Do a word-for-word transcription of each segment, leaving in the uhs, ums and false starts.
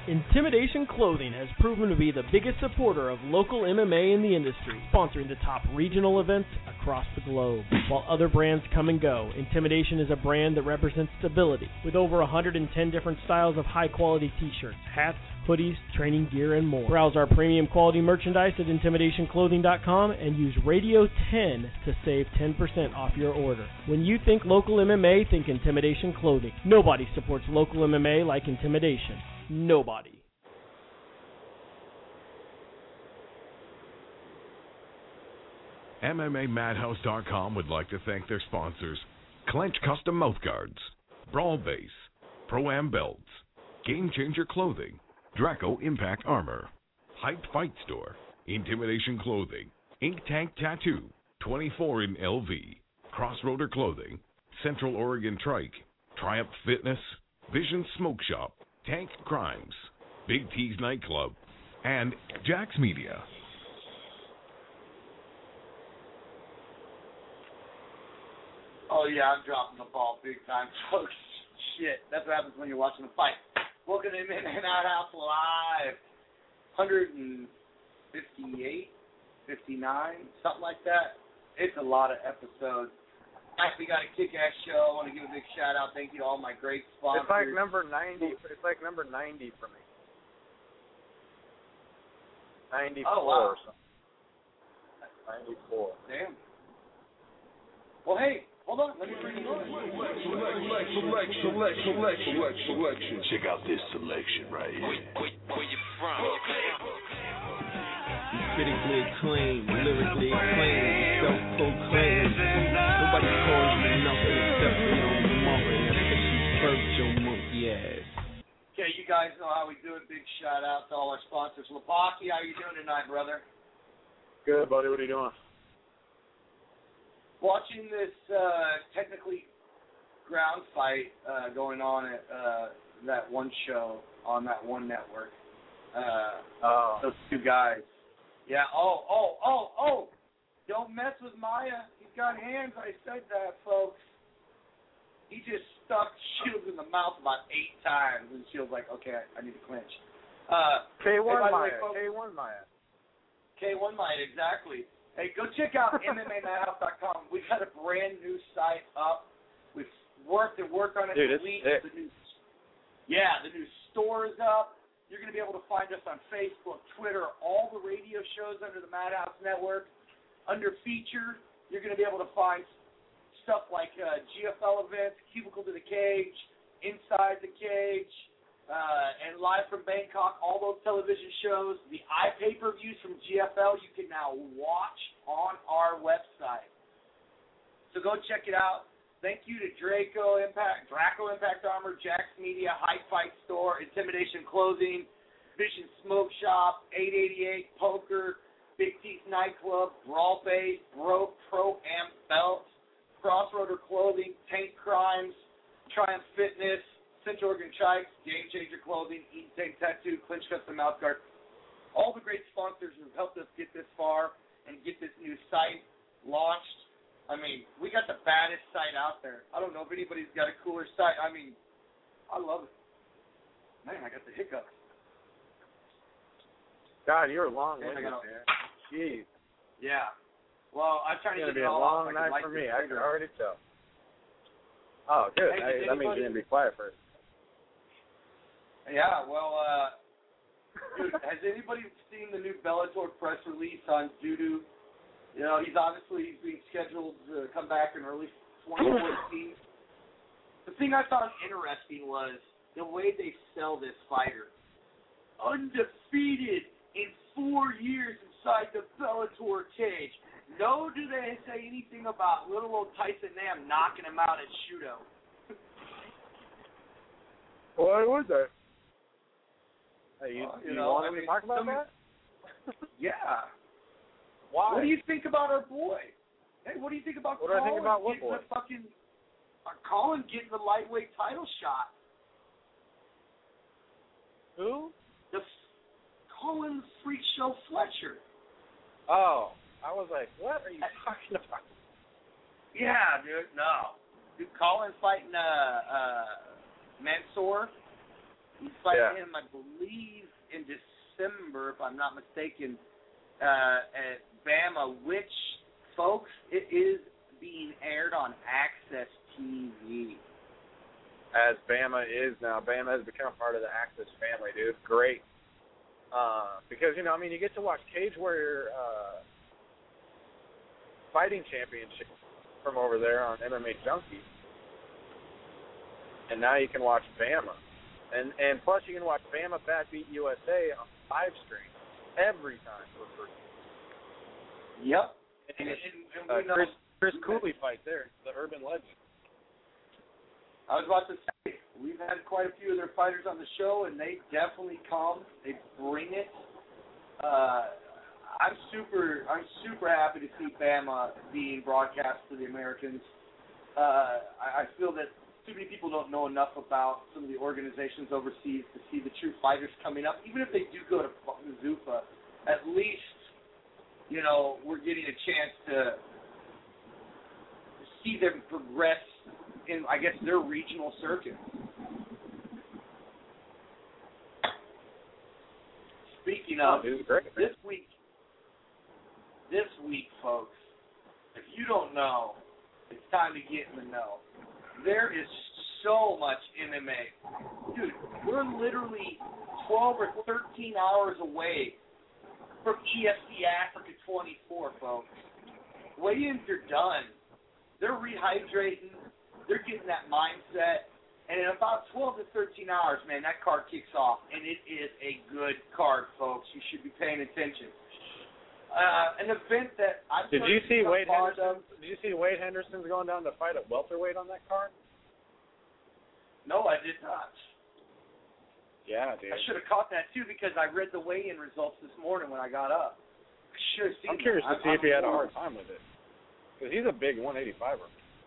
Intimidation Clothing has proven to be the biggest supporter of local M M A in the industry, sponsoring the top regional events across the globe. While other brands come and go, Intimidation is a brand that represents stability, with over one hundred ten different styles of high-quality t-shirts, hats, hoodies, training gear, and more. Browse our premium quality merchandise at intimidation clothing dot com and use radio ten to save ten percent off your order. When you think local M M A, think Intimidation Clothing. Nobody supports local M M A like Intimidation. Nobody. M M A Madhouse dot com would like to thank their sponsors: Clench Custom Mouthguards, Brawl Base, Pro-Am Belts, Game Changer Clothing, Draco Impact Armor, Hyped Fight Store, Intimidation Clothing, Ink Tank Tattoo, twenty-four in L V, Crossroader Clothing, Central Oregon Trike, Triumph Fitness, Vision Smoke Shop, Tank Crimes, Big T's Nightclub, and Jax Media. Oh, yeah, I'm dropping the ball big time, folks. Shit, that's what happens when you're watching a fight. Welcome to In and Out House Live. one fifty-eight, fifty-nine, something like that. It's a lot of episodes. We got a kick-ass show. I want to give a big shout-out. Thank you to all my great sponsors. It's like number ninety. It's like number ninety for me. ninety-four oh, wow. or something. ninety-four. Damn. Well, hey, hold on. Let me bring you on. Select, select, select, select, select, select, selection. Check out this selection right here. Where, where, where you from? Critically acclaimed, lyrically acclaimed, self-proclaimed. Nobody calls me nothing except for your mother. If she burped your monkey ass. Okay, you guys know how we do it. Big shout out to all our sponsors. Lapaki, how you doing tonight, brother? Good, buddy. What are you doing? Watching this uh, technically ground fight uh, going on at uh, that one show on that one network. Uh, oh. Those two guys. Yeah, oh, oh, oh, oh. Don't mess with Maya. He's got hands. I said that, folks. He just stuck Shields in the mouth about eight times, and Shields like, okay, I, I need to clinch. Uh, K one hey, Maya. Way, folks, K one Maya. K one Maya, exactly. Hey, go check out M M A Madhouse dot com. We've got a brand new site up. We've worked and worked on it. Dude, it's week. sick. The new, yeah, the new store is up. You're going to be able to find us on Facebook, Twitter, all the radio shows under the Madhouse Network. Under feature, you're going to be able to find stuff like uh, G F L events, Cubicle to the Cage, Inside the Cage, uh, and Live from Bangkok, all those television shows. The iPay-per-views from G F L you can now watch on our website. So go check it out. Thank you to Draco Impact, Draco Impact Armor, Jax Media, Hype Fight Store, Intimidation Clothing, Vision Smoke Shop, eight eighty-eight Poker, Big T's Nightclub, Brawl Base, Bro Pro-Am Belts, Crossroader Clothing, Tank Crimes, Triumph Fitness, Central Oregon Trikes, Game Changer Clothing, Eat Tank Tattoo, Clinch Custom Mouthguard. All the great sponsors who have helped us get this far and get this new site launched. I mean, we got the baddest site out there. I don't know if anybody's got a cooler site. I mean, I love it. Man, I got the hiccups. God, you're long-winded, got man. Jeez. Yeah. Well, I'm trying It's to going to get be it a all long off. night I for can me. light I this can later. already tell. Oh, good. Hey, I, that means you're going to be quiet first. Yeah, well, uh, dude, has anybody seen the new Bellator press release on Dudu? You know, he's obviously being scheduled to come back in early twenty fourteen. The thing I found interesting was the way they sell this fighter. Undefeated in four years inside the Bellator cage. No, do they say anything about little old Tyson Nam knocking him out at Shudo? What was that? Hey, you, Uh, you you know, want I me mean, to talk about some- that? Yeah. Why? What do you think about our boy? Hey, what do you think about What do I Colin think about what getting boy? the fucking uh, Colin getting the lightweight title shot? Who? The Colin Freak Show Fletcher. Oh, I was like, what are you talking about? Yeah, dude. No, dude. Colin fighting uh uh Mansoor. He's fighting Yeah. him, I believe, in December, if I'm not mistaken, uh, at Bama, which, folks, it is being aired on Access T V. As Bama is now. Bama has become part of the Access family, dude. Great. Uh, because, you know, I mean, you get to watch Cage Warrior uh, Fighting Championship from over there on M M A Junkie. And now you can watch Bama. And and plus you can watch Bama Fat Beat U S A on live stream every time for free. Yep. And, And, and, and uh, we know, Chris, Chris Cooley fight there, the urban legend. I was about to say, we've had quite a few of their fighters on the show, and they definitely come. They bring it. Uh, I'm super, I'm super happy to see Bama being broadcast to the Americans. Uh, I, I feel that too many people don't know enough about some of the organizations overseas to see the true fighters coming up. Even if they do go to Zuffa, at least, you know, we're getting a chance to see them progress in, I guess, their regional circuit. Speaking of, Oh, great, this week, this week, folks, if you don't know, it's time to get in the know. There is so much M M A. Dude, we're literally twelve or thirteen hours away from E F C Africa twenty-four, folks. Weigh-ins are done. They're rehydrating. They're getting that mindset. And in about twelve to thirteen hours, man, that card kicks off. And it is a good card, folks. You should be paying attention. Uh, an event that I'm Did you see Wade fond Henderson? of. Did you see Wade Henderson's going down to fight at welterweight on that card? No, I did not. Yeah, dude. I should have caught that, too, because I read the weigh-in results this morning when I got up. I should have seen I'm curious that. to see I'm, if he had a I'm, hard time with it. Because he's a big one eighty-fiver.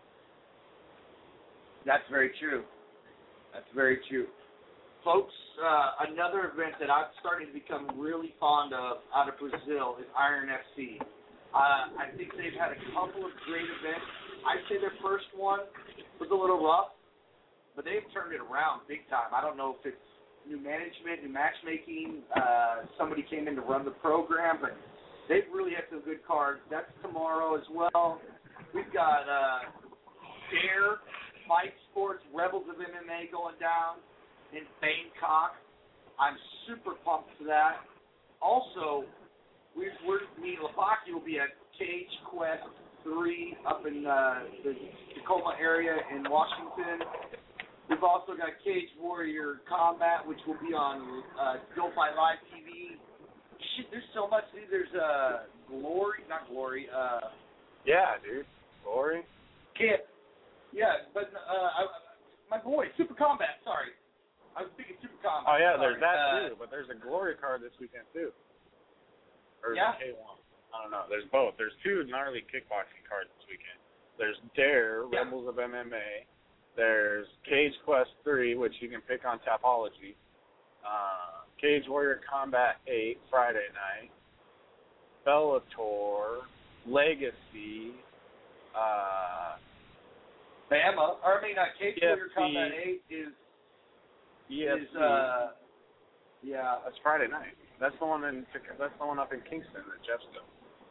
That's very true. That's very true. Folks, uh, another event that I'm starting to become really fond of out of Brazil is Iron F C. Uh, I think they've had a couple of great events. I'd say their first one was a little rough, but they've turned it around big time. I don't know if it's new management, new matchmaking, uh, somebody came in to run the program, but they've really had some good cards. That's tomorrow as well. We've got uh, Dare, Fight Sports, Rebels of M M A going down in Bangkok. I'm super pumped for that. Also, we, we're, me and Lapaki will be at Cage Quest three up in uh, the Tacoma area in Washington. We've also got Cage Warrior Combat, which will be on uh, Go Fight Live T V. Shit, there's so much. Dude. There's uh, Glory, not Glory. Uh, Yeah, dude. Glory. Kip. Yeah, but uh, I, my boy, Super Combat. Sorry, I was thinking Super Combat. Oh, yeah, sorry. there's that, uh, too. But there's a Glory card this weekend, too. Or is Yeah? it K one? I don't know. There's both. There's two gnarly kickboxing cards this weekend. There's Dare, Yeah. Rebels of M M A. There's Cage Quest three, which you can pick on Tapology. Uh, Cage Warrior Combat eight, Friday night. Bellator, Legacy, uh, Bama, or I mean, uh, Cage E F C, Warrior Combat eight is E F C. is uh, yeah. That's Friday night. That's the one in. That's the one up in Kingston that Jeff's doing.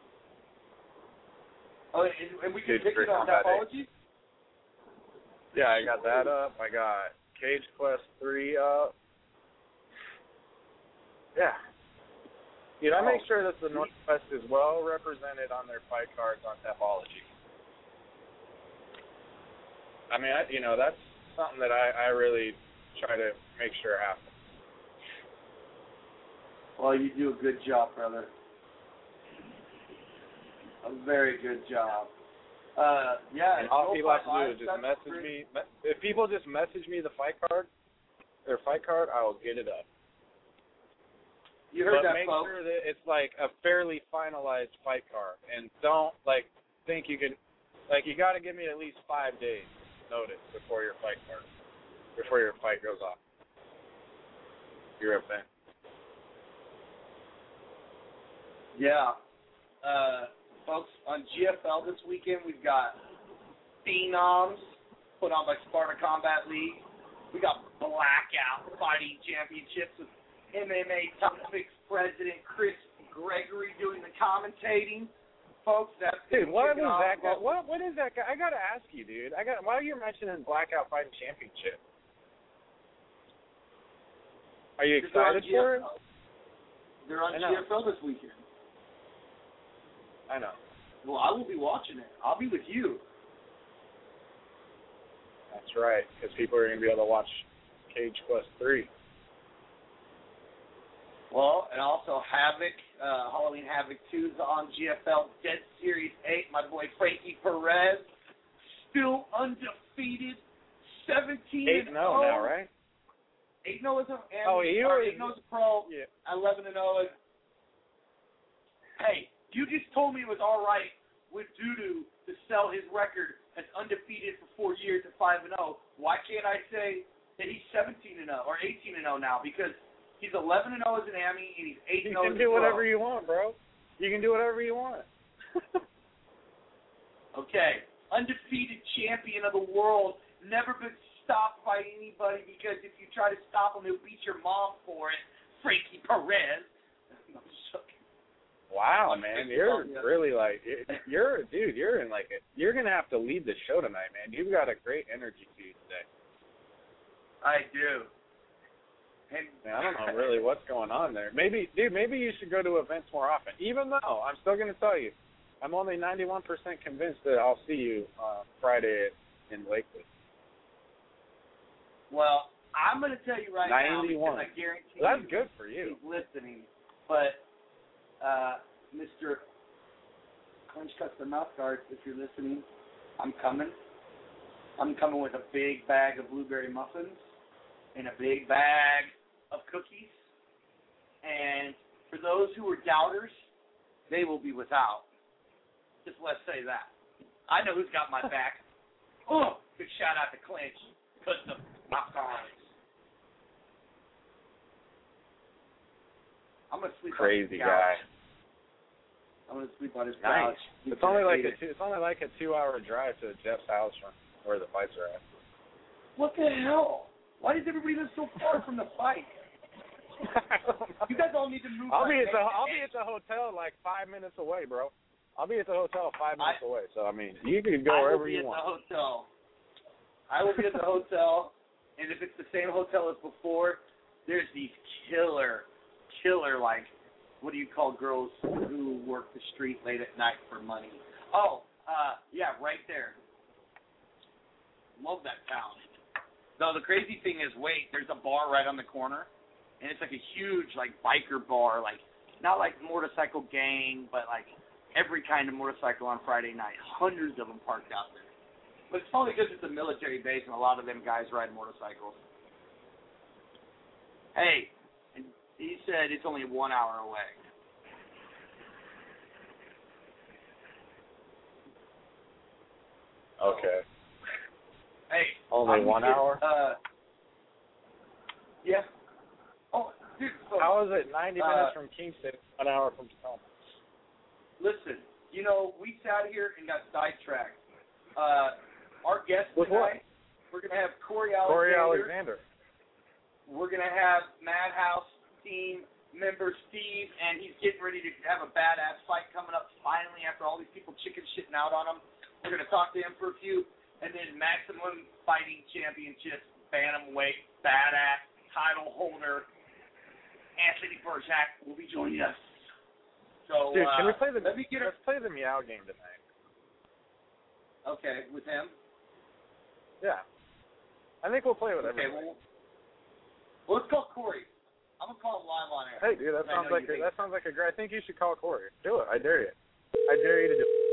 Oh, and, and we can Cage pick it Warrior on Combat Tapology. Yeah, I got that up. I got Cage Quest three up. Yeah. You know, I make sure that the Northwest is well represented on their fight cards on Tapology. I mean, I, you know, that's something that I, I really try to make sure happens. Well, you do a good job, brother. A very good job. Uh, yeah. And all Go people have Fight to do Live, is just that's message great. me. If people just message me the fight card, their fight card, I will get it up. You heard but that, make folks. sure that it's like a fairly finalized fight card, and don't like think you can. Like you got to give me at least five days notice before your fight card, before your fight goes off. You're a fan. Yeah. Uh, folks, on G F L this weekend, we've got Phenoms put on by Sparta Combat League. We got Blackout Fighting Championships with M M A Topics President Chris Gregory doing the commentating. Folks, that's dude. What is that guy? What what is that guy? I gotta ask you, dude. I got while you're mentioning Blackout Fighting Championship, are you excited for it? They're on G F L this weekend. I know. Well, I will be watching it. I'll be with you. That's right, because people are gonna be able to watch Cage Quest three. Well, and also Havoc, uh, Halloween Havoc two is on G F L. Dead Series eight, my boy Frankie Perez, still undefeated, seventeen eight and oh now, right? eight and oh is a, and, oh, you or eight and oh is a pro, yeah. eleven and oh is... Hey, you just told me it was all right with Doodoo to sell his record as undefeated for four years at five and oh. Why can't I say that he's seventeen and oh or eighteen and oh now? Because he's eleven and oh as an Ami, and he's eight and oh as a pro. You can do whatever you want, bro. You can do whatever you want. Okay. Undefeated champion of the world. Never been stopped by anybody because if you try to stop him, he'll beat your mom for it. Frankie Perez. Wow, man. You're really like, you're, dude, you're in like, a, you're going to have to lead the show tonight, man. You've got a great energy to you today. I do. And I don't know really what's going on there. Maybe, dude, maybe you should go to events more often. Even though I'm still going to tell you, I'm only ninety-one percent convinced that I'll see you uh, Friday in Lakewood. Well, I'm going to tell you right ninety-one. now because I guarantee well, that's you good for you. he's listening. But uh, Mister Clinch Custom Mouth Guard, if you're listening, I'm coming. I'm coming with a big bag of blueberry muffins and a big bag of cookies. And for those who are doubters, they will be without. Just let's say that. I know who's got my back. Oh, big shout out to Clinch. Custom Mouth Guards. I'm gonna sleep Crazy on his guy. couch. I'm gonna sleep on his nice. couch. It's only like a two, it's only like a two-hour drive to Jeff's house from where the fights are at. What the hell? Why does everybody live so far from the fight? You guys all need to move. I'll like be at the next I'll day. be at the hotel like five minutes away, bro. I'll be at the hotel five minutes I, away. So I mean, you can go I wherever will be you at want. The hotel. I will be at the hotel, and if it's the same hotel as before, there's these killer, killer like, what do you call girls who work the street late at night for money? Oh, uh, yeah, right there. Love that town. No, the crazy thing is, wait, there's a bar right on the corner, and it's like a huge, like, biker bar, like, not like motorcycle gang, but like every kind of motorcycle on Friday night. Hundreds of them parked out there. But it's probably because it's a military base, and a lot of them guys ride motorcycles. Hey, and he said it's only one hour away. Okay. Hey. Only I'm one get, hour? Uh, yeah. Oh, dude. So, how is it ninety uh, minutes from Kingston, one hour from Tacoma? Listen, you know, we sat here and got sidetracked. Uh, our guest With tonight, what? we're going to have Corey Alexander. Corey Alexander. We're going to have Madhouse team member Steve, and he's getting ready to have a badass fight coming up finally after all these people chicken shitting out on him. We're going to talk to him for a few. And then Maximum Fighting Championships, Bantamweight, badass, title holder, Anthony Berjak will be joining us. So, dude, can uh, we play the, let me get let's a, play the Meow game tonight. Okay, with him? Yeah. I think we'll play with okay, everybody. Well, well, let's call Corey. I'm going to call him live on air. Hey, dude, that sounds like a, that sounds like a great. I think you should call Corey. Do it. I dare you. I dare you to do it.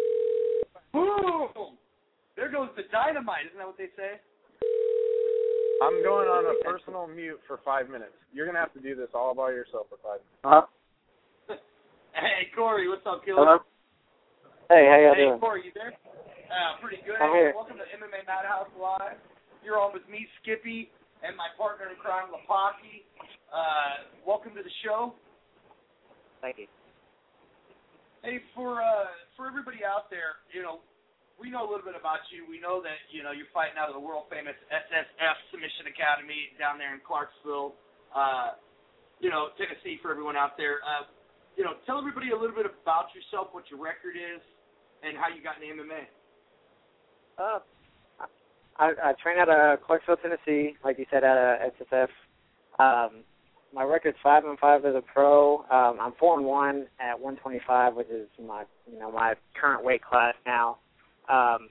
Boom! There goes the dynamite. Isn't that what they say? I'm going on a personal mute for five minutes. You're going to have to do this all by yourself for five minutes. Huh? Hey, Corey, what's up, killer? Hello? Hey, how y'all hey, doing? Hey, Corey, you there? Uh, pretty good. I'm here. Welcome to M M A Madhouse Live. You're on with me, Skippy, and my partner in crime, Lapaki. Uh, welcome to the show. Thank you. Hey, for uh, for everybody out there, you know, we know a little bit about you. We know that, you know, you're fighting out of the world-famous S S F Submission Academy down there in Clarksville, uh, you know, Tennessee, for everyone out there. Uh, you know, tell everybody a little bit about yourself, what your record is, and how you got into M M A. Uh, I, I train out of Clarksville, Tennessee, like you said, out of S S F. Um, my record's five and five as a pro. Um, I'm four and one at one twenty-five, which is my, you know, my current weight class now. Um,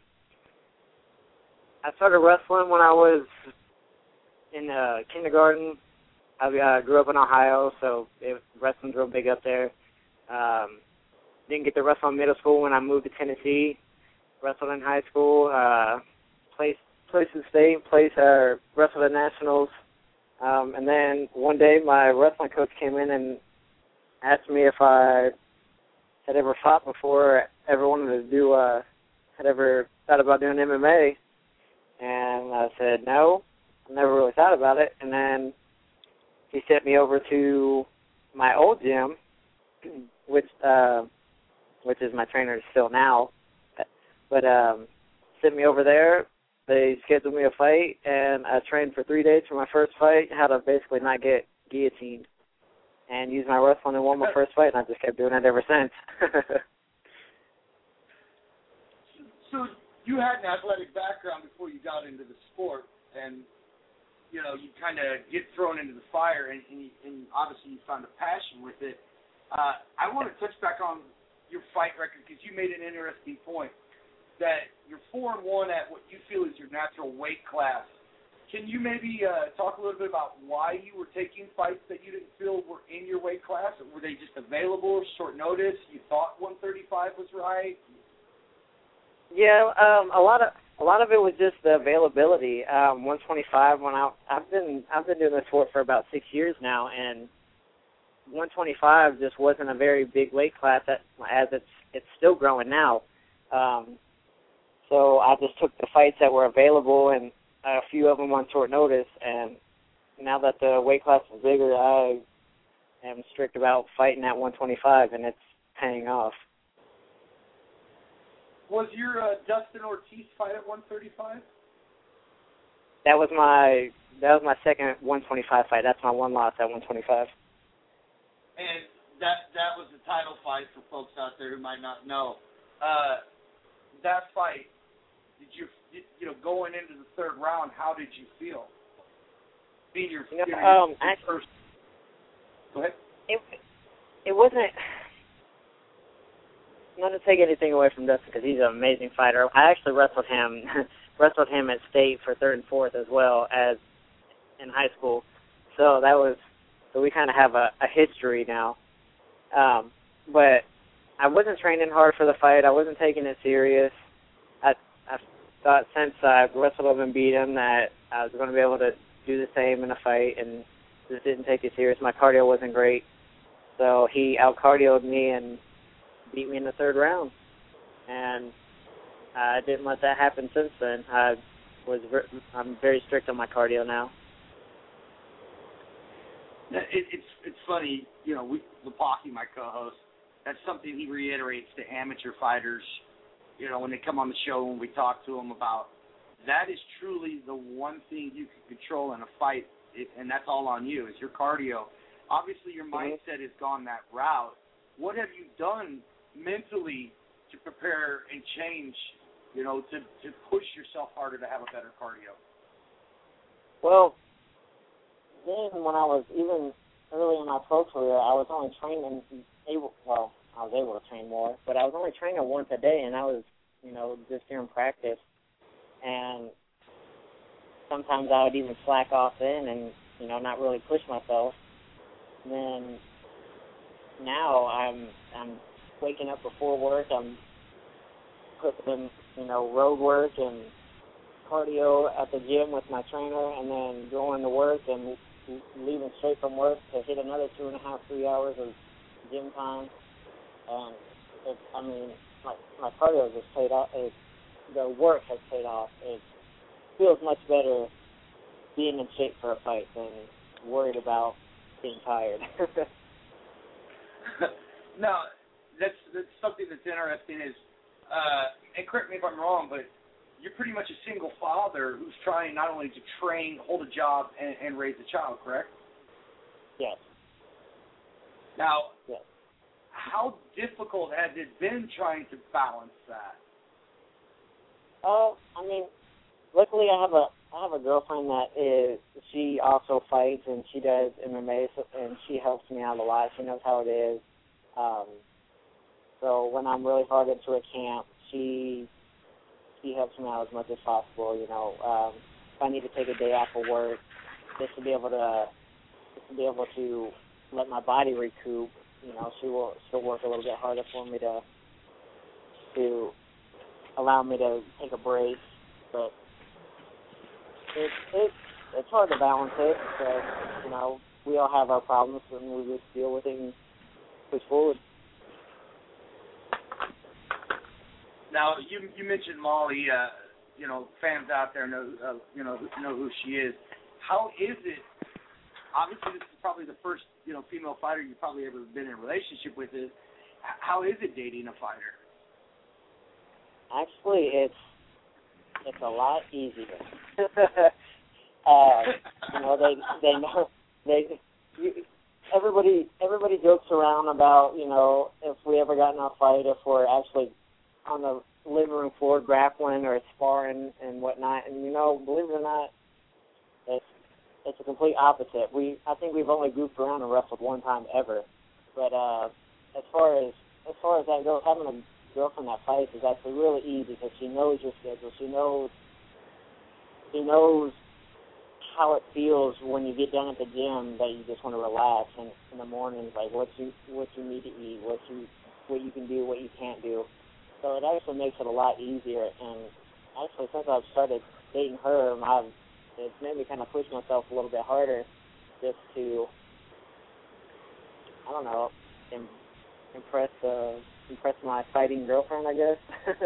I started wrestling when I was in uh, kindergarten. I uh, grew up in Ohio, so it, wrestling's real big up there. Um, didn't get to wrestle in middle school when I moved to Tennessee. Wrestled in high school. Uh, placed placed in state. Placed uh, wrestled at nationals. Um, and then one day my wrestling coach came in and asked me if I had ever fought before, ever wanted to do, uh, had ever thought about doing M M A. And I said no, I never really thought about it. And then he sent me over to my old gym, which uh, which is my trainer still now. But um, sent me over there. They scheduled me a fight, and I trained for three days for my first fight, how to basically not get guillotined, and used my wrestling and won my first fight, and I just kept doing it ever since. So you had an athletic background before you got into the sport, and, you know, you kind of get thrown into the fire, and, and, and obviously you found a passion with it. Uh, I want to touch back on your fight record because you made an interesting point that you're four and one at what you feel is your natural weight class. Can you maybe uh, talk a little bit about why you were taking fights that you didn't feel were in your weight class? Or were they just available, short notice? You thought one thirty-five was right? Yeah, um, a lot of a lot of it was just the availability. Um, one twenty-five. When I I've been I've been doing this sport for about six years now, and one twenty-five just wasn't a very big weight class that, as it's it's still growing now. Um, So I just took the fights that were available, and a few of them on short notice. And now that the weight class is bigger, I am strict about fighting at one twenty-five, and it's paying off. Was your uh, Dustin Ortiz fight at one thirty-five? That was my that was my second one twenty-five fight. That's my one loss at one twenty-five. And that that was the title fight for folks out there who might not know. Uh, that fight. Did you, you know, going into the third round, how did you feel? Being your, you know, your, um, your actually, first. Go ahead. It, it wasn't, not to take anything away from Dustin because he's an amazing fighter. I actually wrestled him, wrestled him at state for third and fourth as well as in high school. So that was, so we kind of have a, a history now. Um, but I wasn't training hard for the fight. I wasn't taking it serious. I I thought since I wrestled him and beat him that I was going to be able to do the same in a fight, and just didn't take it serious. My cardio wasn't great, so he out-cardioed me and beat me in the third round. And I didn't let that happen since then. I was ver- I'm very strict on my cardio now. It, it's it's funny, you know, we, Lepocky, my co-host, that's something he reiterates to amateur fighters. You know, when they come on the show and we talk to them about, that is truly the one thing you can control in a fight, it, and that's all on you, is your cardio. Obviously, your mindset has gone that route. What have you done mentally to prepare and change, you know, to, to push yourself harder to have a better cardio? Well, then when I was even early in my pro career, I was only training, able, well, I was able to train more, but I was only training once a day, and I was, you know, just during practice. And sometimes I would even slack off in and, you know, not really push myself. And then now I'm I'm waking up before work. I'm putting in, you know, road work and cardio at the gym with my trainer, and then going to work and leaving straight from work to hit another two and a half, three hours of gym time. And it, I mean, my my cardio just paid off. It, the work has paid off. It feels much better being in shape for a fight than worried about being tired. No, that's that's something that's interesting. Is uh, and correct me if I'm wrong, but you're pretty much a single father who's trying not only to train, hold a job, and, and raise a child, correct? Yes. Now, yes. how difficult has it been trying to balance that? Oh, uh, I mean, luckily I have a I have a girlfriend that is she also fights and she does M M A, so, and she helps me out a lot. She knows how it is. Um, so when I'm really hard into a camp, she she helps me out as much as possible. You know, um, if I need to take a day off of work, just to be able to just to be able to let my body recoup. You know, she will she'll work a little bit harder for me to to allow me to take a break, but it it it's hard to balance it because you know we all have our problems and we just deal with it and push forward. Now you you mentioned Molly. Uh, you know, fans out there know uh, you know know who she is. How is it? Obviously, this is probably the first you know female fighter you've probably ever been in a relationship with. Is how is it dating a fighter? Actually, it's it's a lot easier. uh, you know, they they know they you, everybody everybody jokes around about you know if we ever got in a fight, if we're actually on the living room floor grappling or sparring and whatnot. And you know, believe it or not, it's it's a complete opposite. We I think we've only goofed around and wrestled one time ever. But uh, as far as as far as that goes, having a girlfriend that fights is actually really easy because she knows your schedule. She knows she knows how it feels when you get done at the gym that you just want to relax and in the mornings, like what you what you need to eat, what you what you can do, what you can't do. So it actually makes it a lot easier. And actually, since I've started dating her, I've it's made me kind of push myself a little bit harder, just to I don't know im- impress uh, impress my fighting girlfriend, I guess.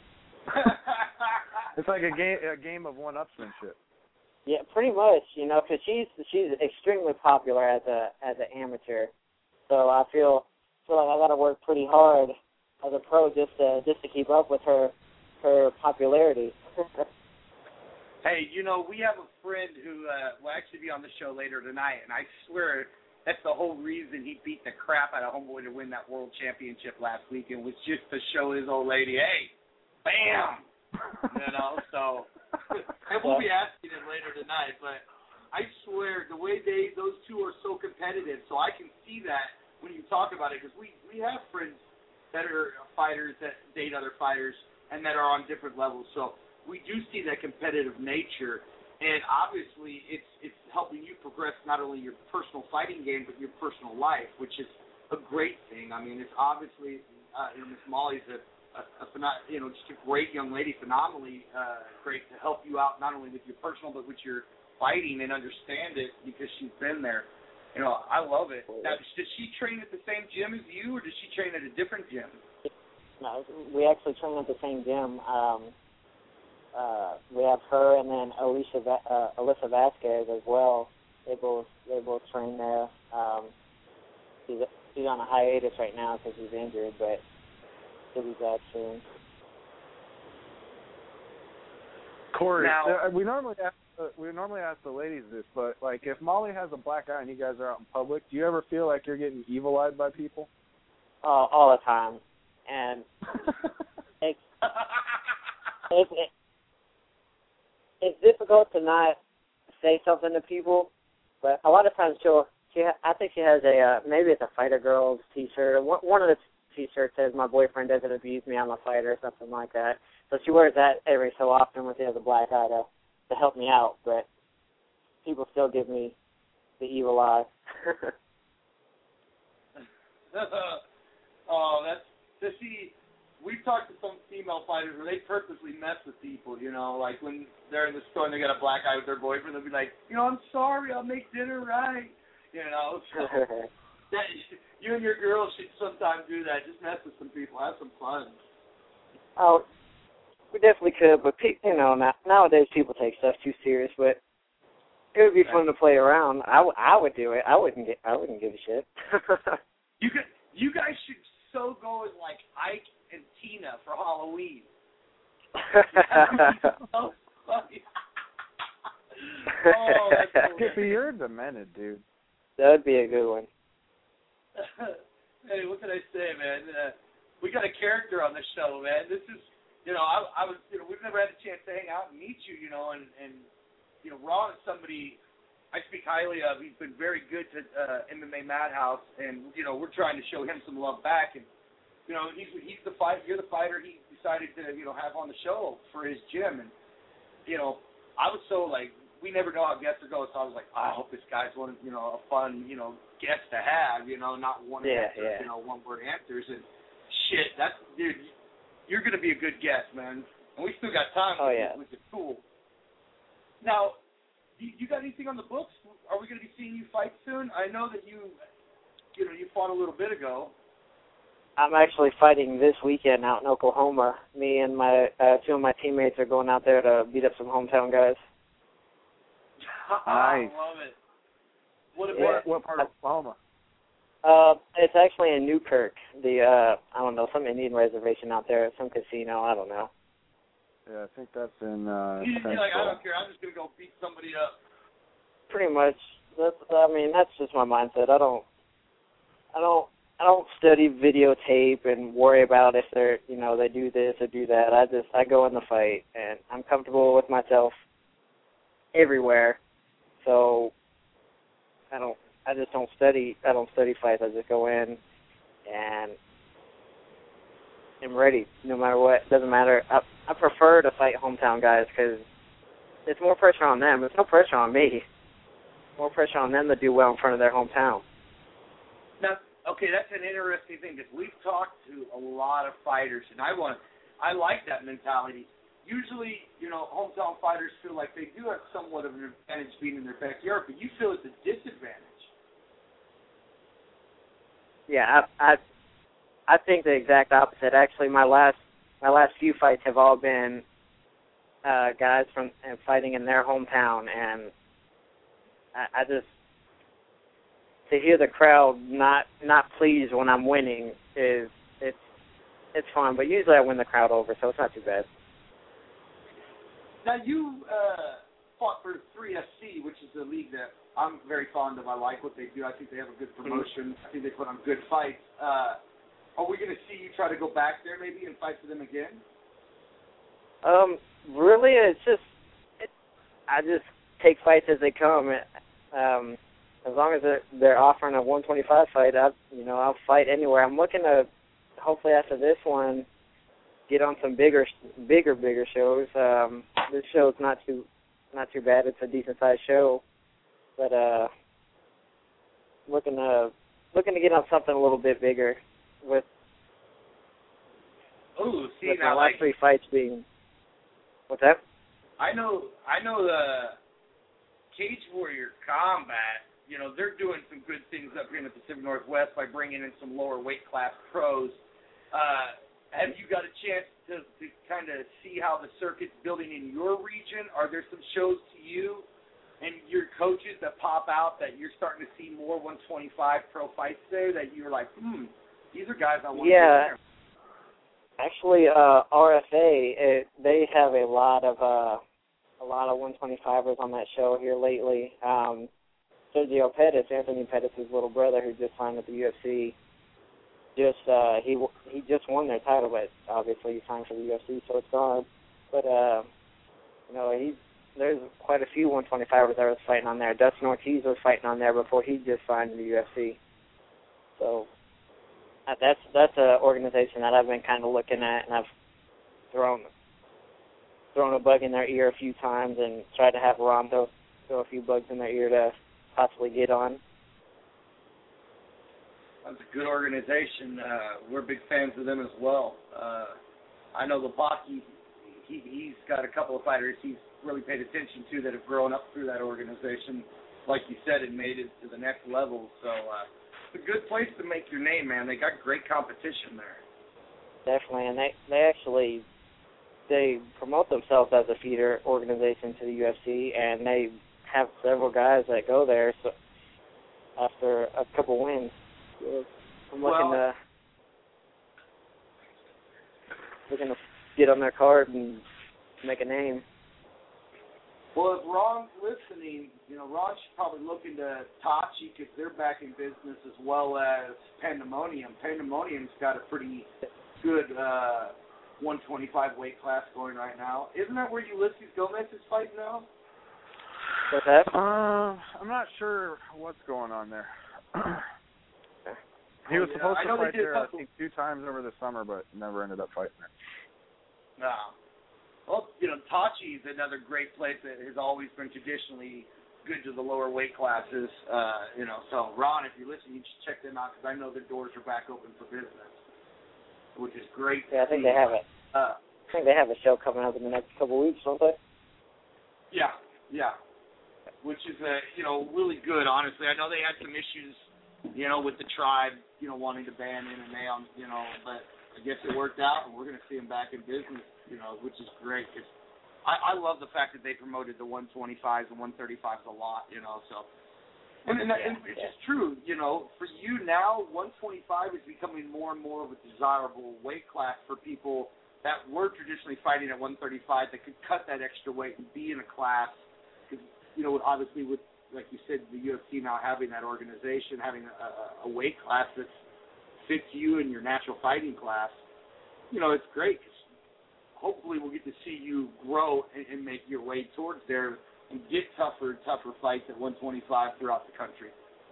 It's like a game a game of one-upsmanship. Yeah, pretty much. You know, because she's she's extremely popular as a as an amateur, so I feel feel like I got to work pretty hard as a pro just to just to keep up with her her popularity. Hey, you know, we have a friend who uh, will actually be on the show later tonight, and I swear that's the whole reason he beat the crap out of Homeboy to win that world championship last weekend was just to show his old lady, hey, bam, you know. So, and we'll be asking him later tonight, but I swear the way they those two are so competitive, so I can see that when you talk about it, because we we have friends that are fighters that date other fighters and that are on different levels, so we do see that competitive nature, and obviously it's it's helping you progress not only your personal fighting game but your personal life, which is a great thing. I mean, it's obviously uh, you know, Miss Molly's a, a, a phenom- you know just a great young lady, phenomenally uh, great to help you out not only with your personal but with your fighting and understand it because she's been there. You know, I love it. Now, does she train at the same gym as you, or does she train at a different gym? No, we actually train at the same gym. Um, Uh, we have her and then Alicia, uh, Alyssa Vasquez as well. They both they both train there. Um, she's she's on a hiatus right now because she's injured, but she'll be back soon. Corey, now, uh, we normally ask, uh, we normally ask the ladies this, but like if Molly has a black eye and you guys are out in public, do you ever feel like you're getting evil-eyed by people? Uh, all the time, and it's it's. It, It's difficult to not say something to people, but a lot of times she'll. She, ha- I think she has a uh, maybe it's a Fighter Girls T-shirt. One, one of the T-shirts says "My boyfriend doesn't abuse me, I'm a fighter" or something like that. So she wears that every so often when she has a black eye to to help me out. But people still give me the evil eye. Oh, that's to see. We've talked to some female fighters where they purposely mess with people, you know, like when they're in the store and they got a black eye with their boyfriend, they'll be like, you know, I'm sorry, I'll make dinner right, you know. So that, you and your girl should sometimes do that. Just mess with some people, have some fun. Oh, we definitely could, but pe- you know, now, nowadays people take stuff too serious. But it would be fun to play around. I, w- I would do it. I wouldn't get. I wouldn't give a shit. you could. You guys should so go as like Ike and Tina for Halloween. Oh, funny. Oh, that's so Skippy, you're demented, dude. That would be a good one. Hey, what can I say, man? Uh, we got a character on the show, man. This is, you know, I, I was, you know, we've never had a chance to hang out and meet you, you know, and, and you know, Ron is somebody I speak highly of. He's been very good to uh, M M A Madhouse, and, you know, we're trying to show him some love back. And, you know, he's he's the fight. You're the fighter he decided to, you know, have on the show for his gym. And, you know, I was so, like, we never know how guests are going, so I was like, I hope this guy's one, you know, a fun, you know, guest to have, you know, not one yeah, answer, yeah. you know, one word answers. And shit, that's, dude, you're going to be a good guest, man. And we still got time, oh, which, yeah. is, which is cool. Now, you, you got anything on the books? Are we going to be seeing you fight soon? I know that you, you know, you fought a little bit ago. I'm actually fighting this weekend out in Oklahoma. Me and my uh, two of my teammates are going out there to beat up some hometown guys. Nice. I love it. What, Yeah. what, What part of Oklahoma? Uh, it's actually in Newkirk, the, uh, I don't know, some Indian reservation out there, some casino, I don't know. Yeah, I think that's in uh, you, you're like, I Central. don't care. I'm just going to go beat somebody up. Pretty much. That's, I mean, that's just my mindset. I don't, I don't, I don't study videotape and worry about if they're, you know, they do this or do that. I just, I go in the fight, and I'm comfortable with myself everywhere. So I don't, I just don't study, I don't study fights. I just go in and I'm ready no matter what. It doesn't matter. I, I prefer to fight hometown guys because it's more pressure on them. It's no pressure on me. More pressure on them to do well in front of their hometown. Now, okay, that's an interesting thing because we've talked to a lot of fighters, and I want, I like that mentality. Usually, you know, hometown fighters feel like they do have somewhat of an advantage being in their backyard, but you feel it's a disadvantage. Yeah, I, I, I think the exact opposite. Actually, my last, my last few fights have all been uh, guys from uh, fighting in their hometown, and I, I just to hear the crowd not not pleased when I'm winning is it's it's fun. But usually I win the crowd over, so it's not too bad. Now, you uh, fought for three F C, which is a league that I'm very fond of. I like what they do. I think they have a good promotion. I think they put on good fights. Uh, are we going to see you try to go back there maybe and fight for them again? Um, really, it's just it, I just take fights as they come. Um, as long as they're, they're offering a one twenty-five fight, I you know I'll fight anywhere. I'm looking to hopefully after this one get on some bigger, bigger, bigger shows. Um, this show's not too, not too bad. It's a decent sized show, but uh, looking to, looking to get on something a little bit bigger. With, Ooh, see, with now, my last like, three fights being, what's that? I know, I know the Cage Warrior Combat. You know, they're doing some good things up here in the Pacific Northwest by bringing in some lower weight class pros. Uh, Have you got a chance to, to kind of see how the circuit's building in your region? Are there some shows to you and your coaches that pop out that you're starting to see more one twenty-five pro fights there that you're like, hmm, these are guys I want yeah. to get there? Actually, uh, R F A, it, they have a lot of uh, a lot of one twenty-fivers on that show here lately. Um, Sergio Pettis, Anthony Pettis' little brother, who just signed with the U F C. Just uh, he he just won their title, but obviously he signed for the U F C, so it's gone. But uh, you know, he there's quite a few one twenty-fivers that was fighting on there. Dustin Ortiz was fighting on there before he just signed to the U F C. So uh, that's that's an organization that I've been kind of looking at, and I've thrown thrown a bug in their ear a few times and tried to have Rondo throw a few bugs in their ear to possibly get on. That's a good organization. Uh, we're big fans of them as well. Uh, I know Lepaki, he, he's got a couple of fighters he's really paid attention to that have grown up through that organization, like you said, and made it to the next level. So uh, it's a good place to make your name, man. They got great competition there. Definitely, and they, they actually they promote themselves as a feeder organization to the U F C, and they have several guys that go there so after a couple wins. I'm looking well, to looking to get on their card and make a name. Well, if Ron's listening, you know, Ron should probably look into Tachi because they're back in business as well as Pandemonium. Pandemonium's got a pretty good uh, one twenty-five weight class going right now. Isn't that where Ulysses Gomez is fighting now? What's that? Uh, I'm not sure what's going on there. He was Oh, yeah. supposed I to know they fight did a there, I couple- think, two times over the summer, but never ended up fighting there. No. Well, you know, Tachi is another great place that has always been traditionally good to the lower weight classes. Uh, you know, so Ron, if you're listening, you should check them out because I know their doors are back open for business, which is great. Yeah, I think they have it. Uh, I think they have a show coming up in the next couple of weeks, don't they? yeah, yeah. Which is, uh, you know, really good. Honestly, I know they had some issues, you know, with the tribe, you know, wanting to ban M M A on, you know, but I guess it worked out, and we're going to see them back in business. You know, which is great. Cause I, I love the fact that they promoted the one twenty-fives and one thirty-fives a lot, you know, so. And, and, yeah, and it's yeah. just true, you know, for you now, one twenty-five is becoming more and more of a desirable weight class for people that were traditionally fighting at one thirty-five that could cut that extra weight and be in a class. Because, you know, obviously with, like you said, the U F C now having that organization, having a, a weight class that fits you in your natural fighting class, you know, it's great. Hopefully we'll get to see you grow and, and make your way towards there and get tougher and tougher fights at one twenty-five throughout the country.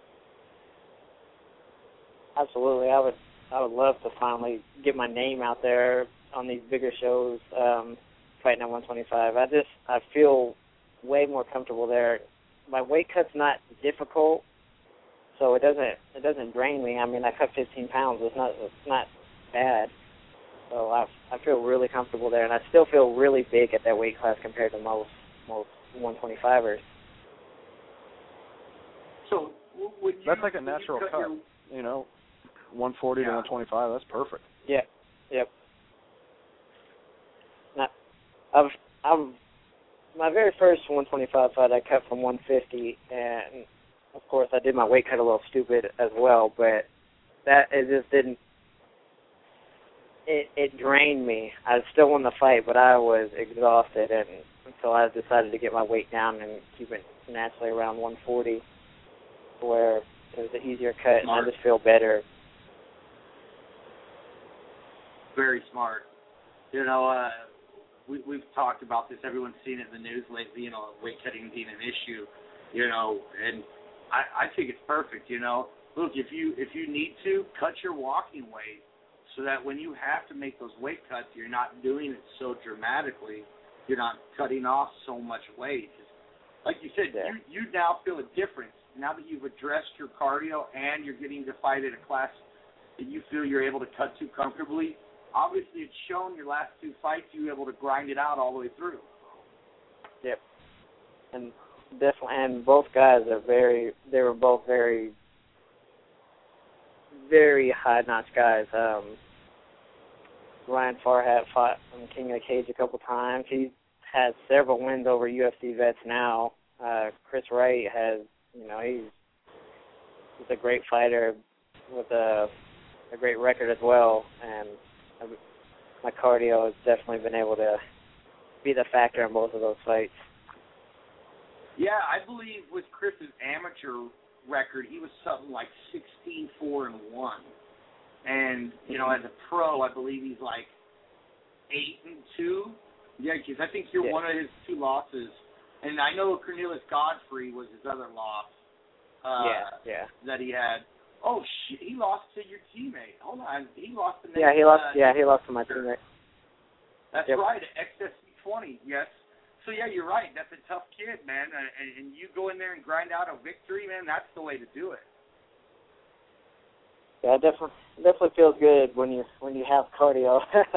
Absolutely. I would I would love to finally get my name out there on these bigger shows, um, fighting at one twenty-five. I just I feel way more comfortable there. My weight cut's not difficult, so it doesn't it doesn't drain me. I mean, I cut fifteen pounds. It's not it's not bad. So I I feel really comfortable there, and I still feel really big at that weight class compared to most most one twenty-fivers. So when you, That's like a when you natural cut. cut. Your, You know, one forty Yeah. to one twenty-five, that's perfect. Yeah. Yep. Now, I've I've my very first one twenty-five fight I cut from one fifty, and of course I did my weight cut a little stupid as well, but that it just didn't. It it drained me. I still won the fight, but I was exhausted, and so I decided to get my weight down and keep it naturally around one forty, where it was an easier cut, and I just feel better. Very smart. You know, uh, we, we've talked about this. Everyone's seen it in the news lately, you know, weight cutting being an issue, you know, and I, I think it's perfect, you know. Look, if you if you need to, cut your walking weight so that when you have to make those weight cuts, you're not doing it so dramatically. You're not cutting off so much weight. Like you said, Yeah. you, you now feel a difference. Now that you've addressed your cardio and you're getting to fight at a class that you feel you're able to cut to comfortably, obviously it's shown your last two fights you were able to grind it out all the way through. Yep. And definitely, and both guys are very, they were both very, very high-notch guys. Um, Ryan Farhat fought on King of the Cage a couple times. He has several wins over U F C vets now. Uh, Chris Wright has, you know, he's, he's a great fighter with a, a great record as well. And my cardio has definitely been able to be the factor in both of those fights. Yeah, I believe with Chris's amateur record, he was something like sixteen four and one. And, you know, as a pro, I believe he's like eight and two. Yeah, because I think you're yeah. one of his two losses. And I know Cornelius Godfrey was his other loss. Uh, yeah, yeah. That he had. Oh shit! He lost to your teammate. Hold on, he lost to. Next, Yeah, he lost. Uh, yeah, he lost to my teammate. That's Yep. right, X S C twenty. Yes. So yeah, you're right. That's a tough kid, man. And, and you go in there and grind out a victory, man. That's the way to do it. Yeah, it definitely definitely feels good when you when you have cardio.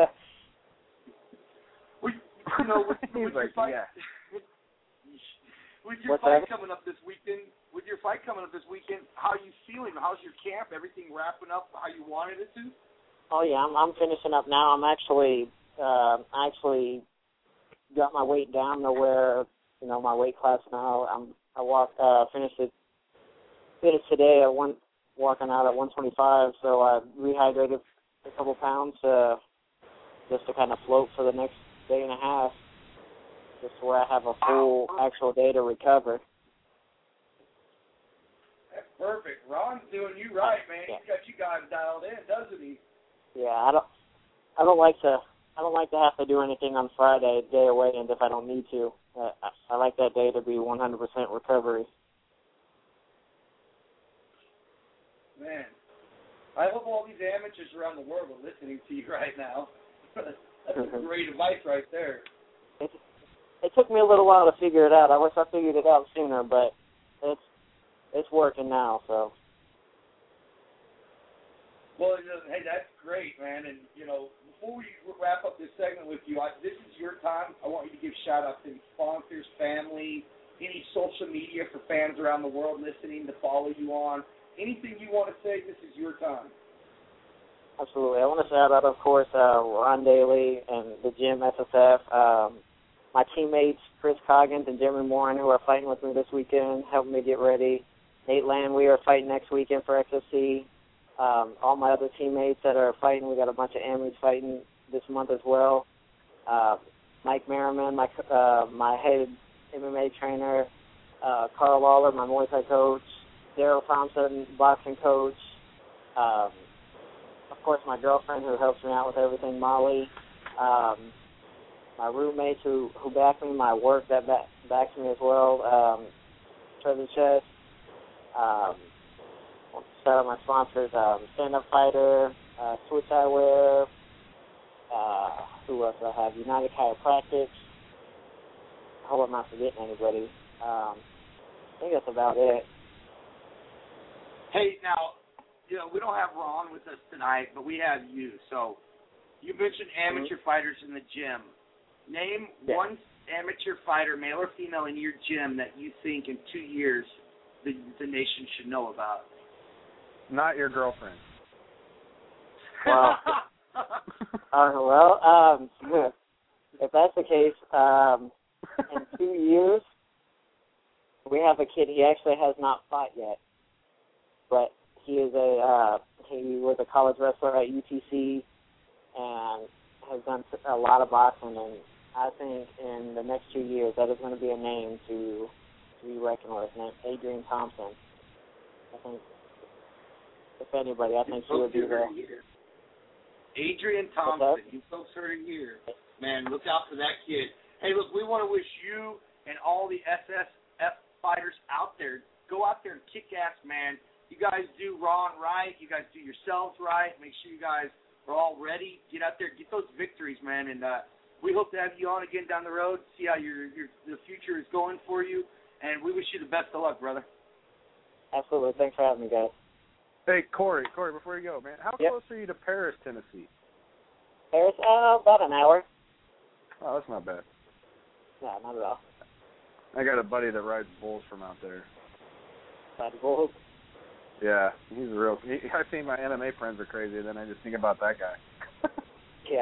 Well, you know, with, with your like, fight, yeah. with your What's fight that? coming up this weekend, with your fight coming up this weekend, how are you feeling? How's your camp? Everything wrapping up how you wanted it to? Oh yeah, I'm I'm finishing up now. I'm actually uh, I actually got my weight down to where you know my weight class now. I'm I walked uh, finished it finished today at one walking out at one twenty-five. So I rehydrated a couple pounds to just to kind of float for the next day and a half, just where I have a full actual day to recover. That's perfect. Ron's doing you right, man. Yeah. He's got you guys dialed in, doesn't he? Yeah, I don't, I don't like to, I don't like to have to do anything on Friday, day away, and if I don't need to, uh, I, I like that day to be one hundred percent recovery. Man, I hope all these amateurs around the world are listening to you right now. That's mm-hmm. great advice right there. It, it took me a little while to figure it out. I wish I figured it out sooner, but it's it's working now. So. Well, you know, hey, that's great, man. And you know, before we wrap up this segment with you, I, this is your time. I want you to give shout outs to any sponsors, family, any social media for fans around the world listening to follow you on. Anything you want to say, this is your time. Absolutely. I want to shout out, of course, uh, Ron Daly and the gym S S F, um, my teammates, Chris Coggins and Jeremy Morin, who are fighting with me this weekend, helping me get ready. Nate Land, we are fighting next weekend for X F C. Um, all my other teammates that are fighting, we got a bunch of amateurs fighting this month as well. Uh, Mike Merriman, my uh, my head M M A trainer, uh, Carl Lawler, my Muay Thai coach, Daryl Thompson, boxing coach, um, of course my girlfriend who helps me out with everything, Molly, um, my roommates who, who back me, my work that back, backs me as well, um, Treasure Chest, um, shout out my sponsors, um, Stand Up Fighter, uh, Switch Eyewear, uh, who else do I have, United Chiropractics, I hope I'm not forgetting anybody, um, I think that's about it. Hey, now, you know, we don't have Ron with us tonight, but we have you. So you mentioned amateur mm-hmm. fighters in the gym. Name yeah. one amateur fighter, male or female, in your gym that you think in two years the, the nation should know about. Not your girlfriend. Well, uh, well um, if that's the case, um, in two years, we have a kid. He actually has not fought yet. But he is a uh, he was a college wrestler at U T C and has done a lot of boxing. And I think in the next two years that is going to be a name to to be reckoned with. Named Adrian Thompson. I think if anybody, I think she would be there. Adrian Thompson. You folks heard it here. Man, look out for that kid. Hey, look, we want to wish you and all the S S F fighters out there, go out there and kick ass, man. You guys do Ron right. You guys do yourselves right. Make sure you guys are all ready. Get out there, get those victories, man. And uh, we hope to have you on again down the road, see how your, your the future is going for you. And we wish you the best of luck, brother. Absolutely. Thanks for having me, guys. Hey, Corey, Corey, before you go, man, how yep. close are you to Paris, Tennessee? Paris, uh, about an hour. Oh, that's not bad. No, not at all. I got a buddy that rides bulls from out there. Rides bulls? Yeah, he's a real. He, I think my M M A friends are crazy. Then I just think about that guy. Yeah.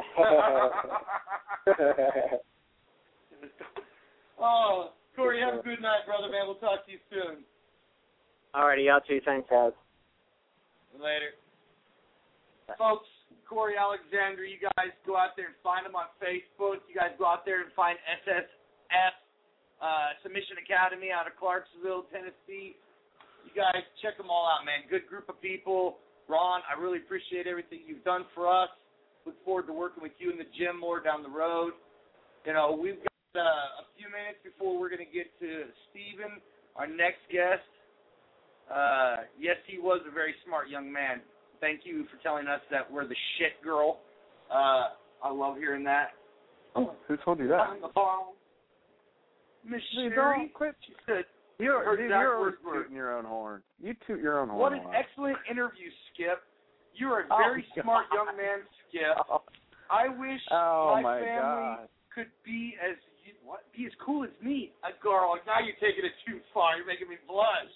Oh, Corey, have a good night, brother, man. We'll talk to you soon. Alrighty, y'all too. Thanks, guys. Later. Bye. Folks, Corey Alexander, you guys go out there and find him on Facebook. You guys go out there and find S S F uh, Submission Academy out of Clarksville, Tennessee. You guys check them all out, man. Good group of people. Ron, I really appreciate everything you've done for us. Look forward to working with you in the gym more down the road. You know, we've got uh, a few minutes before we're going to get to Steven, our next guest. Uh, yes, he was a very smart young man. Thank you for telling us that we're the shit girl. Uh, I love hearing that. Oh, who told you that? Miss Hey, Sherry, don't quit. she said, You're, dude, you're always word. tooting your own horn. You toot your own horn. What an excellent interview, Skip. You're a very oh, smart young man, Skip. I wish oh, my, my family God. could be as what, be as cool as me. Uh, girl, now you're taking it too far. You're making me blush.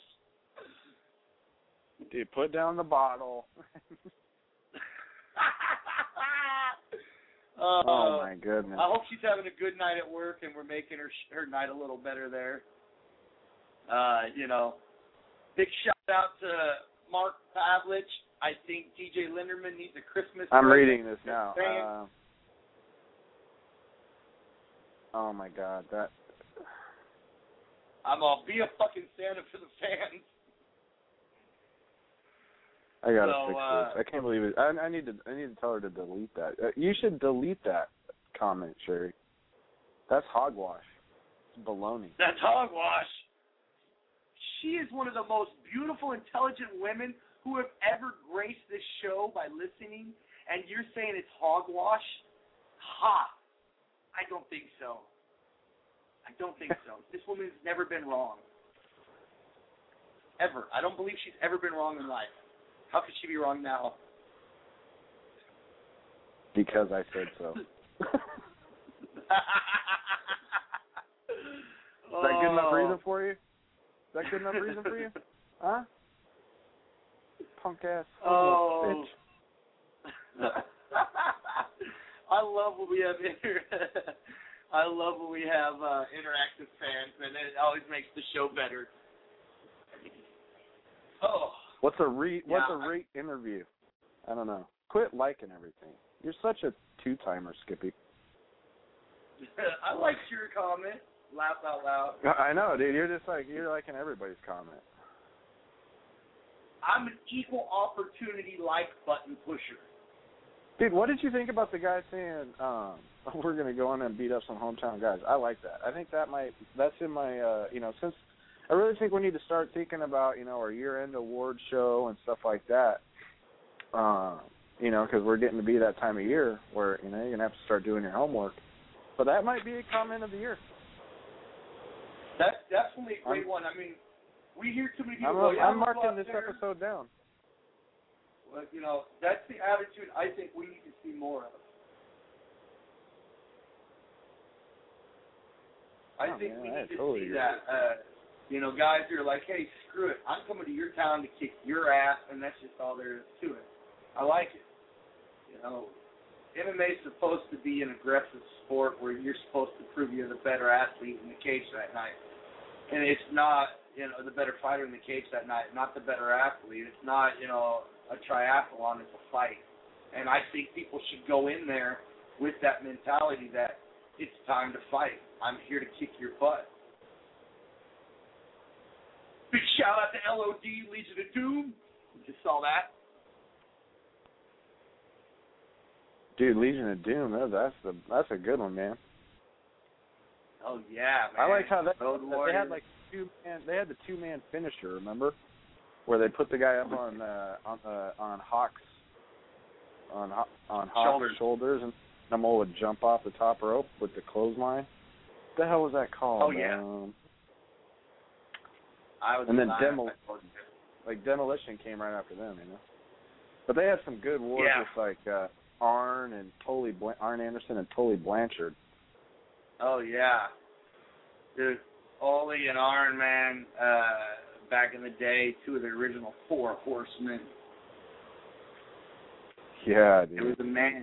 Dude, put down the bottle. uh, oh, my goodness. I hope she's having a good night at work and we're making her her night a little better there. Uh, you know, big shout out to Mark Pavlich. I think D J Linderman needs a Christmas. I'm present. reading this now. Uh, Oh my God, that. I'm all be a fucking Santa for the fans. I gotta so, fix uh, this. I can't believe it. I, I need to. I need to tell her to delete that. Uh, you should delete that comment, Sherry. That's hogwash. It's baloney. That's hogwash. She is one of the most beautiful, intelligent women who have ever graced this show by listening, and you're saying it's hogwash? Ha! I don't think so. I don't think so. This woman's never been wrong. Ever. I don't believe she's ever been wrong in life. How could she be wrong now? Because I said so. Is that good enough reason for you? Is that good enough reason for you? Huh? Punk ass. Oh. Bitch. I love when we have inter- I love when we have uh, interactive fans, and it always makes the show better. Oh. What's a re? What's Yeah. a re interview? I don't know. Quit liking everything. You're such a two timer, Skippy. I liked your comment. Laugh out loud. I know, dude. You're just like you're liking everybody's comment. I'm an equal opportunity like button pusher. Dude, what did you think about the guy saying um, we're going to go in and beat up some hometown guys? I like that. I think that might that's in my uh, you know since I really think we need to start thinking about you know our year-end award show and stuff like that. Uh, you know, because we're getting to be that time of year where you know you're gonna have to start doing your homework. But that might be a comment of the year. That's definitely a great I'm, one. I mean, we hear too many people. I'm, go, yeah, I'm I'm marking up this there. episode down. Well, you know, that's the attitude I think we need to see more of. I Oh, think man, we I need to totally see agree. that. Uh, you know, guys who are like, hey, screw it. I'm coming to your town to kick your ass, and that's just all there is to it. I like it. You know, M M A is supposed to be an aggressive sport where you're supposed to prove you're the better athlete in the cage that night. And it's not, you know, the better fighter in the cage that night, not the better athlete. It's not, you know, a triathlon, it's a fight. And I think people should go in there with that mentality that it's time to fight. I'm here to kick your butt. Big shout out to L O D, Legion of Doom. Just saw that. Dude, Legion of Doom, that, that's the that's a good one, man. Oh yeah, man. I like how that, Road that they Warriors. had like two man. They had the two man finisher. Remember, where they put the guy up on uh, on uh, on Hawk's on Ho- on Hawk's Shoulders. shoulders, and Namo would jump off the top rope with the clothesline. What the hell was that called? Oh, yeah. Um, I was and then lying. Demol- like Demolition came right after them, you know. But they had some good wars Yeah. with like uh, Arn and Tully Blan- Arn Anderson and Tully Blanchard. Oh yeah, dude, Ollie and Arn, man, uh, back in the day, two of the original Four Horsemen. Yeah, It dude. was a man.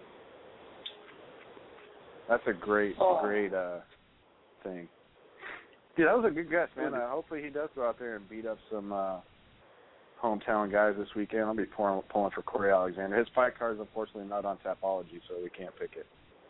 That's a great, Oh. great uh, thing. Dude, that was a good guess, man. Uh, hopefully he does go out there and beat up some uh, hometown guys this weekend. I'll be pulling, pulling for Corey Alexander. His fight card is unfortunately not on Tapology, so we can't pick it.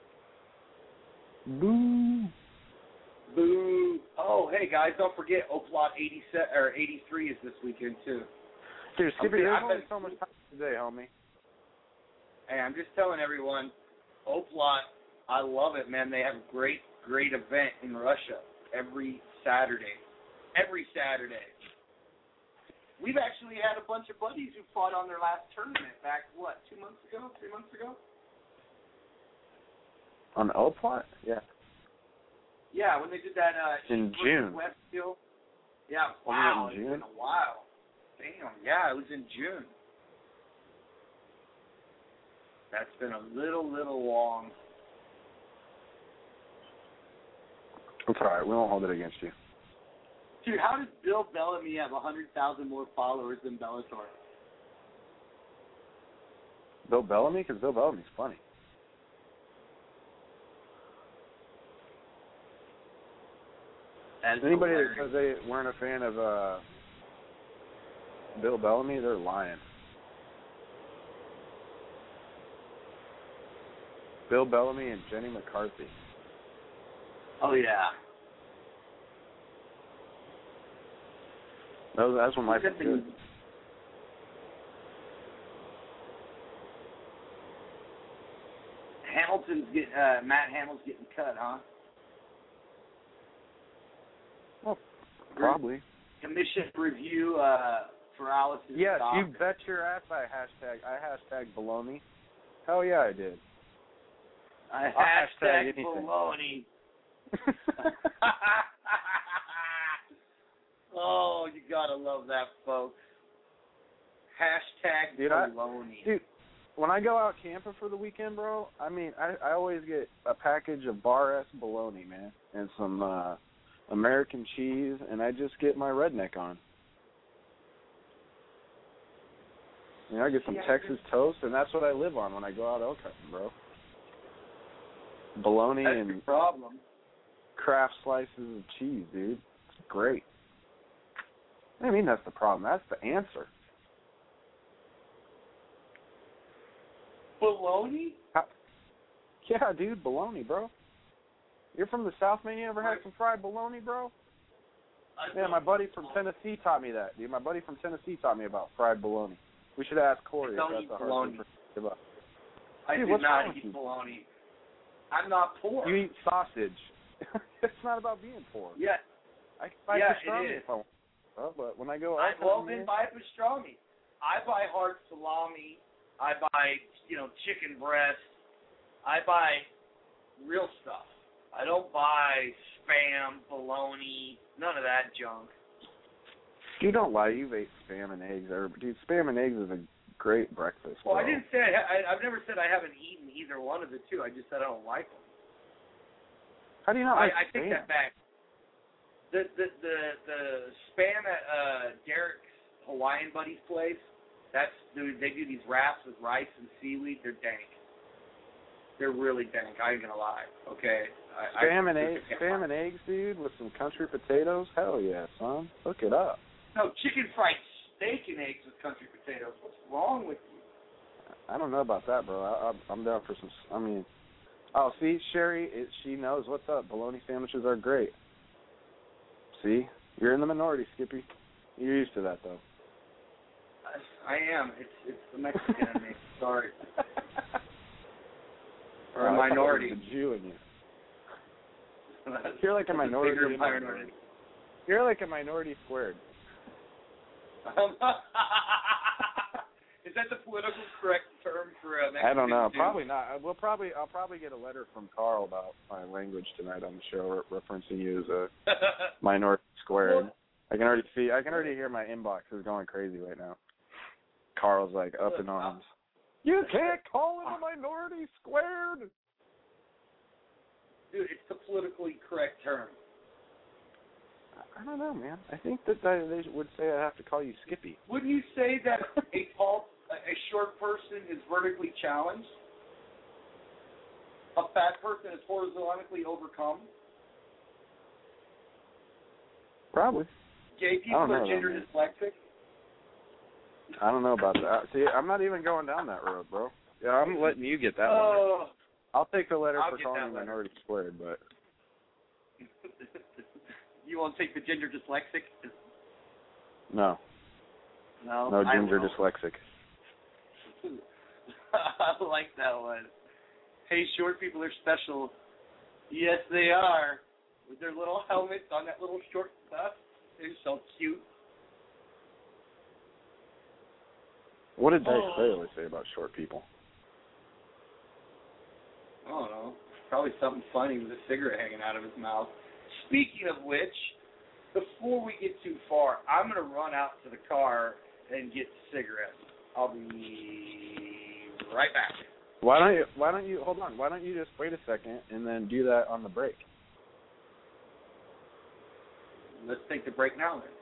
Boo. Boo. Oh, hey guys, don't forget Oplot eighty-seven or eighty-three is this weekend too. Dude, Skippy, I'm- there's I've only been- so much time today, homie. Hey, I'm just telling everyone, Oplot, I love it, man. They have a great, great event in Russia every Saturday. Every Saturday. We've actually had a bunch of buddies who fought on their last tournament back, what, two months ago, three months ago? On Oplot? Yeah. Yeah, when they did that uh, In East versus June. West deal. Yeah, Wasn't it wow, in it's June? been a while. Damn, yeah, it was in June. That's been a little, little long. It's all right. We won't hold it against you. Dude, how does Bill Bellamy have one hundred thousand more followers than Bellator? Bill Bellamy? Because Bill Bellamy's funny. That's Anybody that hilarious. says they weren't a fan of uh, Bill Bellamy, they're lying. Bill Bellamy and Jenny McCarthy. Oh yeah. That was, that's when life was good. Hamilton's getting uh, Matt Hamill's getting cut, huh? Well, probably. Commission review uh, for Alice. Yes, stop. you bet your ass I hashtag I hashtag baloney. Hell yeah, I did. I I'll hashtag hashtag anything. baloney. Oh, you gotta love that, folks. Hashtag Dude, I- baloney. Dude, when I go out camping for the weekend, bro, I mean, I, I always get a package of bar-S bologna, man, and some uh, American cheese, and I just get my redneck on. You know, I get some Yeah, Texas toast, and that's what I live on when I go out elk hunting, bro. Bologna That's and the problem. Kraft slices of cheese, dude. It's great. I mean, that's the problem. That's the answer. Baloney? Yeah, dude, bologna, bro. You're from the South, man. You ever had some fried bologna, bro? I Yeah, my buddy from Tennessee taught me that, dude. My buddy from Tennessee taught me about fried bologna. We should ask Corey if don't that's eat a hard bologna. thing for about. I Dude, do what's not wrong with eat you? bologna. I'm not poor. You eat sausage. It's not about being poor. Yeah. I can buy Yeah, pastrami it is. if I want. Well, but when I go I, out, well, man, then buy pastrami. I buy hard salami. I buy, you know, chicken breast. I buy real stuff. I don't buy Spam, bologna, none of that junk. you don't lie. You've ate Spam and eggs. Or, dude, Spam and eggs is a great breakfast. Well, bro. I didn't say I, I, I've never said I haven't eaten either one of the two. I just said I don't like them. How do you not I, like I take Spam? that back. The the the the Spam at uh, Derek's Hawaiian Buddy's place. That's dude. They do these wraps with rice and seaweed. They're dank. They're really dank. I ain't gonna lie. Okay. I, Spam I, and eggs, spam and eggs, dude, with some country potatoes. Hell yeah, son. Look it up. No, chicken fried steak and eggs with country potatoes. What's wrong with you? I don't know about that, bro. I, I, I'm down for some. I mean, oh, see, Sherry, it, she knows what's up. Bologna sandwiches are great. See, you're in the minority, Skippy. You're used to that, though. I, I am. It's it's the Mexican in me. Sorry. Or Oh, a I thought it was minority. the Jew in you. You're like a minority. Bigger in minority. minority. You're like a minority squared. Is that the political correct term for a Mexican I don't know. Jew? Probably not. I- We'll probably. I'll probably get a letter from Carl about my language tonight on the show, re- referencing you as a minority squared. Well, I can already see. I can already hear my inbox is going crazy right now. Carl's like up in arms. You can't call him a minority squared. Dude, it's the politically correct term. I don't know, man. I think that they, they would say I have to call you Skippy. Wouldn't you say that a tall, a a short person is vertically challenged? A fat person is horizontally overcome? Probably. Gay I people don't know are that, gender man. dyslexic? I don't know about that. See, I'm not even going down that road, bro. Yeah, I'm letting you get that one. Oh. I'll take the letter I'll for get calling that you letter. minority squared, but You won't take the gender dyslexic? no, No. no I ginger will. dyslexic. I like that one. Hey, short people are special. Yes, they are. With their little helmets on that little short stuff. They're so cute. What did Dice Oh. Bailey say about short people? I don't know. Probably something funny with a cigarette hanging out of his mouth. Speaking of which, before we get too far, I'm going to run out to the car and get cigarettes. I'll be right back. Why don't you? Why don't you? Hold on. Why don't you just wait a second and then do that on the break? Let's take the break now then.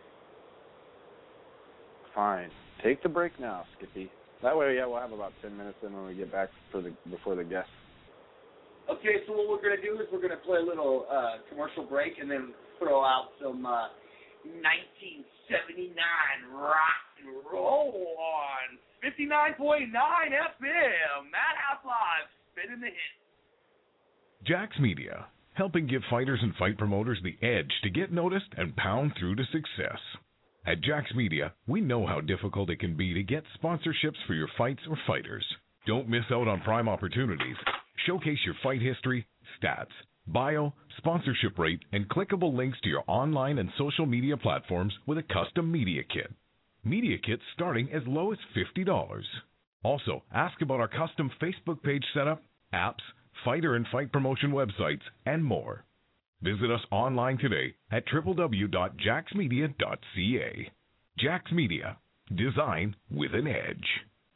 Fine. Take the break now, Skippy. That way, yeah, we'll have about ten minutes in when we get back for the before the guests. Okay, so what we're going to do is we're going to play a little uh, commercial break and then throw out some uh, nineteen seventy-nine rock and roll on fifty-nine point nine F M. Madhouse Live, spinning the hit. Jax Media helping give fighters and fight promoters the edge to get noticed and pound through to success. At Jax Media, we know how difficult it can be to get sponsorships for your fights or fighters. Don't miss out on prime opportunities. Showcase your fight history, stats, bio, sponsorship rate, and clickable links to your online and social media platforms with a custom media kit. Media kits starting as low as fifty dollars. Also, ask about our custom Facebook page setup, apps, fighter and fight promotion websites, and more. Visit us online today at w w w dot jax media dot c a. Jax Media. Design with an edge.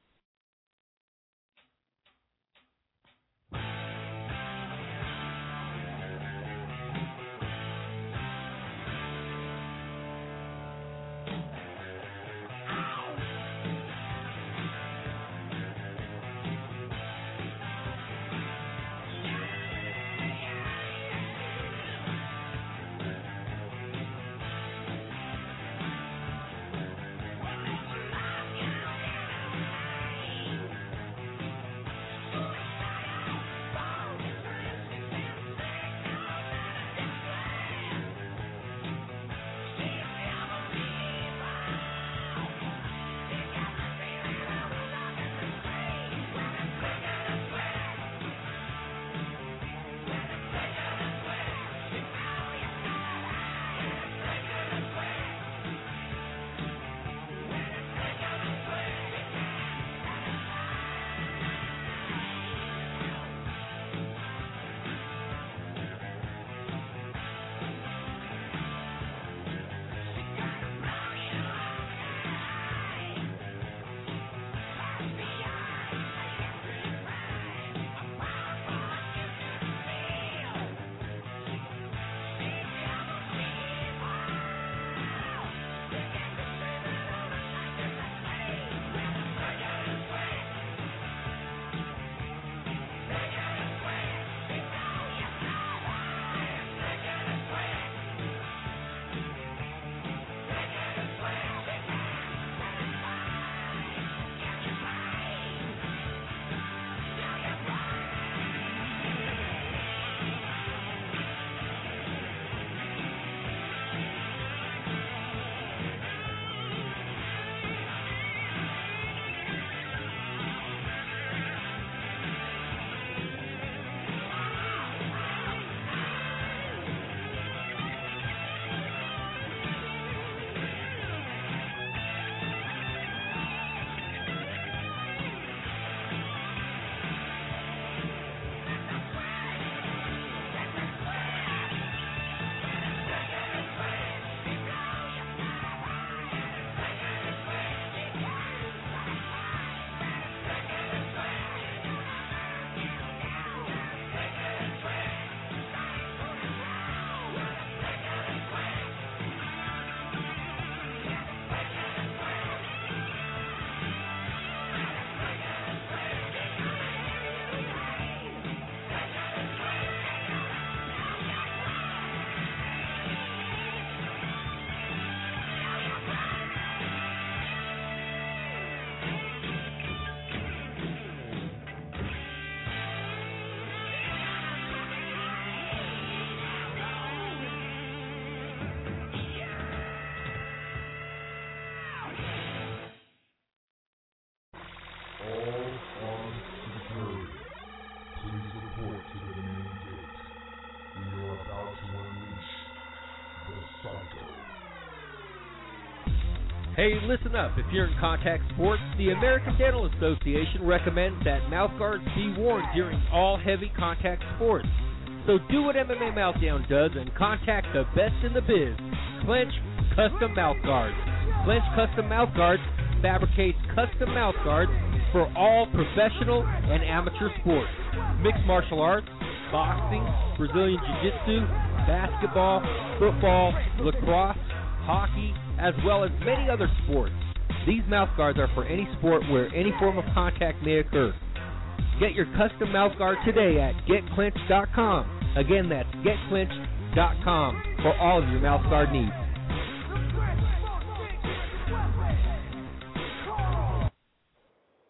Hey, listen up. If you're in contact sports, the American Dental Association recommends that mouth guards be worn during all heavy contact sports. So do what M M A Meltdown does and contact the best in the biz, Clench Custom Mouth Guards. Clench Custom Mouth Guards fabricates custom mouth guards for all professional and amateur sports, mixed martial arts, boxing, Brazilian Jiu-Jitsu, basketball, football, lacrosse, hockey, as well as many other sports. These mouth guards are for any sport where any form of contact may occur. Get your custom mouth guard today at get clench dot com. Again, that's get clench dot com for all of your mouth guard needs.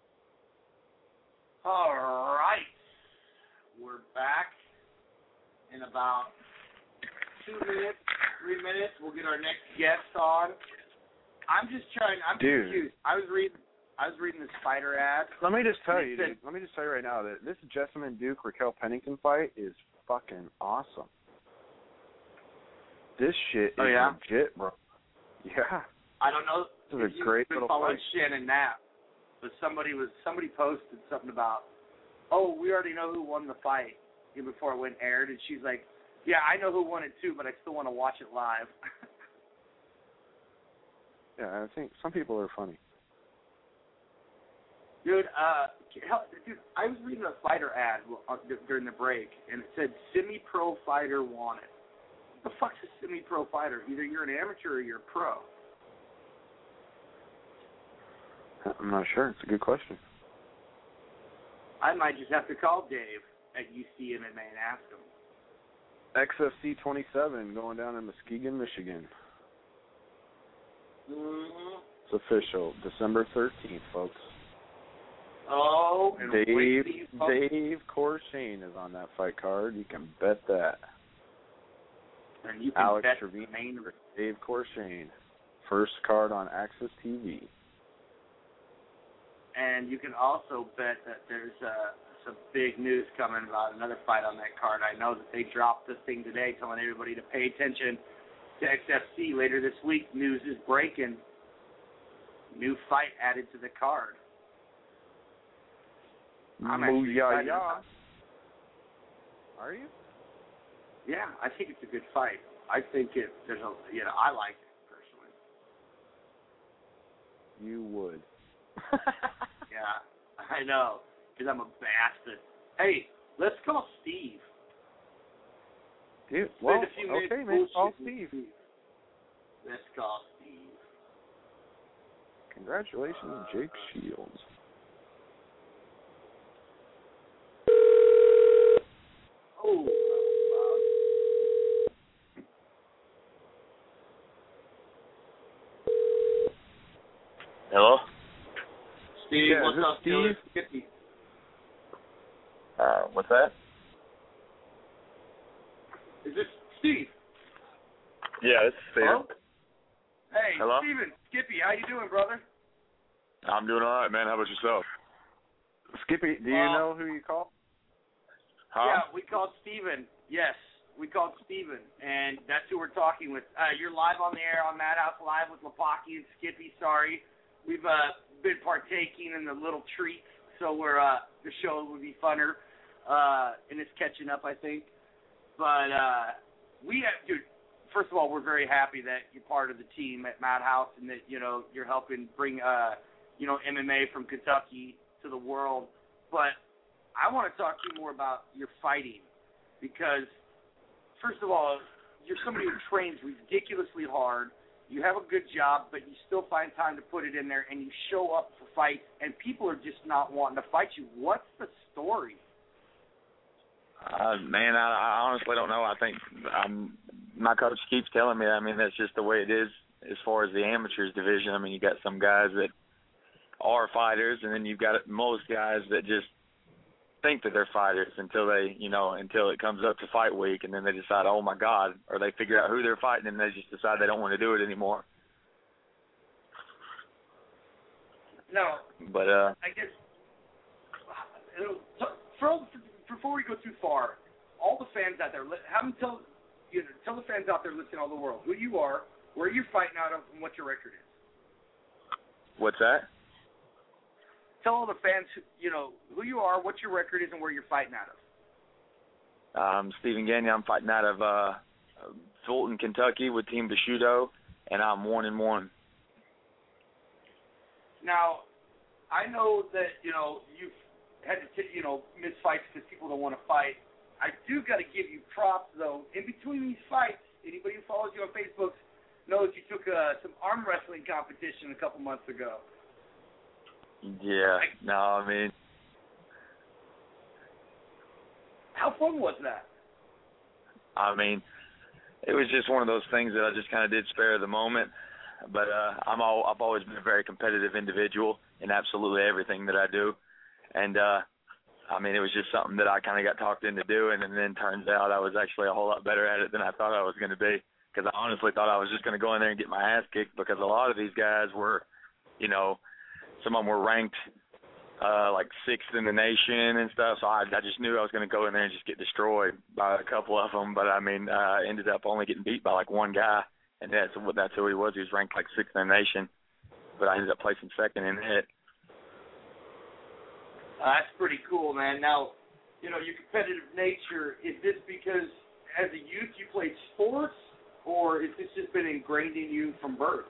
All right. We're back. And in about two minutes, three minutes. We'll get our next guest on. I'm just trying. I'm Dude. confused. I was reading. I was reading the Spider ad. Let me just tell and it you, said- dude. Let me just tell you right now that this Jessamine Duke Raquel Pennington fight is fucking awesome. This shit Oh, is yeah? legit, bro. Yeah. I don't know This is if a you've great been little following fight. Shannon Knapp, but somebody was somebody posted something about, oh, we already know who won the fight before it went aired, and she's like, yeah, I know who won it too, but I still want to watch it live. Yeah, I think some people are funny. Dude, uh, hell, dude, I was reading a fighter ad during the break, and it said semi-pro fighter wanted. What the fuck's a semi-pro fighter? Either you're an amateur or you're a pro. I'm not sure. It's a good question. I might just have to call Dave at U C M M A and ask him. X F C twenty-seven going down in Muskegon, Michigan. Mm-hmm. It's official. December thirteenth, folks. Oh, and wait Dave till you folks- Dave Corshane is on that fight card. You can bet that. And you can Alex bet Trevino, the main. Dave Corshane. First card on Access T V. And you can also bet that there's uh, some big news coming about another fight on that card. I know that they dropped this thing today telling everybody to pay attention to X F C later this week. News is breaking. New fight added to the card. I'm actually excited about it. Are you? Yeah, I think it's a good fight. I think it, there's a, you know, I like it personally. You would. Yeah, I know, because I'm a bastard. Hey, let's call Steve. Dude, Spend well, a few minutes okay, man. Call bullshitting Steve. Let's call Steve. Congratulations, Jake Shields. Oh. Hello? Steve, Yeah, what's is this up, Steve? Steve? Uh, what's that? Is this Steve? Yeah, this is Steve. Hello? Hey, Hello? Steven, Skippy, how you doing, brother? I'm doing all right, man. How about yourself? Skippy, do you Well- know who you called? Huh? Yeah, we called Steven. Yes, we called Steven, and that's who we're talking with. Uh, you're live on the air on Madhouse Live with Lapaki and Skippy. Sorry, we've uh, been partaking in the little treats, so we're uh, the show would be funner, uh, and it's catching up, I think. But uh, we have, dude. First of all, we're very happy that you're part of the team at Madhouse, and that you know you're helping bring uh, you know M M A from Kentucky to the world. But I want to talk to you more about your fighting, because, first of all, you're somebody who trains ridiculously hard. You have a good job, but you still find time to put it in there, and you show up for fights, and people are just not wanting to fight you. What's the story? Uh, man, I, I honestly don't know. I think um, my coach keeps telling me, I mean, that's just the way it is as far as the amateurs division. I mean, you got some guys that are fighters, and then you've got most guys that just think that they're fighters until they, you know, until it comes up to fight week, and then they decide, oh my God, or they figure out who they're fighting, and they just decide they don't want to do it anymore. No, But uh, I guess so, for, before we go too far, all the fans out there, let- have them tell you know, tell the fans out there listening all the world who you are, where you're fighting out of, and what your record is. what's that? Tell all the fans, you know, who you are, what your record is, and where you're fighting out of. Um, Stephen Gagne. I'm fighting out of uh, Fulton, Kentucky, with Team Bushido, and I'm one and one. Now, I know that you know you've had to, t- you know, miss fights because people don't want to fight. I do got to give you props though. In between these fights, anybody who follows you on Facebook knows you took uh, some arm wrestling competition a couple months ago. Yeah, no, I mean, How fun was that? I mean, it was just one of those things that I just kind of did spare of the moment. But uh, I'm all, I've always been a very competitive individual in absolutely everything that I do, and uh, I mean, it was just something that I kind of got talked into doing, and then turns out I was actually a whole lot better at it than I thought I was going to be, because I honestly thought I was just going to go in there and get my ass kicked, because a lot of these guys were, you know, some of them were ranked uh, like sixth in the nation and stuff, so I, I just knew I was going to go in there and just get destroyed by a couple of them, but I mean, I uh, ended up only getting beat by like one guy, and that's, that's who he was. He was ranked like sixth in the nation, but I ended up placing second in it. Uh, that's pretty cool, man. Now, you know, your competitive nature, is this because as a youth you played sports, or is this just been ingrained in you from birth?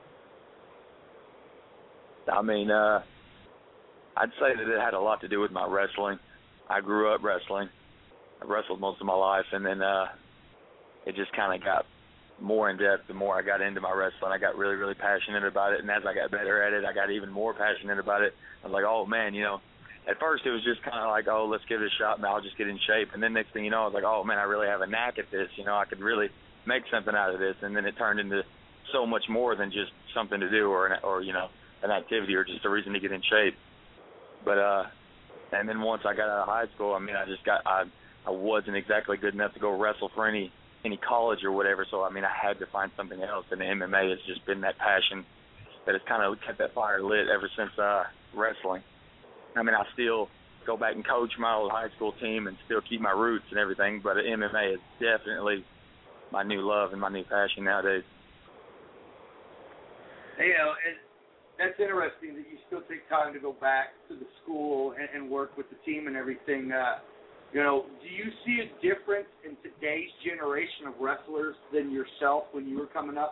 I mean, uh, I'd say that it had a lot to do with my wrestling. I grew up wrestling. I wrestled most of my life, and then uh, it just kind of got more in depth the more I got into my wrestling. I got really, really passionate about it, and as I got better at it, I got even more passionate about it. I was like, oh, man, you know, at first it was just kind of like, oh, let's give it a shot, and I'll just get in shape. And then next thing you know, I was like, oh, man, I really have a knack at this. You know, I could really make something out of this. And then it turned into so much more than just something to do or, an, or you know, an activity or just a reason to get in shape. But, uh, and then once I got out of high school, I mean, I just got, I, I wasn't exactly good enough to go wrestle for any, any college or whatever. So, I mean, I had to find something else. And the M M A has just been that passion that has kind of kept that fire lit ever since uh, wrestling. I mean, I still go back and coach my old high school team and still keep my roots and everything, but M M A is definitely my new love and my new passion nowadays. You know, and that's interesting that you still take time to go back to the school and, and work with the team and everything. Uh, you know, do you see a difference in today's generation of wrestlers than yourself when you were coming up?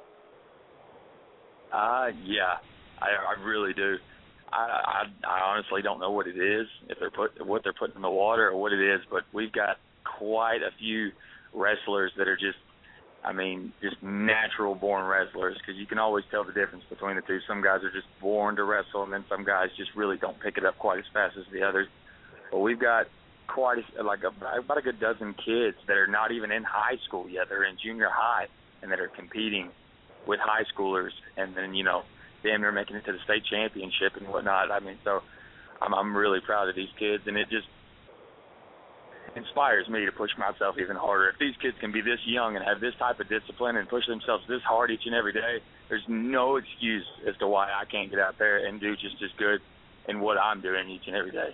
Uh, yeah, I, I really do. I, I I honestly don't know what it is, if they're put what they're putting in the water or what it is, but we've got quite a few wrestlers that are just, I mean, just natural born wrestlers, because you can always tell the difference between the two. Some guys are just born to wrestle, and then some guys just really don't pick it up quite as fast as the others. But we've got quite a, like a, about a good dozen kids that are not even in high school yet. They're in junior high and that are competing with high schoolers, and then, you know, damn near making it to the state championship and whatnot. I mean, so I'm I'm really proud of these kids, and it just inspires me to push myself even harder. If these kids can be this young and have this type of discipline and push themselves this hard each and every day, there's no excuse as to why I can't get out there and do just as good in what I'm doing each and every day.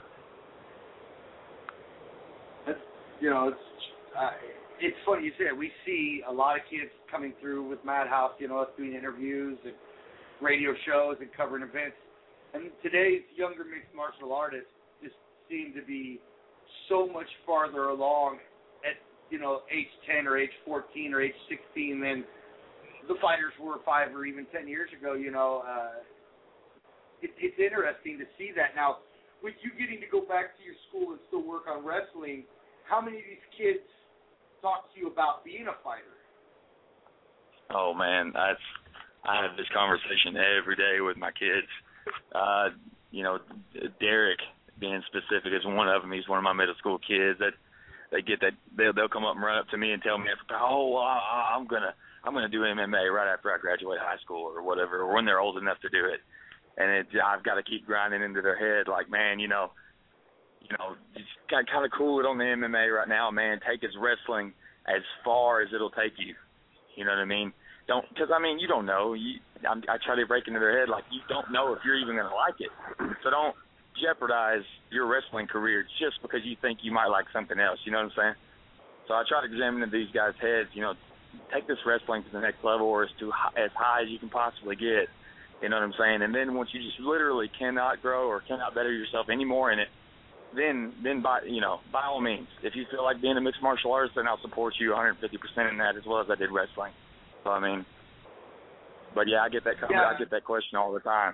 That's, you know, it's uh, it's funny you say it. We see a lot of kids coming through with Madhouse, you know, us doing interviews and radio shows and covering events. And today's younger mixed martial artists just seem to be so much farther along at, you know, age ten or age fourteen or age sixteen than the fighters were five or even ten years ago, you know. Uh, it, it's interesting to see that. Now, with you getting to go back to your school and still work on wrestling, how many of these kids talk to you about being a fighter? Oh, man, that's I have this conversation every day with my kids. Uh, you know, Derek, being specific, is one of them. He's one of my middle school kids. That they get that they'll, they'll come up and run up to me and tell me, oh, well, I, I'm gonna I'm gonna do M M A right after I graduate high school or whatever, or when they're old enough to do it. And it, I've got to keep grinding into their head, like, man, you know, you know, just got kind of cool it on the M M A right now, man. Take his wrestling as far as it'll take you. You know what I mean? Don't, because I mean, you don't know. You, I'm, I try to break into their head like you don't know if you're even going to like it. So don't jeopardize your wrestling career just because you think you might like something else. You know what I'm saying? So I try to examine these guys' heads. You know, take this wrestling to the next level, or as to as high as you can possibly get. You know what I'm saying? And then once you just literally cannot grow or cannot better yourself anymore in it, then then by you know by all means, if you feel like being a mixed martial artist, then I'll support you one hundred fifty percent in that, as well as I did wrestling. So I mean, but yeah, I get that yeah. I get that question all the time.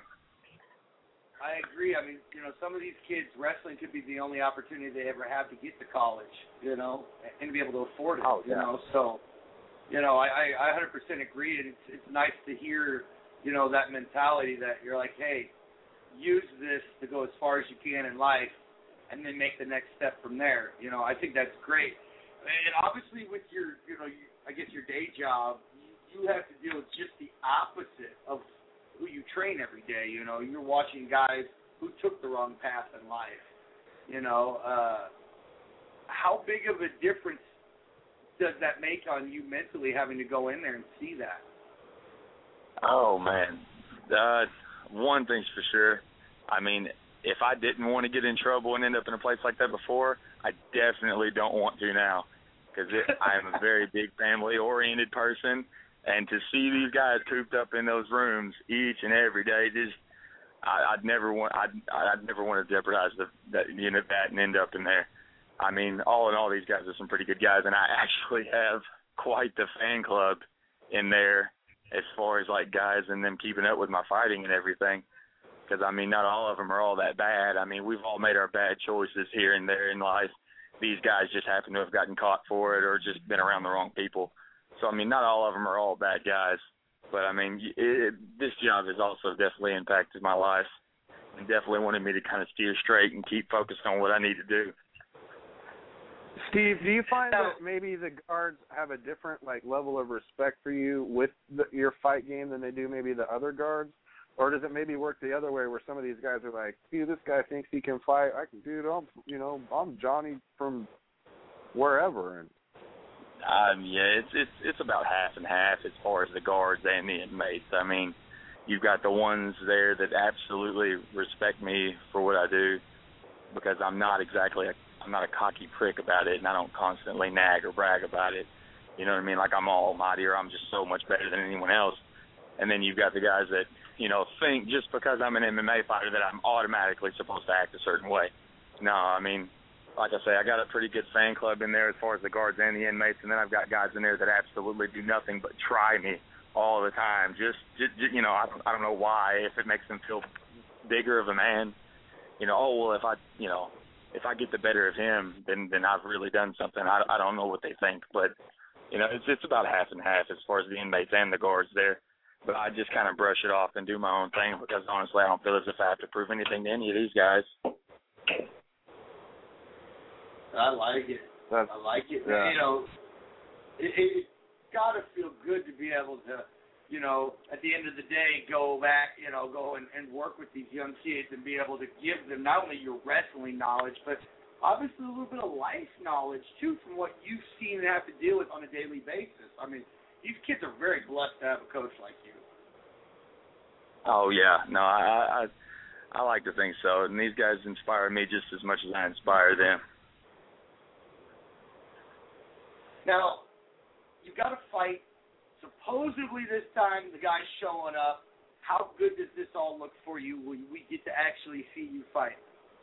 I agree. I mean, you know, some of these kids, wrestling could be the only opportunity they ever have to get to college, you know, and be able to afford it. Oh, yeah. You know, so you know, I, I one hundred percent agree, and it's it's nice to hear, you know, that mentality that you're like, hey, use this to go as far as you can in life, and then make the next step from there. You know, I think that's great. And obviously, with your, you know, you, I guess your day job, you have to deal with just the opposite of who you train every day. You know, you're watching guys who took the wrong path in life. You know, uh, how big of a difference does that make on you mentally having to go in there and see that? Oh, man. Uh, one thing's for sure. I mean, if I didn't want to get in trouble and end up in a place like that before, I definitely don't want to now, because I am a very big family-oriented person, and to see these guys cooped up in those rooms each and every day, just I, I'd never want I'd I'd never want to jeopardize the that you know that and end up in there. I mean, all in all, these guys are some pretty good guys, and I actually have quite the fan club in there as far as, like, guys and them keeping up with my fighting and everything. Because, I mean, not all of them are all that bad. I mean, we've all made our bad choices here and there in life. These guys just happen to have gotten caught for it or just been around the wrong people. So, I mean, not all of them are all bad guys. But, I mean, it, this job has also definitely impacted my life and definitely wanted me to kind of steer straight and keep focused on what I need to do. Steve, do you find that maybe the guards have a different like level of respect for you with the, your fight game than they do maybe the other guards? Or does it maybe work the other way where some of these guys are like, dude, this guy thinks he can fight. I can, dude, I'm, you know, I'm Johnny from wherever. And um, yeah, it's it's it's about half and half as far as the guards and the inmates. I mean, you've got the ones there that absolutely respect me for what I do because I'm not exactly a I'm not a cocky prick about it, and I don't constantly nag or brag about it. You know what I mean? Like I'm almighty or I'm just so much better than anyone else. And then you've got the guys that, you know, think just because I'm an M M A fighter that I'm automatically supposed to act a certain way. No, I mean, like I say, I got a pretty good fan club in there as far as the guards and the inmates, and then I've got guys in there that absolutely do nothing but try me all the time. Just, just you know, I don't, I don't know why, if it makes them feel bigger of a man. You know, oh, well, if I, you know, if I get the better of him, then then I've really done something. I, I don't know what they think, but, you know, it's it's about half and half as far as the inmates and the guards there. But I just kind of brush it off and do my own thing because, honestly, I don't feel as if I have to prove anything to any of these guys. I like it. That's, I like it. Yeah. You know, it, it, it's got to feel good to be able to, you know, at the end of the day, go back, you know, go and, and work with these young kids and be able to give them not only your wrestling knowledge, but obviously a little bit of life knowledge, too, from what you've seen and have to deal with on a daily basis. I mean, these kids are very blessed to have a coach like you. Oh, yeah. No, I, I I like to think so. And these guys inspire me just as much as I inspire them. Now, you've got to fight. Supposedly this time the guy's showing up. How good does this all look for you when we get to actually see you fight?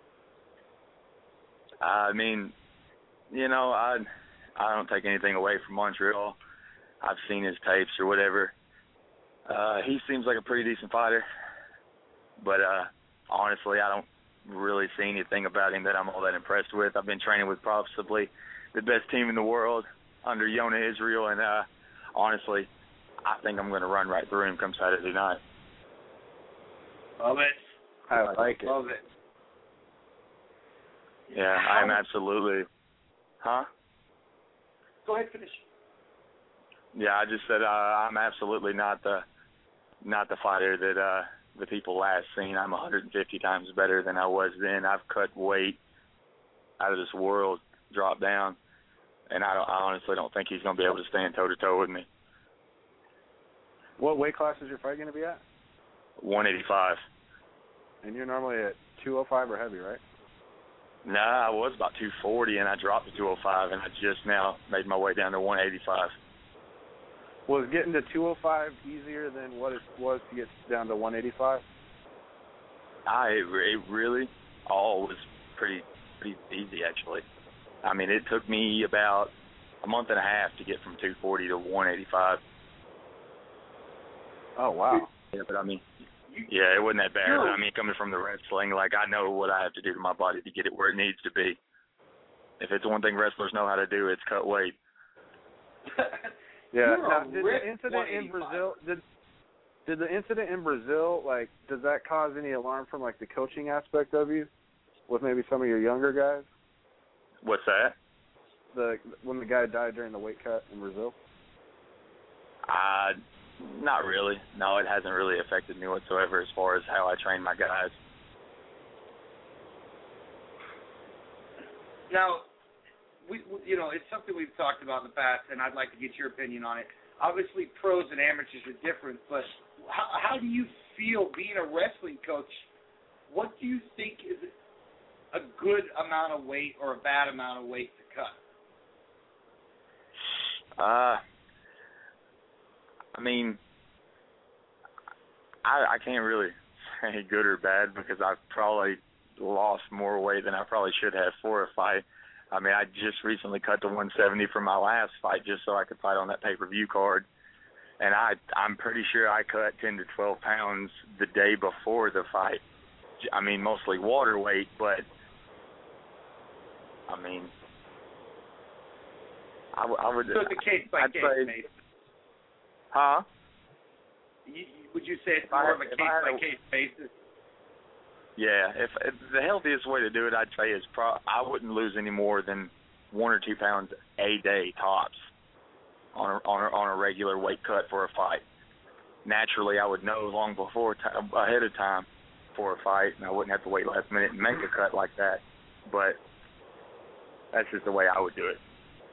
I mean, you know, I I don't take anything away from Montreal. I've seen his tapes or whatever. Uh, he seems like a pretty decent fighter. But uh, honestly, I don't really see anything about him that I'm all that impressed with. I've been training with possibly the best team in the world under Yona Israel, and uh, honestly, I think I'm going to run right through him come Saturday night. Love it. I like it. Love it. Yeah, I'm absolutely. Huh? Go ahead, finish. Yeah, I just said uh, I'm absolutely not the not the fighter that uh, the people last seen. I'm one hundred fifty times better than I was then. I've cut weight out of this world, dropped down, and I, don't, I honestly don't think he's going to be able to stand toe-to-toe with me. What weight class is your fight going to be at? one eighty-five. And you're normally at two oh five or heavy, right? Nah, I was about two forty, and I dropped to two oh five, and I just now made my way down to one eighty-five. Was getting to two oh five easier than what it was to get down to one eighty-five? I it really all was pretty pretty easy, actually. I mean, it took me about a month and a half to get from two forty to one eighty-five. Oh, wow. Yeah, but I mean, yeah, it wasn't that bad. I mean, coming from the wrestling, like, I know what I have to do to my body to get it where it needs to be. If it's one thing wrestlers know how to do, it's cut weight. Yeah. You're Now, a did the incident in Brazil did did the incident in Brazil like does that cause any alarm from like the coaching aspect of you with maybe some of your younger guys? What's that? The when the guy died during the weight cut in Brazil? Uh, not really. No, it hasn't really affected me whatsoever as far as how I train my guys. Now, we, you know, it's something we've talked about in the past, and I'd like to get your opinion on it. Obviously, pros and amateurs are different, but how, how do you feel being a wrestling coach? What do you think is a good amount of weight or a bad amount of weight to cut? Uh, I mean, I, I can't really say good or bad because I've probably lost more weight than I probably should have for a fight. I mean, I just recently cut to one seventy for my last fight just so I could fight on that pay-per-view card. And I, I'm pretty sure I cut ten to twelve pounds the day before the fight. I mean, mostly water weight, but, I mean, I, w- I would... So it's a case-by-case basis. Huh? You, would you say it's more of a case-by-case basis? Yeah, if, if the healthiest way to do it, I'd say is pro- I wouldn't lose any more than one or two pounds a day tops on a, on a, on a regular weight cut for a fight. Naturally, I would know long before, t- ahead of time for a fight, and I wouldn't have to wait last minute and make a cut like that. But that's just the way I would do it.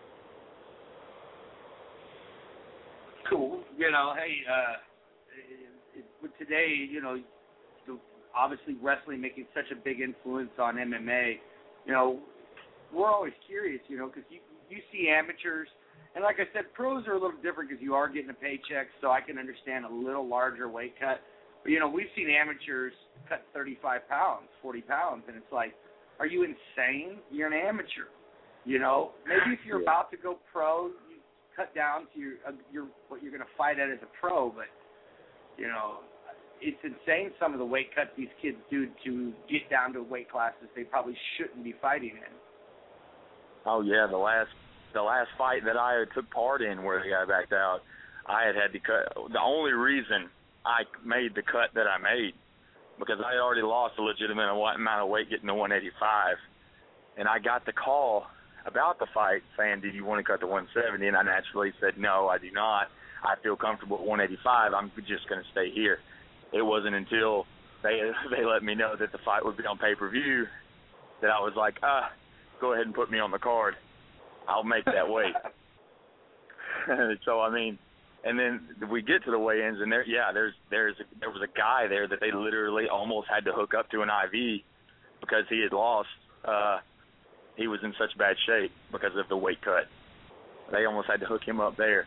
Cool. You know, hey, uh, it, it, today, you know, obviously wrestling making such a big influence on M M A, you know, we're always curious, you know, because you, you see amateurs, and like I said, pros are a little different because you are getting a paycheck, so I can understand a little larger weight cut. But, you know, we've seen amateurs cut thirty-five pounds, forty pounds, and it's like, are you insane? You're an amateur. You know, maybe if you're about to go pro, you cut down to your, uh, your what you're going to fight at as a pro, but, you know, it's insane some of the weight cuts these kids do to get down to weight classes they probably shouldn't be fighting in. Oh yeah, the last the last fight that I took part in where the guy backed out, I had had to cut. The only reason I made the cut that I made because I had already lost a legitimate amount of weight getting to one eighty-five, and I got the call about the fight saying, "Did you want to cut to one seventy?" And I naturally said, "No, I do not. I feel comfortable at one eighty-five. I'm just going to stay here." It wasn't until they they let me know that the fight would be on pay-per-view that I was like, ah, go ahead and put me on the card. I'll make that weight. So, I mean, and then we get to the weigh-ins, and there, yeah, there's there's there was a guy there that they literally almost had to hook up to an I V because he had lost. Uh, he was in such bad shape because of the weight cut. They almost had to hook him up there.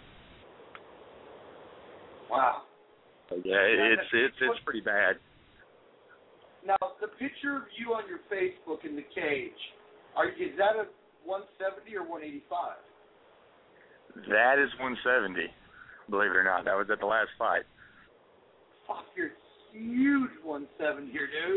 Wow. So, yeah, it's it's it's pretty bad. Now, the picture of you on your Facebook in the cage, are is that a one seventy or one eighty-five? That is one seventy, believe it or not. That was at the last fight. Fuck, you're huge one seventy here, dude.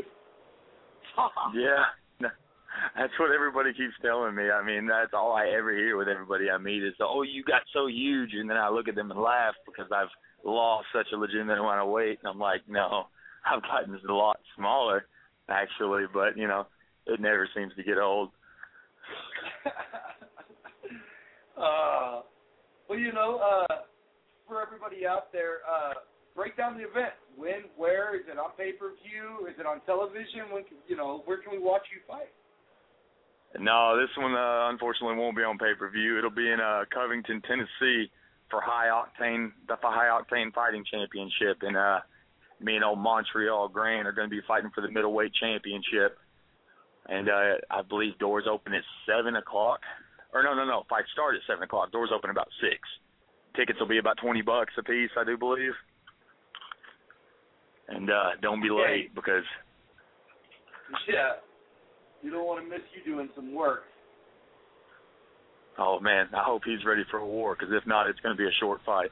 Yeah, that's what everybody keeps telling me. I mean, that's all I ever hear with everybody I meet is, oh, you got so huge, and then I look at them and laugh because I've lost such a legitimate amount of weight, and I'm like, no, I've gotten a lot smaller, actually, but, you know, it never seems to get old. uh, well, you know, uh, for everybody out there, uh, break down the event. When, where, is it on pay-per-view? Is it on television? When, can, you know, where can we watch you fight? No, this one, uh, unfortunately, won't be on pay-per-view. It'll be in uh, Covington, Tennessee, for High Octane, the High Octane Fighting Championship, and uh, me and old Montreal Grant are going to be fighting for the middleweight championship. And uh, I believe doors open at seven o'clock. Or no, no, no, fight start at seven o'clock. Doors open about six. Tickets will be about twenty bucks a piece, I do believe. And uh, don't be late because... Yeah, you don't want to miss you doing some work. Oh, man, I hope he's ready for a war, because if not, it's going to be a short fight.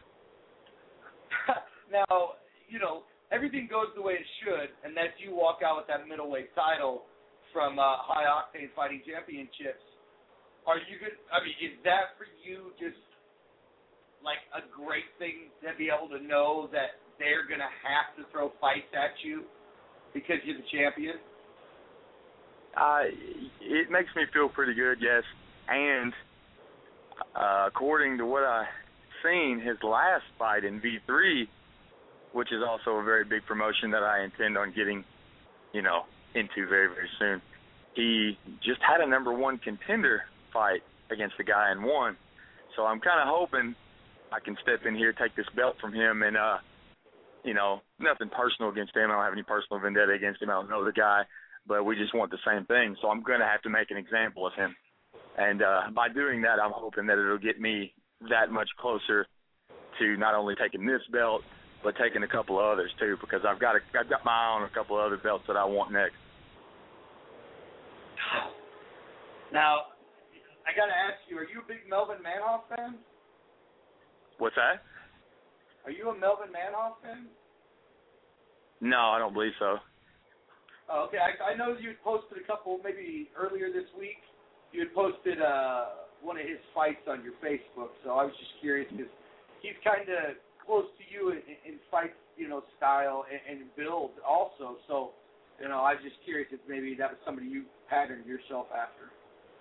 Now, you know, everything goes the way it should, and that's you walk out with that middleweight title from uh, High Octane Fighting Championships. Are you good? I mean, is that for you just like a great thing to be able to know that they're going to have to throw fights at you because you're the champion? Uh, it makes me feel pretty good, yes. And uh, according to what I've seen, his last fight in V three, which is also a very big promotion that I intend on getting, you know, into very, very soon, he just had a number one contender fight against the guy and won. So I'm kind of hoping I can step in here, take this belt from him, and, uh, you know, nothing personal against him. I don't have any personal vendetta against him. I don't know the guy, but we just want the same thing. So I'm going to have to make an example of him. And uh, by doing that, I'm hoping that it'll get me that much closer to not only taking this belt, but taking a couple of others too, because I've got a, I've got my eye on a couple of other belts that I want next. Now, I got to ask you, are you a big Melvin Manhoff fan? What's that? Are you a Melvin Manhoff fan? No, I don't believe so. Oh, okay, I, I know you had posted a couple, maybe earlier this week. You had posted uh, one of his fights on your Facebook, so I was just curious because he's kind of close to you in, in fight, you know, style and, and build also. So, you know, I was just curious if maybe that was somebody you patterned yourself after.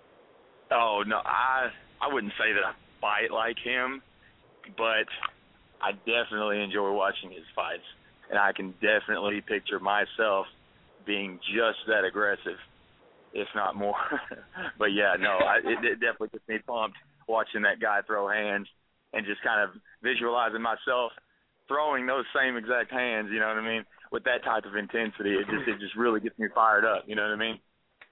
Oh no, I I wouldn't say that I fight like him, but I definitely enjoy watching his fights, and I can definitely picture myself being just that aggressive, if not more. But yeah, no, I, it, it definitely gets me pumped watching that guy throw hands and just kind of visualizing myself throwing those same exact hands. You know what I mean? With that type of intensity, it just it just really gets me fired up. You know what I mean?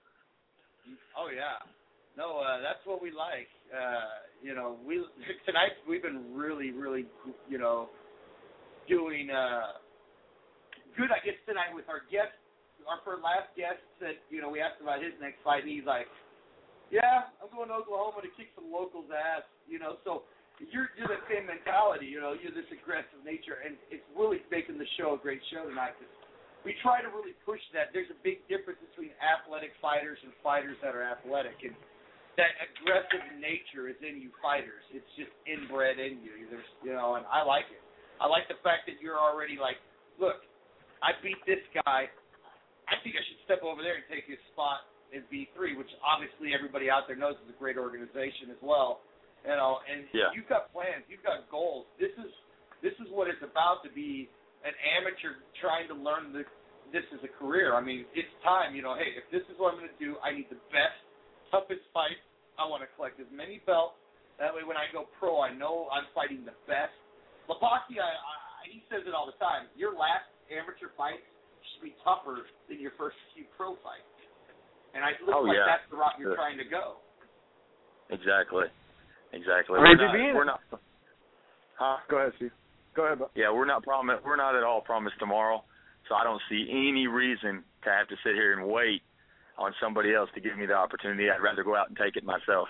Oh yeah. No, uh, that's what we like. Uh, you know, we tonight we've been really, really, you know, doing uh, good. I guess tonight with our guest, our first last guest said, you know, we asked about his next fight, and he's like, "Yeah, I'm going to Oklahoma to kick some locals' ass." You know, so you're you're the same mentality. You know, you're this aggressive nature, and it's really making the show a great show tonight. Cause we try to really push that. There's a big difference between athletic fighters and fighters that are athletic, and that aggressive nature is in you fighters. It's just inbred in you. There's, you know, and I like it. I like the fact that you're already like, look, I beat this guy. I think I should step over there and take his spot in B three, which obviously everybody out there knows is a great organization as well. You know, and yeah. You've got plans. You've got goals. This is this is what it's about to be an amateur trying to learn the, this as a career. I mean, it's time. You know, hey, if this is what I'm going to do, I need the best, toughest fight. I want to collect as many belts. That way when I go pro, I know I'm fighting the best. Leposki, I, I, he says it all the time. Your last amateur fight should be tougher than your first few pro fights. And I look oh, like yeah. that's the route you're sure. trying to go. Exactly. Exactly. We're not, being... we're not. Huh? Go ahead, Steve. Go ahead, Bob. Yeah, we're not promised. We're not at all promised tomorrow, so I don't see any reason to have to sit here and wait on somebody else to give me the opportunity. I'd rather go out and take it myself.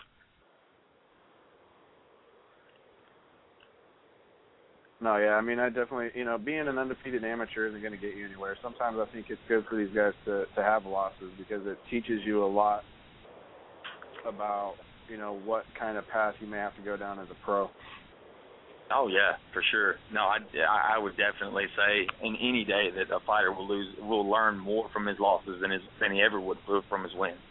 No, yeah, I mean, I definitely, you know, being an undefeated amateur isn't going to get you anywhere. Sometimes I think it's good for these guys to, to have losses because it teaches you a lot about, you know, what kind of path you may have to go down as a pro. Oh, yeah, for sure. No, I, I would definitely say in any day that a fighter will lose, will learn more from his losses than his than he ever would from his wins.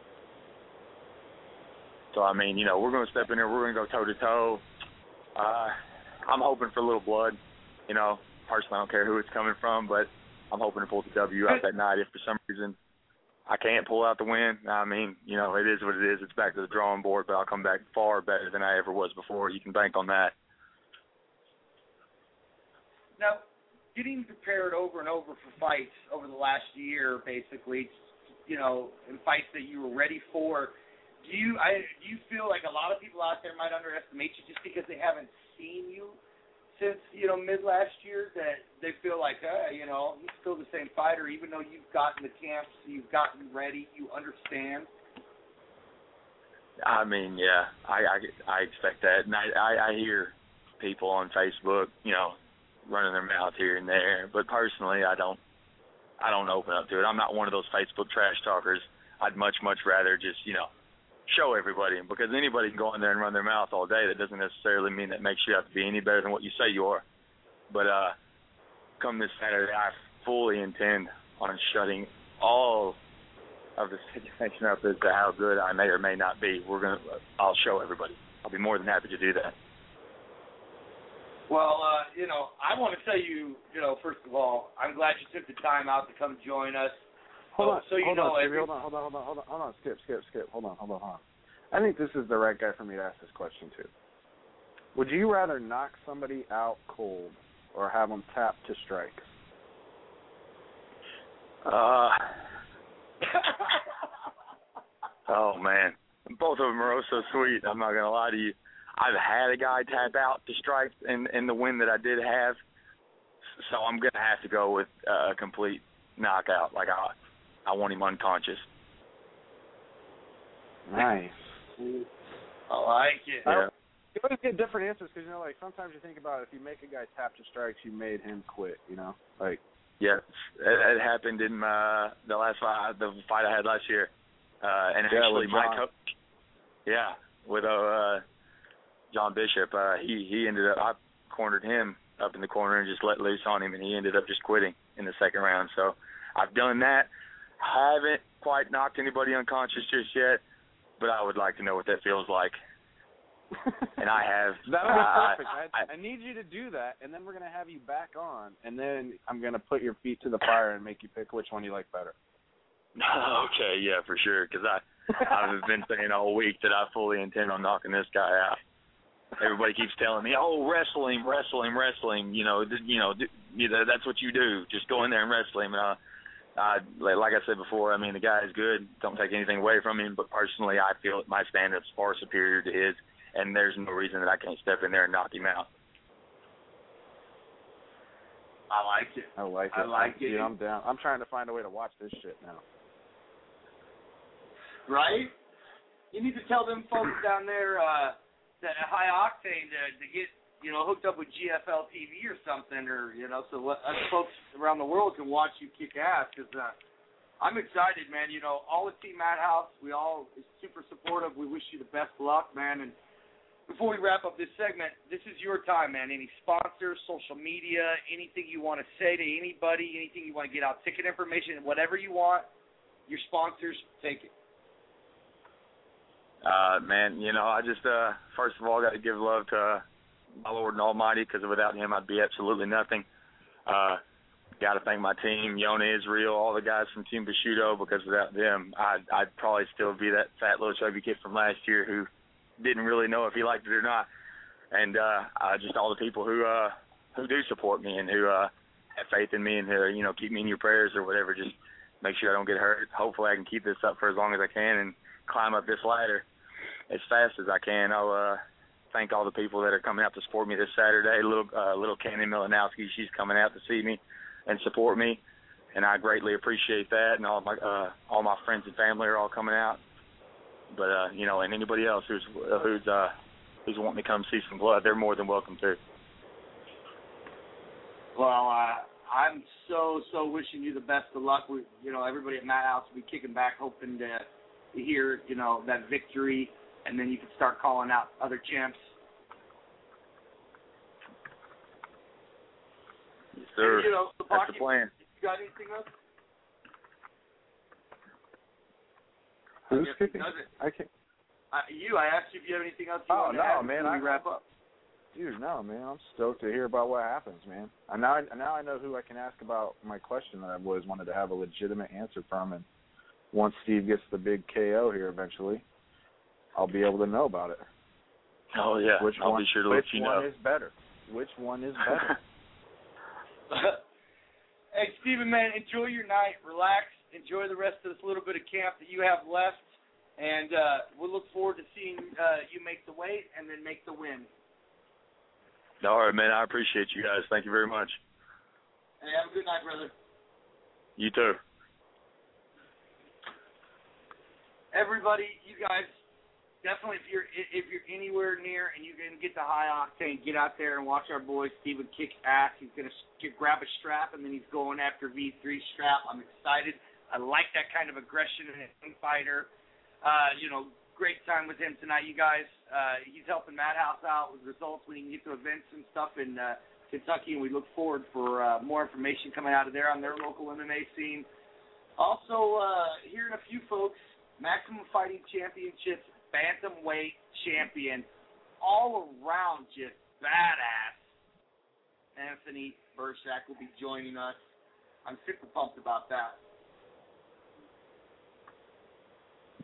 So, I mean, you know, we're going to step in there. We're going to go toe-to-toe. Uh, I'm hoping for a little blood. You know, personally, I don't care who it's coming from, but I'm hoping to pull the W out that night. If for some reason I can't pull out the win, I mean, you know, it is what it is. It's back to the drawing board, but I'll come back far better than I ever was before. You can bank on that. Now, getting prepared over and over for fights over the last year, basically, you know, in fights that you were ready for, do you I do you feel like a lot of people out there might underestimate you just because they haven't seen you since, you know, mid last year, that they feel like, uh, you know, he's still the same fighter, even though you've gotten the camps, you've gotten ready, you understand? I mean, yeah, I I, I expect that, and I, I I hear people on Facebook, you know, running their mouth here and there, but personally, I don't, I don't open up to it. I'm not one of those Facebook trash talkers. I'd much, much rather just, you know, show everybody, because anybody can go in there and run their mouth all day. That doesn't necessarily mean that makes you have to be any better than what you say you are. But uh, come this Saturday, I fully intend on shutting all of the situation up as to how good I may or may not be. We're gonna, I'll show everybody. I'll be more than happy to do that. Well, uh, you know, I want to tell you, you know, first of all, I'm glad you took the time out to come join us. Hold oh, on, so you hold know, on, every... hold on, hold on, hold on, hold on, hold on, skip, skip, skip, hold on, hold on, hold on. I think this is the right guy for me to ask this question to. Would you rather knock somebody out cold or have them tap to strikes? Uh, oh, man. Both of them are oh so sweet. I'm not going to lie to you. I've had a guy tap out to strike in, in the win that I did have, so I'm going to have to go with uh, a complete knockout. Like, I, I want him unconscious. Nice. I like it. Yeah. You always get different answers because, you know, like, sometimes you think about it, if you make a guy tap to strikes, you made him quit, you know? Like, yeah, it, it happened in my, the last fight, the fight I had last year. Uh, and yeah, actually, my John. coach, yeah, with uh, John Bishop, uh, he, he ended up, I cornered him up in the corner and just let loose on him, and he ended up just quitting in the second round. So I've done that. Haven't quite knocked anybody unconscious just yet, but I would like to know what that feels like. And I have. That'll be uh, perfect. I, I, I need you to do that, and then we're going to have you back on, and then I'm going to put your feet to the fire and make you pick which one you like better. Okay, yeah, for sure, because I, I've been saying all week that I fully intend on knocking this guy out. Everybody keeps telling me, oh, wrestle him, wrestle him, wrestle him. You know, th- you know, th- you know, that's what you do. Just go in there and wrestle him. And I, I, like I said before, I mean, the guy is good. Don't take anything away from him. But personally, I feel that my stand-up's far superior to his, and there's no reason that I can't step in there and knock him out. I like it. I like it. I like Dude, it. I'm down. I'm trying to find a way to watch this shit now. Right? You need to tell them folks down there uh, that at High Octane to, to get, you know, hooked up with G F L T V or something, or, you know, so what, us folks around the world can watch you kick ass, because uh, I'm excited, man. You know, all the Team Madhouse, we all is super supportive. We wish you the best luck, man. And before we wrap up this segment, this is your time, man. Any sponsors, social media, anything you want to say to anybody, anything you want to get out, ticket information, whatever you want, your sponsors, take it. Uh, man, you know, I just, uh, first of all, got to give love to uh, my Lord and Almighty, because without him, I'd be absolutely nothing. Uh, got to thank my team, Yona Israel, all the guys from Team Bushido, because without them, I'd, I'd probably still be that fat little chubby kid from last year who didn't really know if he liked it or not. And uh, uh, just all the people who uh, who do support me and who uh, have faith in me and who, you know, keep me in your prayers or whatever, just make sure I don't get hurt. Hopefully I can keep this up for as long as I can and climb up this ladder as fast as I can. I'll uh, thank all the people that are coming out to support me this Saturday. Little uh, little Candy Milanowski, she's coming out to see me and support me, and I greatly appreciate that. And all my uh, all my friends and family are all coming out. But uh, you know, and anybody else who's who's uh, who's wanting to come see some blood, they're more than welcome to. Well, uh, I'm so so wishing you the best of luck. We, you know, everybody at Madhouse will be kicking back, hoping to, to hear, you know, that victory. And then you can start calling out other champs. Yes, sir. And, you know, the That's pocket, the plan. You got anything else? Who's I kicking? doesn't. I can't. Uh, you, I asked you if you have anything else you Oh, want no, to add man, before I- we wrap up. Dude, no, man. I'm stoked to hear about what happens, man. And now, I, now I know who I can ask about my question that I've always wanted to have a legitimate answer from. And once Steve gets the big K O here eventually, I'll be able to know about it. Oh, yeah. Which I'll one, be sure to which let you one know. is better? Which one is better? Hey, Steven, man, enjoy your night. Relax. Enjoy the rest of this little bit of camp that you have left. And uh, we'll look forward to seeing uh, you make the weight and then make the win. All right, man. I appreciate you guys. Thank you very much. Hey, have a good night, brother. You too. Everybody, you guys, definitely if you're if you're anywhere near and you can get to High Octane, get out there and watch our boy Steven kick ass. He's gonna get, grab a strap and then he's going after V three strap. I'm excited. I like that kind of aggression in a fighter. Uh, you know, great time with him tonight, you guys. Uh, he's helping Madhouse out with results when he can get to events and stuff in uh, Kentucky, and we look forward for uh, more information coming out of there on their local M M A scene. Also, uh, hearing a few folks. Maximum Fighting Championships bantamweight champion, all around just badass. Anthony Burchak will be joining us. I'm super pumped about that.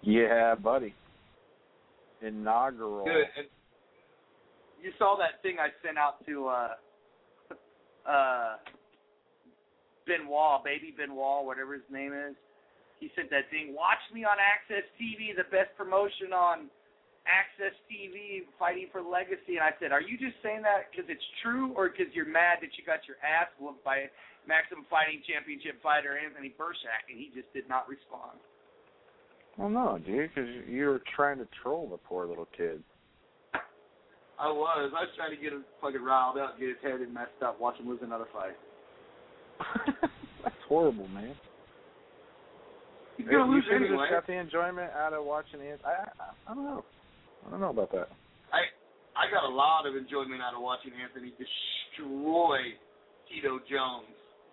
Yeah, buddy. Inaugural. Good. And you saw that thing I sent out to uh, uh, Benoit, baby Benoit, whatever his name is. He sent that thing, watch me on Access T V, the best promotion on Access T V, fighting for legacy. And I said, are you just saying that because it's true or because you're mad that you got your ass whooped by Maximum Fighting Championship fighter Anthony Burchak? And he just did not respond. Well, no, dude, because you were trying to troll the poor little kid. I was. I was trying to get him fucking riled up, get his head messed up, watch him lose another fight. That's horrible, man. He's gonna you lose should have anyway. just got the enjoyment out of watching it. I, I, I don't know. I don't know about that. I I got a lot of enjoyment out of watching Anthony destroy Tito Jones.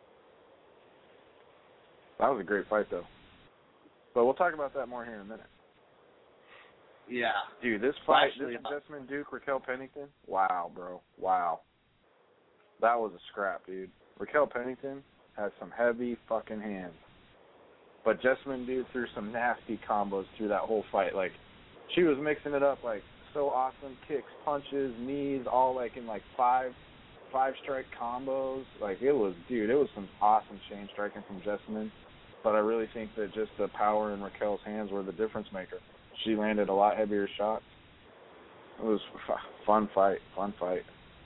That was a great fight, though. But we'll talk about that more here in a minute. Yeah. Dude, this fight, Actually, this Jessamyn Duke, Raquel Pennington, wow, bro, wow. That was a scrap, dude. Raquel Pennington has some heavy fucking hands. But Jessamyn Duke threw some nasty combos through that whole fight. Like, she was mixing it up, like, so awesome. Kicks, punches, knees, all, like, in, like, five, five-strike combos. Like, it was, dude, it was some awesome chain striking from Jessamyn. But I really think that just the power in Raquel's hands were the difference maker. She landed a lot heavier shots. It was a fun fight, fun fight.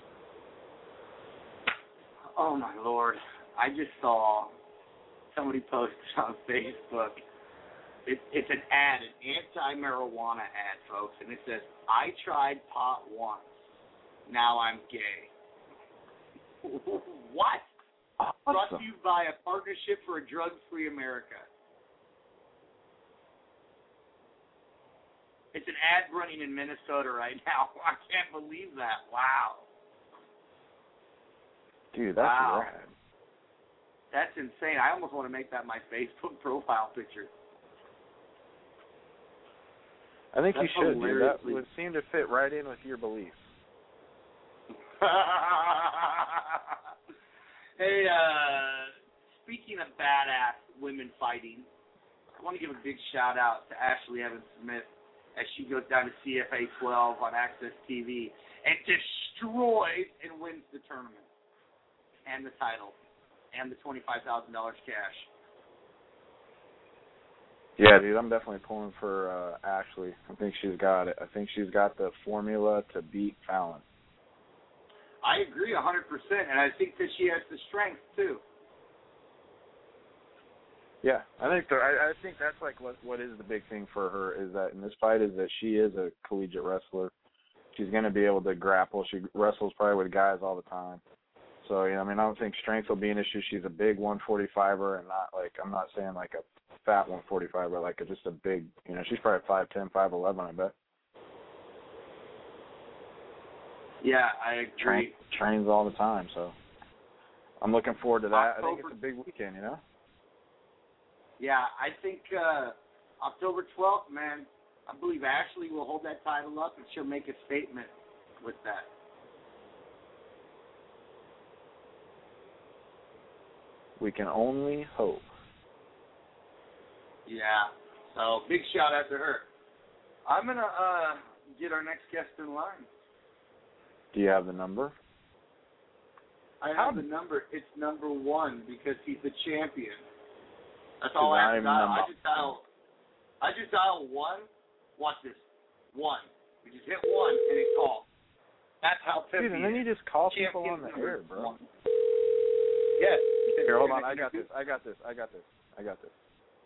Oh, my Lord. I just saw somebody posted on Facebook. It, it's an ad, an anti-marijuana ad, folks, and it says, I tried pot once. Now I'm gay. What? Awesome. Brought to you by a Partnership for a Drug-Free America. It's an ad running in Minnesota right now. I can't believe that. Wow. Dude, that's wow. rad. That's insane. I almost want to make that my Facebook profile picture. I think That's you should, dude. That hilariously- would seem to fit right in with your beliefs. Hey, uh, speaking of badass women fighting, I want to give a big shout out to Ashley Evans Smith as she goes down to C F A twelve on Access T V and destroys and wins the tournament and the title and the twenty-five thousand dollars cash. Yeah, dude, I'm definitely pulling for uh, Ashley. I think she's got it. I think she's got the formula to beat Fallon. I agree one hundred percent, and I think that she has the strength, too. Yeah, I think the, I, I think that's like what what is the big thing for her is that in this fight is that she is a collegiate wrestler. She's going to be able to grapple. She wrestles probably with guys all the time. So, you know, I mean, I don't think strength will be an issue. She's a big one forty-five-er and not like, I'm not saying like a fat one forty-five-er, like a, just a big, you know, she's probably five ten, five eleven, I bet. Yeah, I agree. Train, trains all the time, so I'm looking forward to that. October, I think it's a big weekend, you know? Yeah, I think uh, October twelfth, man, I believe Ashley will hold that title up and she'll make a statement with that. We can only hope. Yeah, so big shout out to her. I'm going to uh, get our next guest in line. Do you have the number? I have the number. It's number one because he's the champion. That's all I have to dial. I just dial. I just dial one. Watch this. One. We just hit one and it calls. That's how pimpy. Dude, and then you just call champion people on the air, bro. One. Yes. Here, hold on. I got this. I got this. I got this. I got this.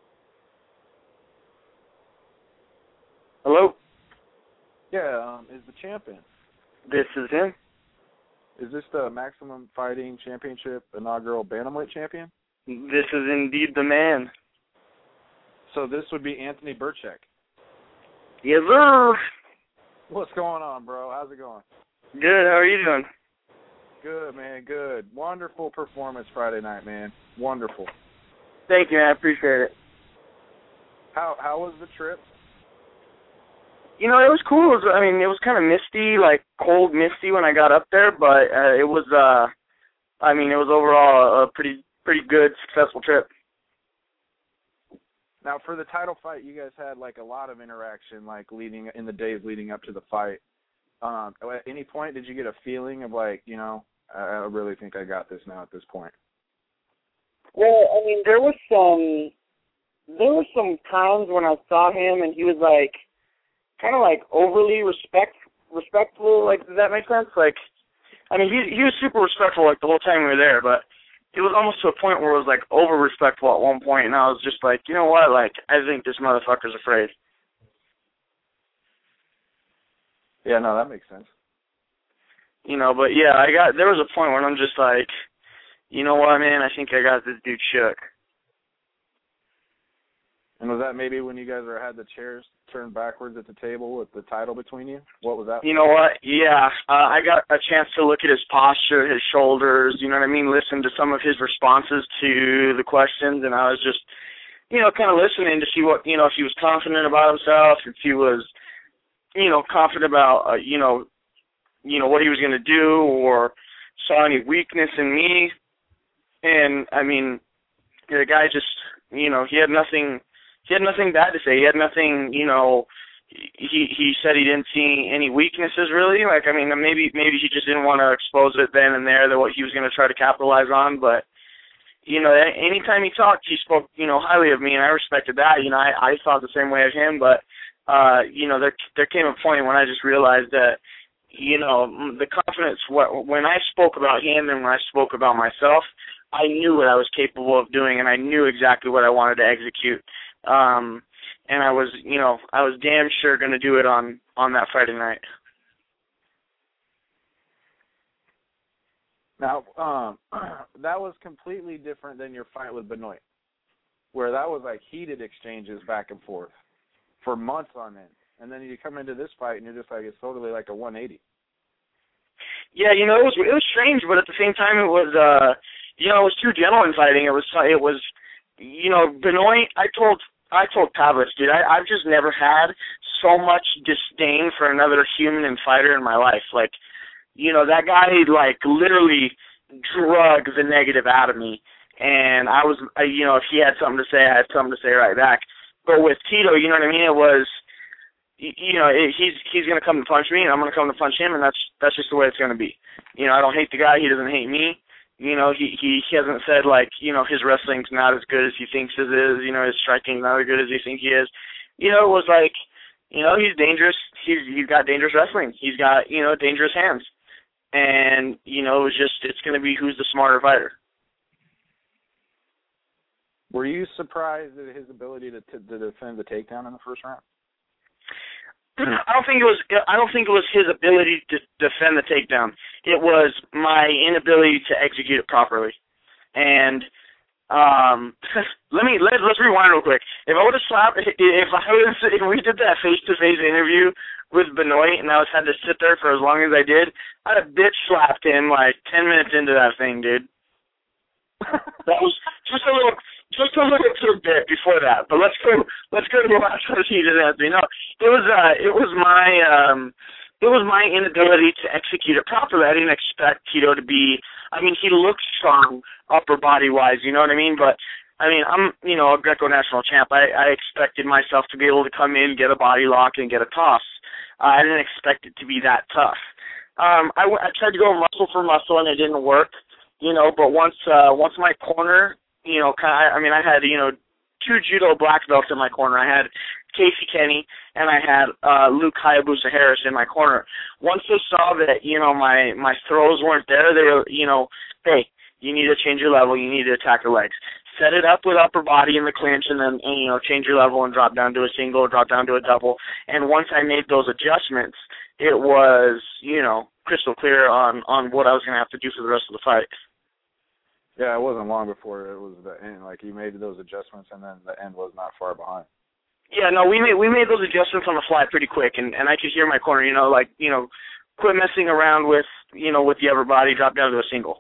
Hello? Yeah, um, is the champion. This is him. Is this the Maximum Fighting Championship inaugural Bantamweight champion? This is indeed the man. So this would be Anthony Burchak. Yes, sir. What's going on, bro? How's it going? Good. How are you doing? Good, man. Good. Wonderful performance Friday night, man. Wonderful. Thank you, man. I appreciate it. How how was the trip? You know, it was cool. It was, I mean, it was kind of misty, like cold, misty when I got up there, but uh, it was, uh, I mean, it was overall a pretty, pretty good, successful trip. Now, for the title fight, you guys had like a lot of interaction, like leading in the days leading up to the fight. Um, at any point, did you get a feeling of like, you know, I, I really think I got this now at this point? Well, I mean, there was some, there were some times when I saw him and he was like, kind of like overly respect, respectful. Like, does that make sense? Like, I mean, he he was super respectful like the whole time we were there, but it was almost to a point where it was like over respectful at one point, and I was just like, you know what? Like, I think this motherfucker's afraid. Yeah, no, that makes sense. You know, but yeah, I got there was a point where I'm just like, you know what, man? I think I got this dude shook. And was that maybe when you guys were had the chairs turned backwards at the table with the title between you? What was that? You know what? Yeah, uh, I got a chance to look at his posture, his shoulders, you know what I mean, listen to some of his responses to the questions, and I was just, you know, kind of listening to see what, you know, if he was confident about himself, if he was, you know, confident about, uh, you know, you know, what he was going to do or saw any weakness in me. And, I mean, the guy just, you know, he had nothing... He had nothing bad to say. He had nothing, you know, he he said he didn't see any weaknesses really. Like, I mean, maybe maybe he just didn't want to expose it then and there that what he was going to try to capitalize on. But, you know, anytime he talked, he spoke, you know, highly of me, and I respected that. You know, I, I thought the same way as him. But, uh, you know, there there came a point when I just realized that, you know, the confidence, when I spoke about him and when I spoke about myself, I knew what I was capable of doing, and I knew exactly what I wanted to execute. Um, and I was, you know, I was damn sure going to do it on, on that Friday night. Now, um, that was completely different than your fight with Benoit, where that was like heated exchanges back and forth for months on end. And then you come into this fight and you're just like, it's totally like a one eighty. Yeah, you know, it was, it was strange, but at the same time it was, uh, you know, it was two gentlemen fighting. It was, it was, you know, Benoit, I told, I told Pavlis, dude, I, I've just never had so much disdain for another human and fighter in my life. Like, you know, that guy, like, literally drug the negative out of me. And I was, I, you know, if he had something to say, I had something to say right back. But with Tito, you know what I mean? It was, you know, it, he's he's going to come to punch me, and I'm going to come to punch him, and that's that's just the way it's going to be. You know, I don't hate the guy. He doesn't hate me. You know, he, he he hasn't said, like, you know, his wrestling's not as good as he thinks it is. You know, his striking's not as good as he thinks he is. You know, it was like, you know, he's dangerous. He's he's got dangerous wrestling. He's got, you know, dangerous hands. And, you know, it was just, it's going to be who's the smarter fighter. Were you surprised at his ability to, to, to defend the takedown in the first round? I don't think it was. I don't think it was his ability to defend the takedown. It was my inability to execute it properly. And um, let me let let's rewind real quick. If I would have slapped, if I was, if we did that face to face interview with Benoit, and I was had to sit there for as long as I did, I'd have bitch slapped him like ten minutes into that thing, dude. That was just a little. Just a little tidbit before that, but let's go. Let's go to the last one. He just asked me. No, it was. Uh, it was my. Um, it was my inability to execute it properly. I didn't expect Tito to be. I mean, he looked strong, upper body wise. You know what I mean? But I mean, I'm. You know, a Greco national champ. I, I expected myself to be able to come in, get a body lock, and get a toss. Uh, I didn't expect it to be that tough. Um, I, I tried to go muscle for muscle, and it didn't work. You know, but once uh, once my corner. You know, kind of, I mean, I had, you know, two judo black belts in my corner. I had Casey Kenny and I had uh, Luke Hayabusa Harris in my corner. Once they saw that, you know, my, my throws weren't there, they were, you know, hey, you need to change your level. You need to attack your legs. Set it up with upper body in the clinch and then, and, you know, change your level and drop down to a single or drop down to a double. And once I made those adjustments, it was, you know, crystal clear on, on what I was going to have to do for the rest of the fight. Yeah, it wasn't long before it was the end. Like, you made those adjustments, and then the end was not far behind. Yeah, no, we made we made those adjustments on the fly pretty quick, and, and I could hear my corner, you know, like, you know, quit messing around with, you know, with the upper body, drop down to a single.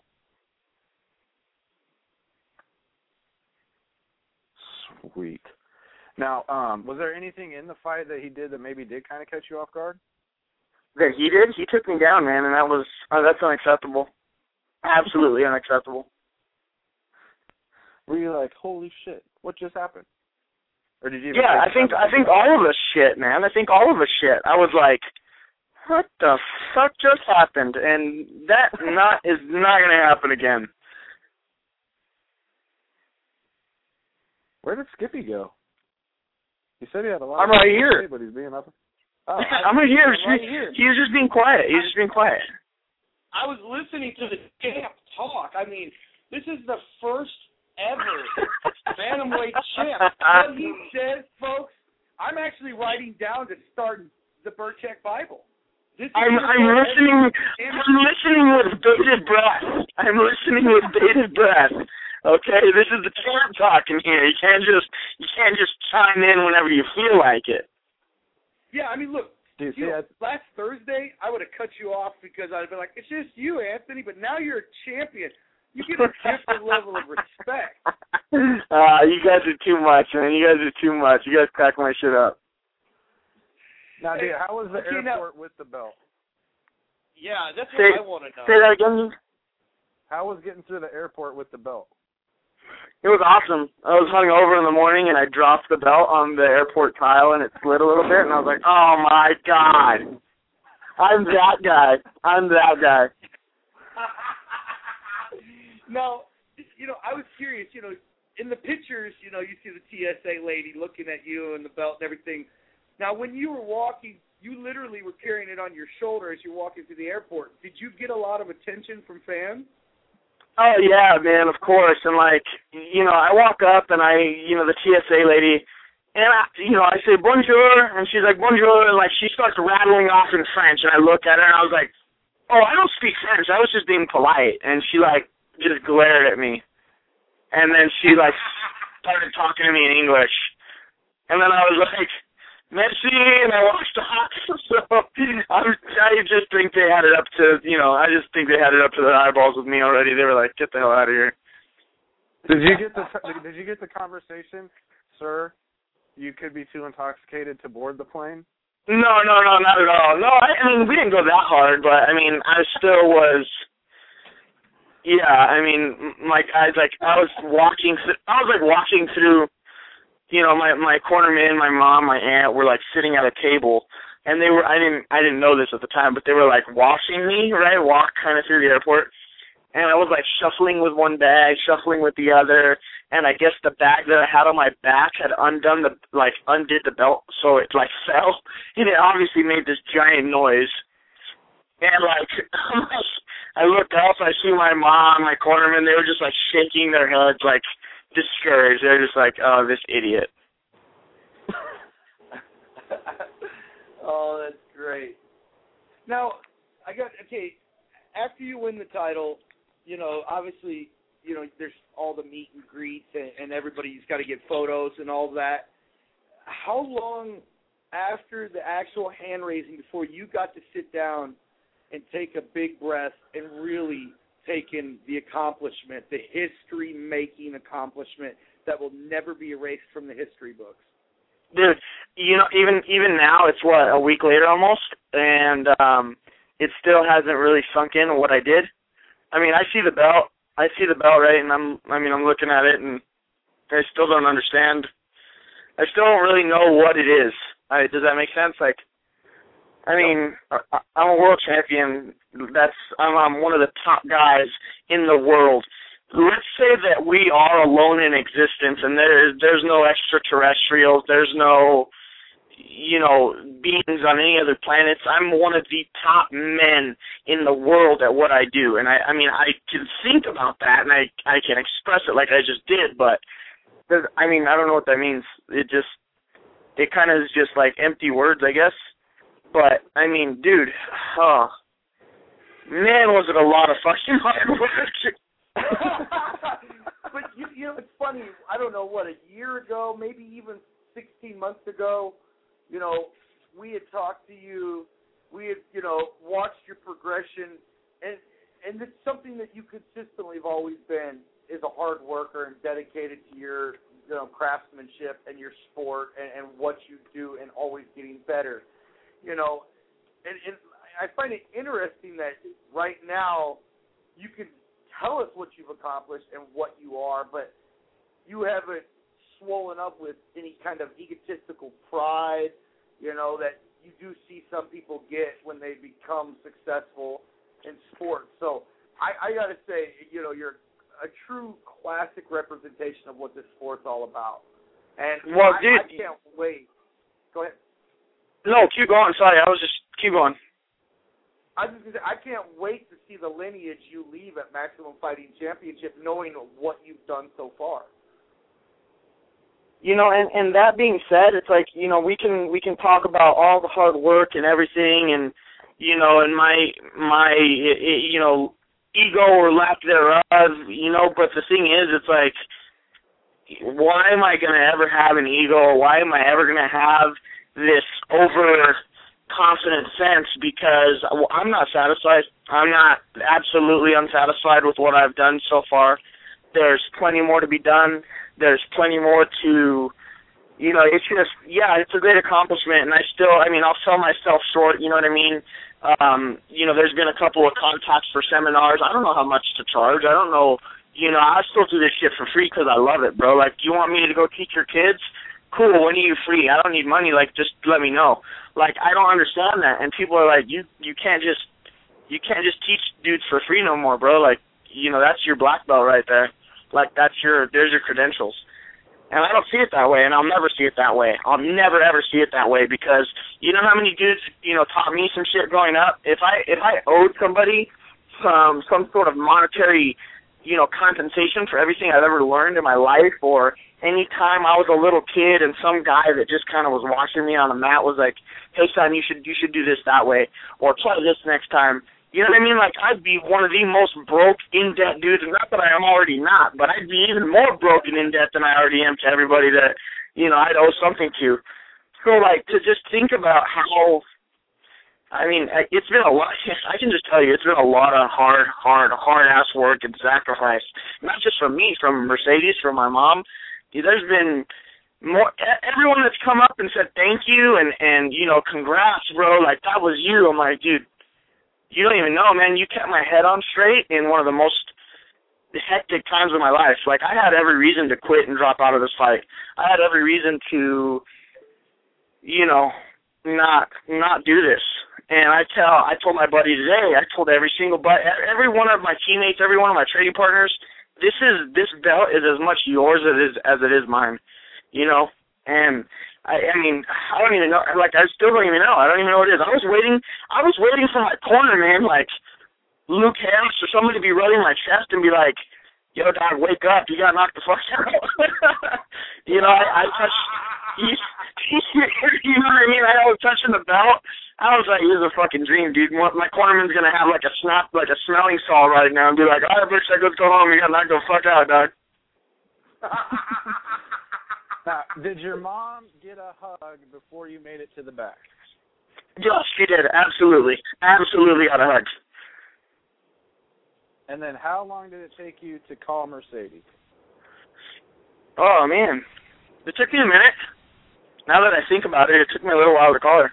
Sweet. Now, um, was there anything in the fight that he did that maybe did kind of catch you off guard? That he did? He took me down, man, and that was, oh, that's unacceptable. Absolutely unacceptable. Were you like, holy shit, what just happened? Or did you? Even Yeah, I think I think all of us shit, man. I think all of us shit. I was like, what the fuck just happened? And that not is not gonna happen again. Where did Skippy go? He said he had a lot. I'm of right here. Say, but he's being up. Oh, I'm right here. I'm right here. He was just being quiet. He was just being quiet. I was listening to the champ talk. I mean, this is the first ever Bantamweight champ. What he says, folks, I'm actually writing down to start the Burchak Bible. This is I'm I'm listening. I'm listening with bated breath. I'm listening with bated breath. Okay, this is the champ talking here. You can't just you can't just chime in whenever you feel like it. Yeah, I mean, look. Dude, you see, know, I, last Thursday, I would have cut you off because I'd have been like, it's just you, Anthony, but now you're a champion. You get a different level of respect. Uh, you guys are too much, man. You guys are too much. You guys crack my shit up. now, dude, how was the Okay, airport now- with the belt? Yeah, that's Say, what I want to know. say that again. How was getting through the airport with the belt? It was awesome. I was hungover in the morning, and I dropped the belt on the airport tile, and it slid a little bit, and I was like, oh, my God. I'm that guy. I'm that guy. Now, you know, I was curious, you know, in the pictures, you know, you see the T S A lady looking at you and the belt and everything. Now, when you were walking, you literally were carrying it on your shoulder as you're walking through the airport. Did you get a lot of attention from fans? Oh, yeah, man, of course. And, like, you know, I walk up, and I, you know, the T S A lady, and, I, you know, I say, bonjour, and she's like, bonjour, and, like, she starts rattling off in French, and I look at her, and I was like, oh, I don't speak French. I was just being polite. And she, like, just glared at me. And then she, like, started talking to me in English. And then I was like, merci, and I walked off. So I'm, I just think they had it up to, you know, I just think they had it up to their eyeballs with me already. They were like, get the hell out of here. Did you get the Did you get the conversation, sir? You could be too intoxicated to board the plane. No, no, no, not at all. No, I, I mean, we didn't go that hard, but, I mean, I still was, yeah, I mean, like, I was, like, I was walking, th- I was, like, walking through, you know, my, my cornerman, my mom, my aunt were, like, sitting at a table, and they were, I didn't, I didn't know this at the time, but they were, like, washing me, right, walk kind of through the airport, and I was, like, shuffling with one bag, shuffling with the other, and I guess the bag that I had on my back had undone the, like, undid the belt, so it, like, fell, and it obviously made this giant noise. And, like, I looked up, I see my mom, my cornerman, they were just, like, shaking their heads, like, discouraged. They're just like, oh, this idiot. Oh, that's great. Now, I got, okay, after you win the title, you know, obviously, you know, there's all the meet and greets and, and everybody's got to get photos and all that. How long after the actual hand raising before you got to sit down and take a big breath and really take in the accomplishment, the history-making accomplishment that will never be erased from the history books? Dude, you know, even even now, it's what, a week later almost, and um, it still hasn't really sunk in what I did. I mean, I see the belt, I see the belt, right, and I'm, I mean, I'm looking at it, and I still don't understand. I still don't really know what it is. I, does that make sense? Like, I mean, I, I'm a world champion. That's I'm, I'm one of the top guys in the world. Let's say that we are alone in existence, and there's there's no extraterrestrials, there's no, you know, beings on any other planets. I'm one of the top men in the world at what I do, and I, I mean, I can think about that, and I, I can express it like I just did, but, I mean, I don't know what that means. It just, it kind of is just like empty words, I guess. But, I mean, dude, oh, man, was it a lot of fucking hard work. But, you, you know, it's funny, I don't know, what, a year ago, maybe even sixteen months ago, you know, we had talked to you, we had, you know, watched your progression, and and it's something that you consistently have always been, is a hard worker and dedicated to your, you know, craftsmanship and your sport and, and what you do and always getting better. You know, and, and I find it interesting that right now you can tell us what you've accomplished and what you are, but you haven't swollen up with any kind of egotistical pride, you know, that you do see some people get when they become successful in sports. So I, I got to say, you know, you're a true classic representation of what this sport's all about. And well, I, dude, I can't wait. Go ahead. No, keep going. Sorry, I was just keep going. I just I can't wait to see the lineage you leave at Maximum Fighting Championship, knowing what you've done so far. You know, and and that being said, it's like, you know, we can we can talk about all the hard work and everything, and you know, and my my you know ego or lack thereof, you know. But the thing is, it's like, why am I gonna ever have an ego? Why am I ever gonna have this overconfident sense? Because I'm not satisfied. I'm not absolutely unsatisfied with what I've done so far. There's plenty more to be done. There's plenty more to, you know, it's just, yeah, it's a great accomplishment, and I still, I mean, I'll sell myself short, you know what I mean? Um, you know, there's been a couple of contacts for seminars. I don't know how much to charge. I don't know, you know, I still do this shit for free because I love it, bro. Like, you want me to go teach your kids? Cool, when are you free? I don't need money. Like, just let me know. Like, I don't understand that, and people are like, you, you can't just, you can't just teach dudes for free no more, bro. Like, you know, that's your black belt right there. Like, that's your, there's your credentials. And I don't see it that way, and I'll never see it that way. I'll never, ever see it that way, because you know how many dudes, you know, taught me some shit growing up? If I, if I owed somebody some, some sort of monetary, you know, compensation for everything I've ever learned in my life, or any time I was a little kid and some guy that just kind of was watching me on the mat was like, hey, son, you should, you should do this that way, or try this next time. You know what I mean? Like, I'd be one of the most broke, in-debt dudes, and not that I am already not, but I'd be even more broke and in-debt than I already am to everybody that, you know, I'd owe something to. So, like, to just think about how, I mean, it's been a lot, I can just tell you, it's been a lot of hard, hard, hard-ass work and sacrifice, not just from me, from Mercedes, from my mom. There's been more, everyone that's come up and said thank you and, and you know, congrats, bro, like, that was you. I'm like, dude, you don't even know, man. You kept my head on straight in one of the most hectic times of my life. Like, I had every reason to quit and drop out of this fight. I had every reason to, you know, not not do this. And I tell, I told my buddy today, I told every single buddy, every one of my teammates, every one of my trading partners, this is this belt is as much yours as it is as it is mine, you know. And I, I mean, I don't even know. Like, I still don't even know. I don't even know what it is. I was waiting. I was waiting for my corner, man, like Luke Harris or somebody to be rubbing my chest and be like, "Yo, dog, wake up! You got knocked the fuck out." You know, I, I touched. You, you know what I mean? I was touching the belt. I was like, "This is a fucking dream, dude." My cornerman's gonna have like a snap, like a smelling saw right now, and be like, "All right, bitch, I let's go home. You got knocked the fuck out, dog." Now, did your mom get a hug before you made it to the back? Yes, she did. Absolutely. Absolutely got a hug. And then how long did it take you to call Mercedes? Oh, man. It took me a minute. Now that I think about it, it took me a little while to call her.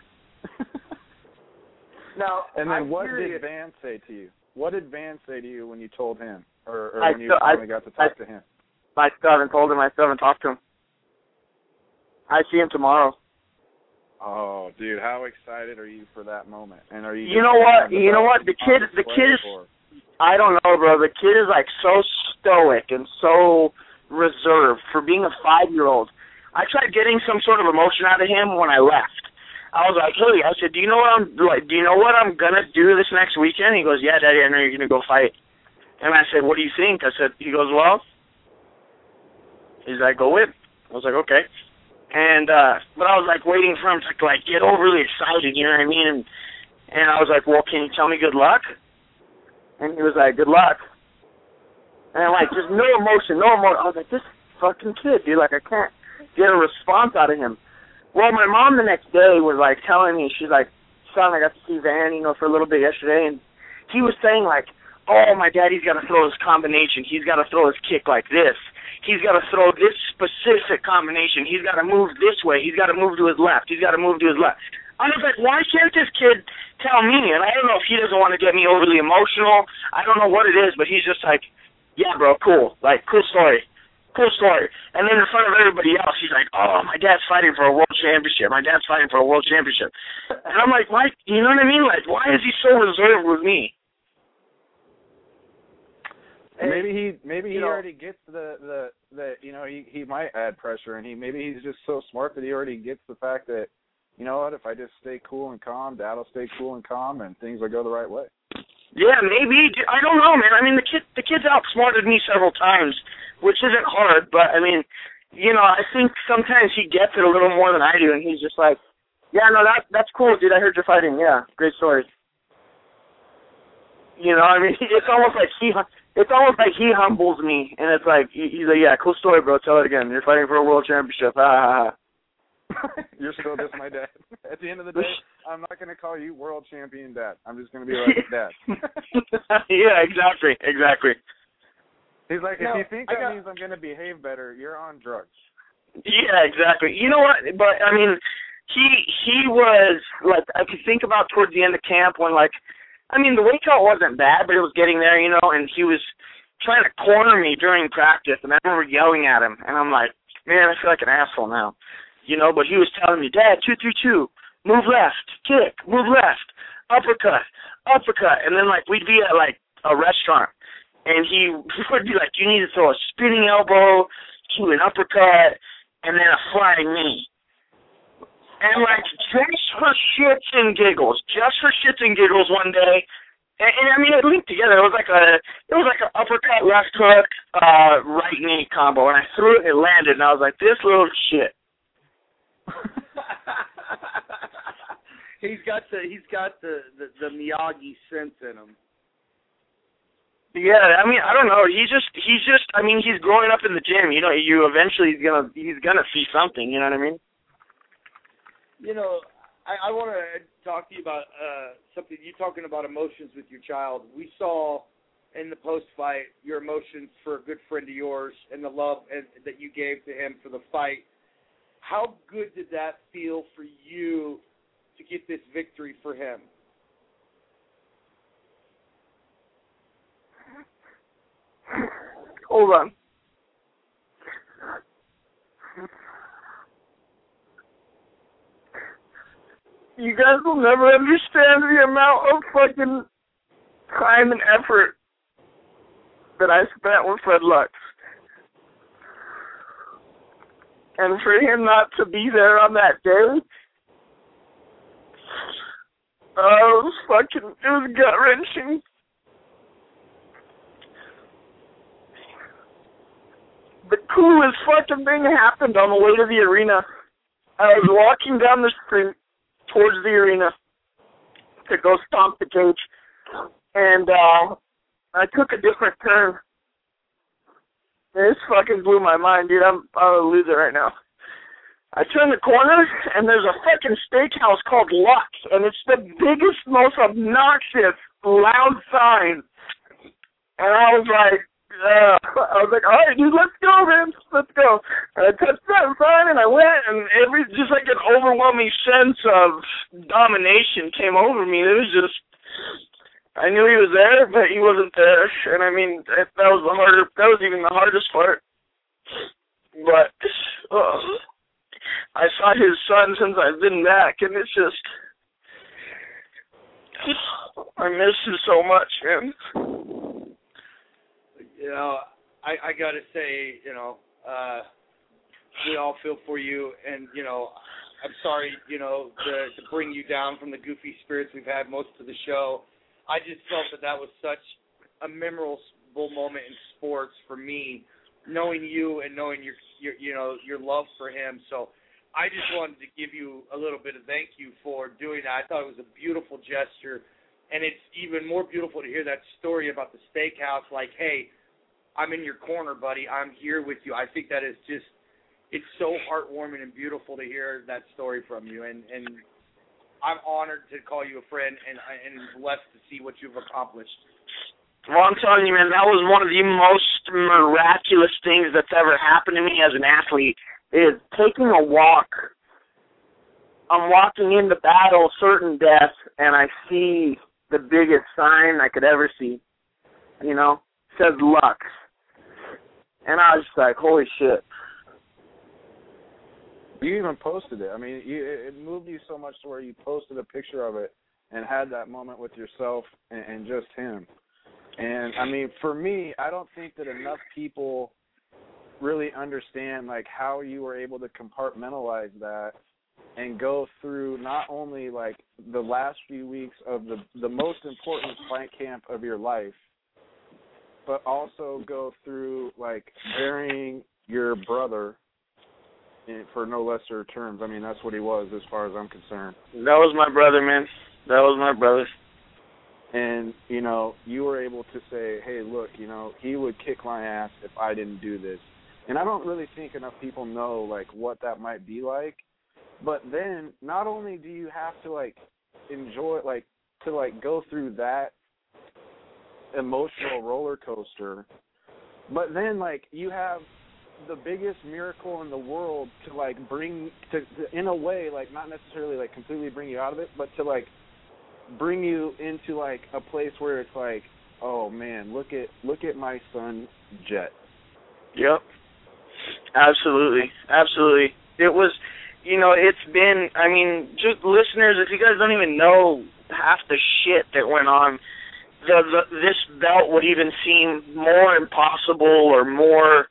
Now, and then I'm what curious. did Van say to you? What did Van say to you when you told him, or, or I when you still, finally I, got to talk I, to him? I still haven't told him. I still haven't talked to him. I see him tomorrow. Oh, dude, how excited are you for that moment? And are you? You know what? You know what? The kid, the kid is. Or? I don't know, bro. The kid is like so stoic and so reserved for being a five-year-old. I tried getting some sort of emotion out of him when I left. I was like, hey, I said, do you know what I'm like? Do you know what I'm gonna do this next weekend? He goes, yeah, Daddy, I know you're gonna go fight. And I said, what do you think? I said, he goes, well, he's like, go win. I was like, okay. And uh, but I was like waiting for him to like get overly excited, you know what I mean? And and I was like, well, can you tell me good luck? And he was like, good luck. And like, just no emotion, no emotion. I was like, this fucking kid, dude. Like, I can't get a response out of him. Well, my mom the next day was like telling me, she's like, son, I got to see Van, you know, for a little bit yesterday, and he was saying like, oh, my daddy's got to throw his combination. He's got to throw his kick like this. He's got to throw this specific combination. He's got to move this way. He's got to move to his left. He's got to move to his left. I was like, why can't this kid tell me? And I don't know if he doesn't want to get me overly emotional. I don't know what it is, but he's just like, yeah, bro, cool. Like, cool story. Cool story. And then in front of everybody else, he's like, oh, my dad's fighting for a world championship. My dad's fighting for a world championship. And I'm like, why? You know what I mean? Like, why is he so reserved with me? Maybe he maybe he you know, already gets the, the, the you know, he, he might add pressure, and he maybe he's just so smart that he already gets the fact that, you know what, if I just stay cool and calm, Dad will stay cool and calm, and things will go the right way. Yeah, maybe. I don't know, man. I mean, the kid the kid's outsmarted me several times, which isn't hard, but, I mean, you know, I think sometimes he gets it a little more than I do, and he's just like, yeah, no, that that's cool, dude. I heard you're fighting. Yeah, great story. You know, I mean, it's almost like he... It's almost like he humbles me, and it's like, he's like, yeah, cool story, bro, tell it again. You're fighting for a world championship. Ah, ha, ha. You're still just my dad. At the end of the day, I'm not going to call you world champion dad. I'm just going to be like, dad. Yeah, exactly, exactly. He's like, if no, you think I that got... means I'm going to behave better, you're on drugs. Yeah, exactly. You know what, but, I mean, he, he was, like, I could think about towards the end of camp when, like, I mean, the weight cut wasn't bad, but it was getting there, you know, and he was trying to corner me during practice, and I remember yelling at him, and I'm like, man, I feel like an asshole now, you know, but he was telling me, Dad, two, three, two, move left, kick, move left, uppercut, uppercut, and then, like, we'd be at, like, a restaurant, and he would be like, you need to throw a spinning elbow to an uppercut, and then a flying knee. And, like, just for shits and giggles, just for shits and giggles one day, and, and I mean, it linked together. It was like a, it was like an uppercut, left hook, uh, right knee combo, and I threw it, it landed, and I was like, this little shit. he's got the, he's got the, the, the Miyagi sense in him. Yeah, I mean, I don't know. He just, he's just, I mean, he's growing up in the gym. You know, you eventually he's gonna, he's gonna see something. You know what I mean? You know, I, I want to talk to you about uh, something. You talking about emotions with your child. We saw in the post-fight your emotions for a good friend of yours and the love and, that you gave to him for the fight. How good did that feel for you to get this victory for him? Hold on. You guys will never understand the amount of fucking time and effort that I spent with Fred Lux. And for him not to be there on that day, uh, it was fucking, it was gut-wrenching. The coolest fucking thing happened on the way to the arena. I was walking down the street towards the arena to go stomp the cage, and uh, I took a different turn. This fucking blew my mind, dude. I'm, I'm a loser right now. I turn the corner, and there's a fucking steakhouse called Lux, and it's the biggest, most obnoxious, loud sign. And I was like, uh, I was like, all right, dude, let's go, man, let's go. And I touched that sign, and I went, and every just like an overwhelming sense of domination came over me. It was just, I knew he was there, but he wasn't there. And I mean, that, that was the harder, that was even the hardest part. But uh, I saw his son since I've been back, and it's just, I miss him so much, man. You know, I, I got to say, you know, uh, we all feel for you, and, you know, I'm sorry, you know, to, to bring you down from the goofy spirits we've had most of the show. I just felt that that was such a memorable moment in sports for me, knowing you and knowing your, your, you know, your love for him. So I just wanted to give you a little bit of thank you for doing that. I thought it was a beautiful gesture, and it's even more beautiful to hear that story about the steakhouse, like, hey, I'm in your corner, buddy. I'm here with you. I think that is just, it's so heartwarming and beautiful to hear that story from you. And, and I'm honored to call you a friend and, and blessed to see what you've accomplished. Well, I'm telling you, man, that was one of the most miraculous things that's ever happened to me as an athlete, is taking a walk. I'm walking into battle, certain death, and I see the biggest sign I could ever see. You know, it says Lux. And I was just like, holy shit. You even posted it. I mean, you, it moved you so much to where you posted a picture of it and had that moment with yourself and, and just him. And, I mean, for me, I don't think that enough people really understand, like, how you were able to compartmentalize that and go through not only, like, the last few weeks of the, the most important fight camp of your life, but also go through, like, burying your brother in, for no lesser terms. I mean, that's what he was as far as I'm concerned. That was my brother, man. That was my brother. And, you know, you were able to say, hey, look, you know, he would kick my ass if I didn't do this. And I don't really think enough people know, like, what that might be like. But then not only do you have to, like, enjoy, like, to, like, go through that emotional roller coaster, but then, like, you have the biggest miracle in the world to, like, bring, to, to in a way, like, not necessarily, like, completely bring you out of it, but to, like, bring you into, like, a place where it's like, oh, man, look at look at my son, Jet. Yep. Absolutely. Absolutely. It was, you know, it's been, I mean, just listeners, if you guys don't even know half the shit that went on, the, the this belt would even seem more impossible or more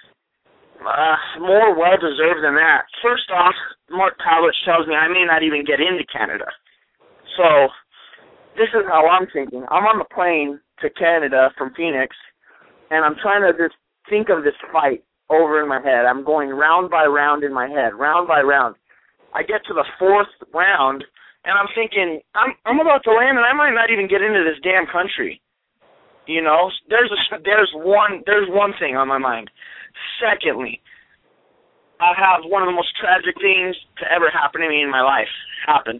uh, more well-deserved than that. First off, Mark Pavlich tells me I may not even get into Canada. So this is how I'm thinking. I'm on the plane to Canada from Phoenix, and I'm trying to just think of this fight over in my head. I'm going round by round in my head, round by round. I get to the fourth round, and I'm thinking, I'm I'm about to land, and I might not even get into this damn country. You know, there's a, there's one there's one thing on my mind. Secondly, I have one of the most tragic things to ever happen to me in my life happen.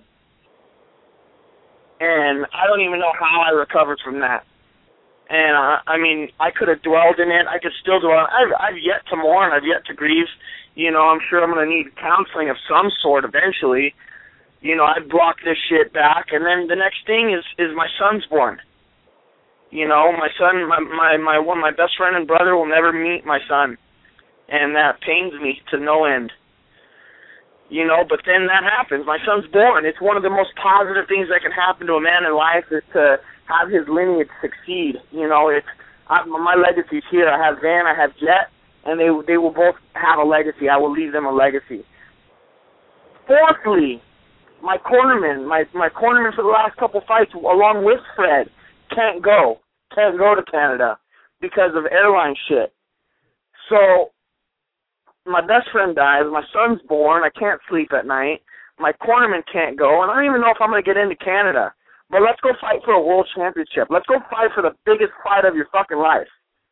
And I don't even know how I recovered from that. And, uh, I mean, I could have dwelled in it. I could still dwell. I've, I've yet to mourn. I've yet to grieve. You know, I'm sure I'm going to need counseling of some sort eventually. You know, I block this shit back. And then the next thing is, is my son's born. You know, my son, my, my, my, one, my best friend and brother will never meet my son. And that pains me to no end. You know, but then that happens. My son's born. It's one of the most positive things that can happen to a man in life is to have his lineage succeed. You know, it's I, my legacy's here. I have Van, I have Jet, and they they will both have a legacy. I will leave them a legacy. Fourthly, my cornerman, my my cornerman for the last couple fights, along with Fred, can't go, can't go to Canada because of airline shit. So my best friend dies, my son's born, I can't sleep at night, my cornerman can't go, and I don't even know if I'm going to get into Canada. But let's go fight for a world championship. Let's go fight for the biggest fight of your fucking life.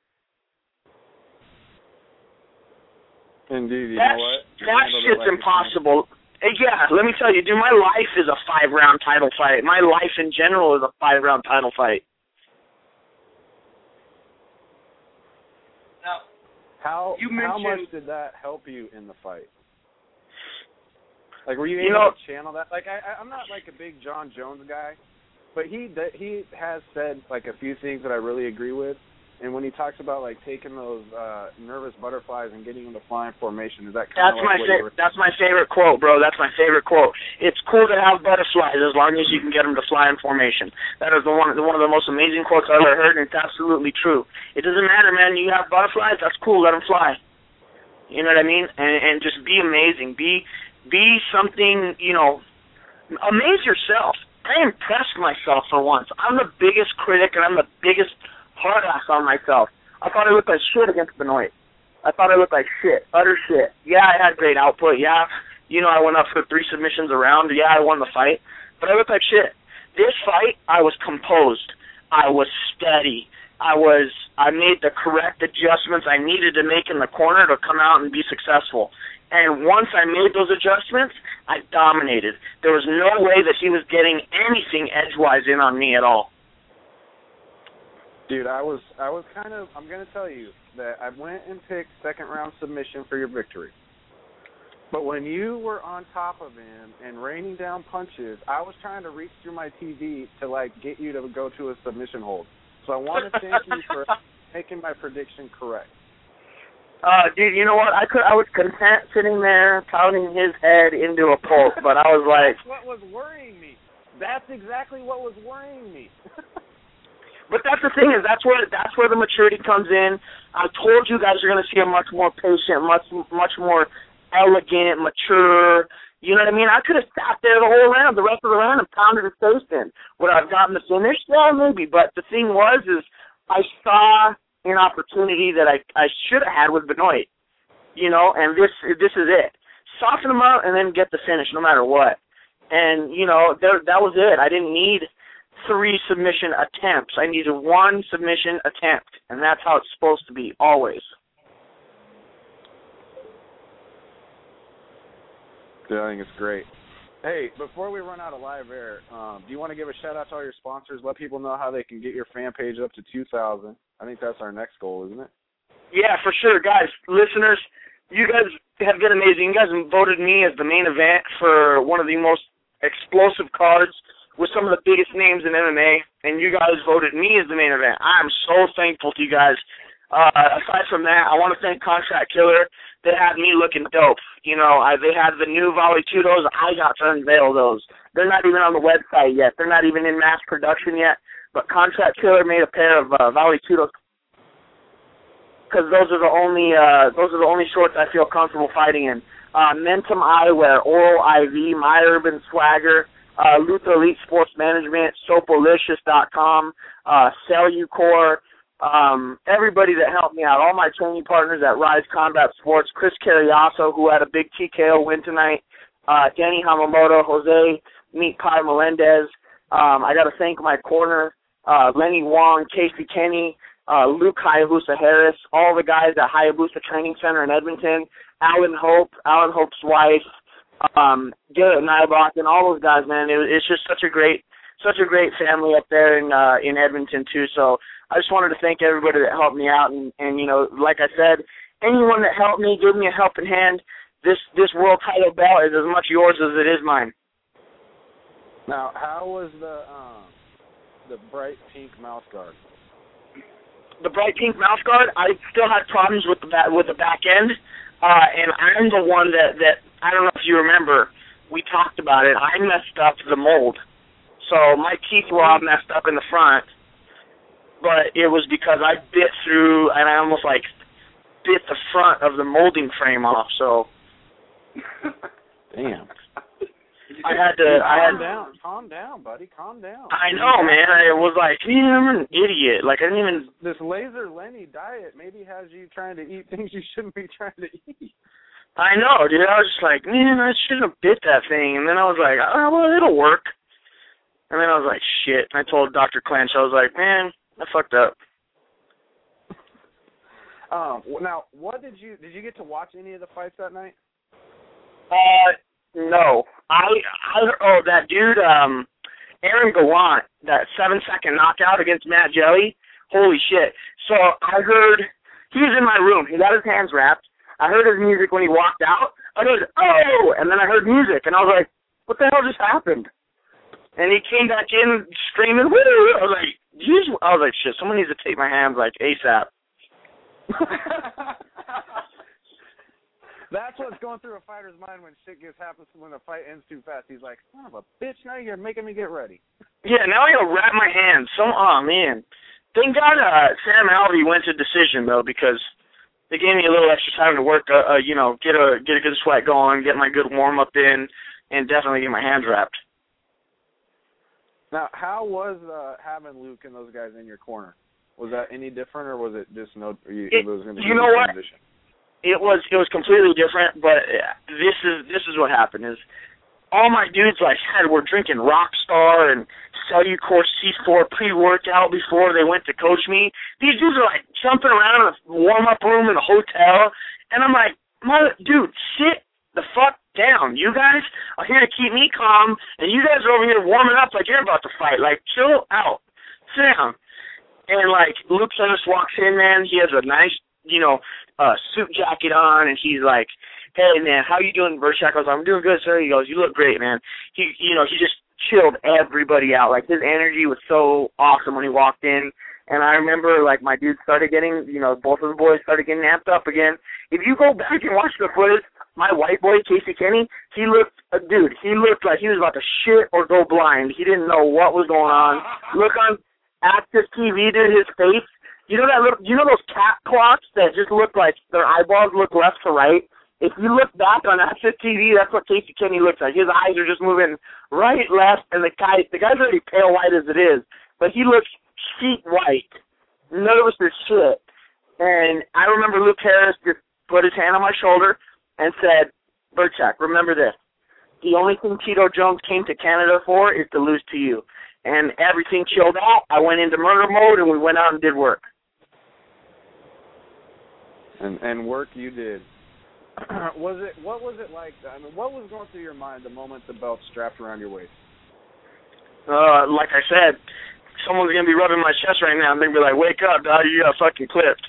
Indeed, you That's, know what? that shit's impossible. Hey, yeah, let me tell you, dude, my life is a five-round title fight. My life in general is a five-round title fight. Now, How you how much mentioned- did that help you in the fight? Like, were you able You know- to channel that? Like, I, I'm not like a big John Jones guy, but he he has said like a few things that I really agree with. And when he talks about like taking those uh, nervous butterflies and getting them to fly in formation, is that kind That's of like my what fa- you were? that's my favorite quote, bro. That's my favorite quote. It's cool to have butterflies as long as you can get them to fly in formation. That is the one, the one of the most amazing quotes I've ever heard, and it's absolutely true. It doesn't matter, man. You have butterflies, that's cool. Let them fly. You know what I mean? And, and just be amazing. Be be something. You know, amaze yourself. I impressed myself for once. I'm the biggest critic, and I'm the biggest hard ass on myself. I thought I looked like shit against Benoit. I thought I looked like shit, utter shit. Yeah, I had great output. Yeah, you know, I went up for three submissions around. Yeah, I won the fight, but I looked like shit. This fight, I was composed. I was steady. I was. I made the correct adjustments I needed to make in the corner to come out and be successful. And once I made those adjustments, I dominated. There was no way that he was getting anything edgewise in on me at all. Dude, I was I was kind of, I'm going to tell you that I went and picked second round submission for your victory. But when you were on top of him and raining down punches, I was trying to reach through my T V to, like, get you to go to a submission hold. So I want to thank you for making my prediction correct. Uh, dude, you know what? I could, I was content sitting there pounding his head into a pulp, but I was like, that's what was worrying me. That's exactly what was worrying me. But that's the thing is that's where that's where the maturity comes in. I told you guys are going to see a much more patient, much much more elegant, mature. You know what I mean? I could have sat there the whole round, the rest of the round, and pounded his face in. Would I have gotten the finish? Yeah, maybe. But the thing was, is I saw an opportunity that I I should have had with Benoit. You know, and this this is it. Soften him out and then get the finish, no matter what. And you know, there that was it. I didn't need three submission attempts. I needed one submission attempt, and that's how it's supposed to be, always. Yeah, I think it's great. Hey, before we run out of live air, um, do you want to give a shout-out to all your sponsors? Let people know how they can get your fan page up to two thousand. I think that's our next goal, isn't it? Yeah, for sure. Guys, listeners, you guys have been amazing. You guys voted me as the main event for one of the most explosive cards with some of the biggest names in M M A, and you guys voted me as the main event. I'm so thankful to you guys. Uh, aside from that, I want to thank Contract Killer. They had me looking dope. You know, I, they had the new Vale Tudos. I got to unveil those. They're not even on the website yet. They're not even in mass production yet. But Contract Killer made a pair of uh, Vale Tudos because those are the only uh, those are the only shorts I feel comfortable fighting in. Uh, Mentum Eyewear, Oral I V, My Urban Swagger. Uh, Luther Elite Sports Management, Sopolicious dot com, uh, Cellucor, um, everybody that helped me out, all my training partners at Rise Combat Sports, Chris Carriasso, who had a big T K O win tonight, uh, Danny Hamamoto, Jose Meat Pie Melendez. Um, I got to thank my corner, uh, Lenny Wong, Casey Kenny, uh, Luke Hayabusa Harris, all the guys at Hayabusa Training Center in Edmonton, Alan Hope, Alan Hope's wife, Um, Garrett Nybach and all those guys, man. It, it's just such a great, such a great family up there in uh, in Edmonton too. So I just wanted to thank everybody that helped me out, and, and you know, like I said, anyone that helped me, gave me a helping hand. This this world title belt is as much yours as it is mine. Now, how was the um, the bright pink mouth guard? The bright pink mouth guard, I still had problems with the back, with the back end, uh, and I'm the one that that. I don't know if you remember, we talked about it. I messed up the mold. So my teeth were all messed up in the front, but it was because I bit through, and I almost, like, bit the front of the molding frame off, so. Damn. I had to, calm I had down, calm down, buddy, calm down. I know, man. I was like, man, I'm an idiot. Like, I didn't even. This Laser Lenny diet maybe has you trying to eat things you shouldn't be trying to eat. I know, dude. I was just like, man, I shouldn't have bit that thing. And then I was like, oh, well, it'll work. And then I was like, shit. And I told Doctor Clench, I was like, man, I fucked up. Um, now, what did you, did you get to watch any of the fights that night? Uh, no. I, I oh, that dude, um, Aaron Gallant, that seven-second knockout against Matt Jelly, holy shit. So I heard, he was in my room. He got his hands wrapped. I heard his music when he walked out. I heard, oh, and then I heard music, and I was like, what the hell just happened? And he came back in screaming, woo! I was like, Jeez. I was like, shit, someone needs to take my hands, like, ASAP. That's what's going through a fighter's mind when shit gets happens, when a fight ends too fast. He's like, son of a bitch, now you're making me get ready. Yeah, now I gotta wrap my hands. So, oh, man. Thank God uh, Sam Alvey went to decision, though, because they gave me a little extra time to work, uh, uh, you know, get a get a good sweat going, get my good warm-up in, and definitely get my hands wrapped. Now, how was uh, having Luke and those guys in your corner? Was that any different, or was it just no? You, it, it was going to be you know what? transition? It was it was completely different, but this is this is what happened is all my dudes like had were drinking Rockstar and Cellucor C four pre-workout before they went to coach me. These dudes are like jumping around in a warm-up room in a hotel, and I'm like, mother, dude, sit the fuck down. You guys are here to keep me calm, and you guys are over here warming up like you're about to fight. Like, chill out. Sit down. And, like, Luke Sennis walks in, man. He has a nice, you know, uh, suit jacket on, and he's like, hey, man, how you doing, Burchak? I was like, I'm doing good, sir. He goes, you look great, man. He, you know, he just chilled everybody out. Like, his energy was so awesome when he walked in. And I remember, like, my dude started getting, you know, both of the boys started getting amped up again. If you go back and watch the footage, my white boy, Casey Kenny, he looked, uh, dude, he looked like he was about to shit or go blind. He didn't know what was going on. Look on Active T V, dude, his face. You know that little, you know those cat clocks that just look like their eyeballs look left to right? If you look back on Active T V, that's what Casey Kenny looks like. His eyes are just moving right, left, and the guy, the guy's already pale white as it is, but he looks sheet white, nervous as shit. And I remember Luke Harris just put his hand on my shoulder and said, Burchak, remember this. The only thing Tito Jones came to Canada for is to lose to you. And everything chilled out. I went into murder mode, and we went out and did work. And and work you did. was it? What was it like? I mean, what was going through your mind the moment the belt strapped around your waist? Uh, like I said, someone's gonna be rubbing my chest right now, and they're gonna be like, "Wake up, dog! You got fucking clipped."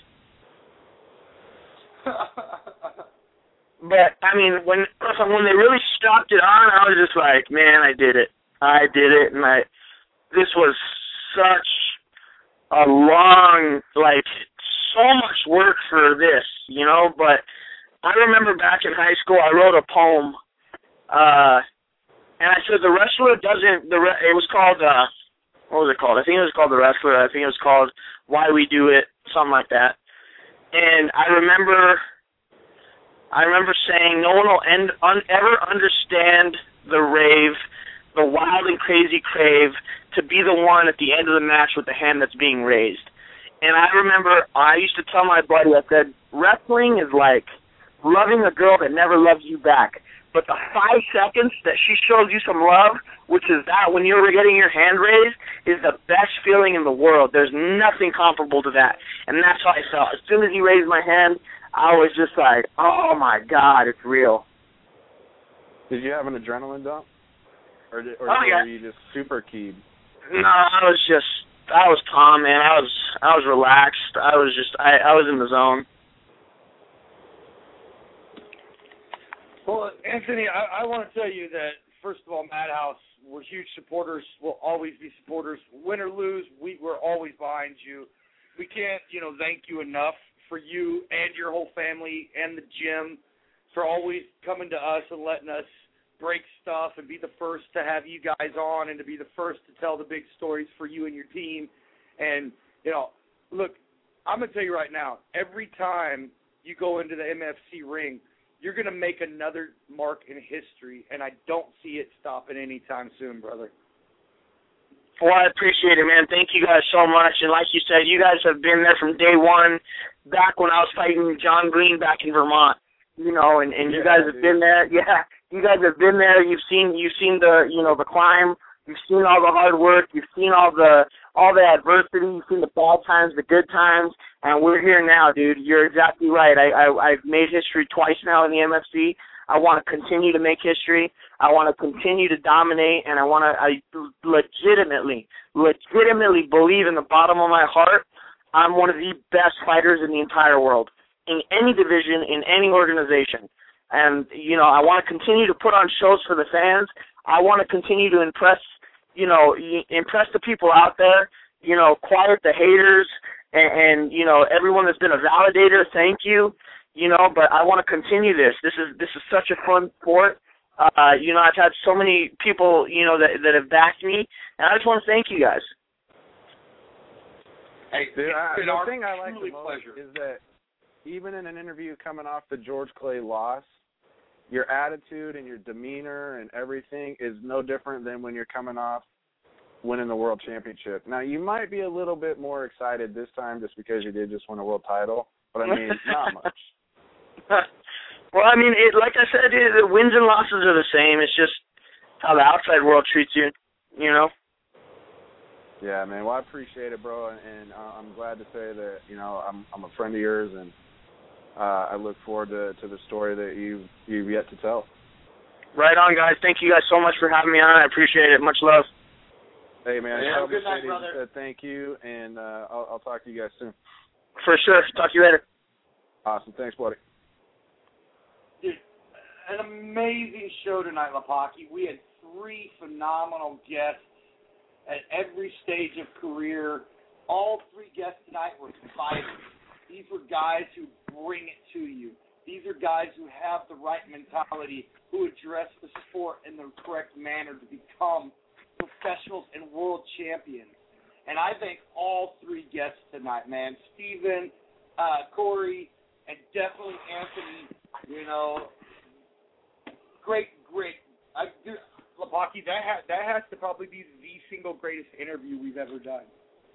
But I mean, when when they really strapped it on, I was just like, "Man, I did it! I did it!" And I, this was such a long, like, so much work for this, you know. But I remember back in high school, I wrote a poem, uh, and I said the wrestler doesn't. The re- it was called. Uh, what was it called? I think it was called The Wrestler. I think it was called Why We Do It, something like that. And I remember, I remember saying, no one will end, un, ever understand the rave, the wild and crazy crave to be the one at the end of the match with the hand that's being raised. And I remember I used to tell my buddy, I said, wrestling is like loving a girl that never loves you back. But the five seconds that she shows you some love, which is that when you're getting your hand raised, is the best feeling in the world. There's nothing comparable to that. And that's how I felt. As soon as he raised my hand, I was just like, oh, my God, it's real. Did you have an adrenaline dump? Or, did, or, oh, yeah. or were you just super keyed? No, I was just, I was calm, man. I was I was relaxed. I was just, I, I was in the zone. Well, Anthony, I, I want to tell you that, first of all, Madhouse, we're huge supporters. We'll always be supporters. Win or lose, we, we're always behind you. We can't, you know, thank you enough for you and your whole family and the gym for always coming to us and letting us break stuff and be the first to have you guys on and to be the first to tell the big stories for you and your team. And, you know, look, I'm going to tell you right now, every time you go into the M F C ring, you're going to make another mark in history, and I don't see it stopping anytime soon, brother. Well, I appreciate it, man. Thank you guys so much. And like you said, you guys have been there from day one, back when I was fighting John Green back in Vermont. You know, and, and yeah, you guys have dude. been there. Yeah, you guys have been there. You've seen you've seen the you know the climb. You've seen all the hard work. You've seen all the all the adversity. You've seen the bad times, the good times, and we're here now, dude. You're exactly right. I, I I've made history twice now in the M F C. I want to continue to make history. I want to continue to dominate, and I want to. I legitimately, legitimately believe in the bottom of my heart, I'm one of the best fighters in the entire world, in any division, in any organization. And, you know, I want to continue to put on shows for the fans. I want to continue to impress, you know, impress the people out there, you know, quiet the haters, and, and you know, everyone that's been a validator, thank you, you know, but I want to continue this. This is this is such a fun sport. Uh, you know, I've had so many people, you know, that that have backed me, and I just want to thank you guys. Hey, Dude, I, the thing I like the most pleasure. is that even in an interview coming off the George Clay loss, your attitude and your demeanor and everything is no different than when you're coming off winning the world championship. Now, you might be a little bit more excited this time just because you did just win a world title, but, I mean, not much. Well, I mean, it, like I said, it, the wins and losses are the same. It's just how the outside world treats you, you know? Yeah, man. Well, I appreciate it, bro, and, and uh, I'm glad to say that, you know, I'm I'm a friend of yours, and uh, I look forward to, to the story that you've, you've yet to tell. Right on, guys. Thank you guys so much for having me on. I appreciate it. Much love. Hey, man. Yeah, good night, brother. Said thank you, and uh, I'll, I'll talk to you guys soon. For sure. Talk to you later. Awesome. Thanks, buddy. Dude, an amazing show tonight, Lapaki. We had three phenomenal guests at every stage of career, all three guests tonight were fighters. These were guys who bring it to you. These are guys who have the right mentality, who address the sport in the correct manner to become professionals and world champions. And I thank all three guests tonight, man. Steven, uh, Corey, and definitely Anthony. You know, great, great. I, Lapaki, that ha- that has to probably be the single greatest interview we've ever done.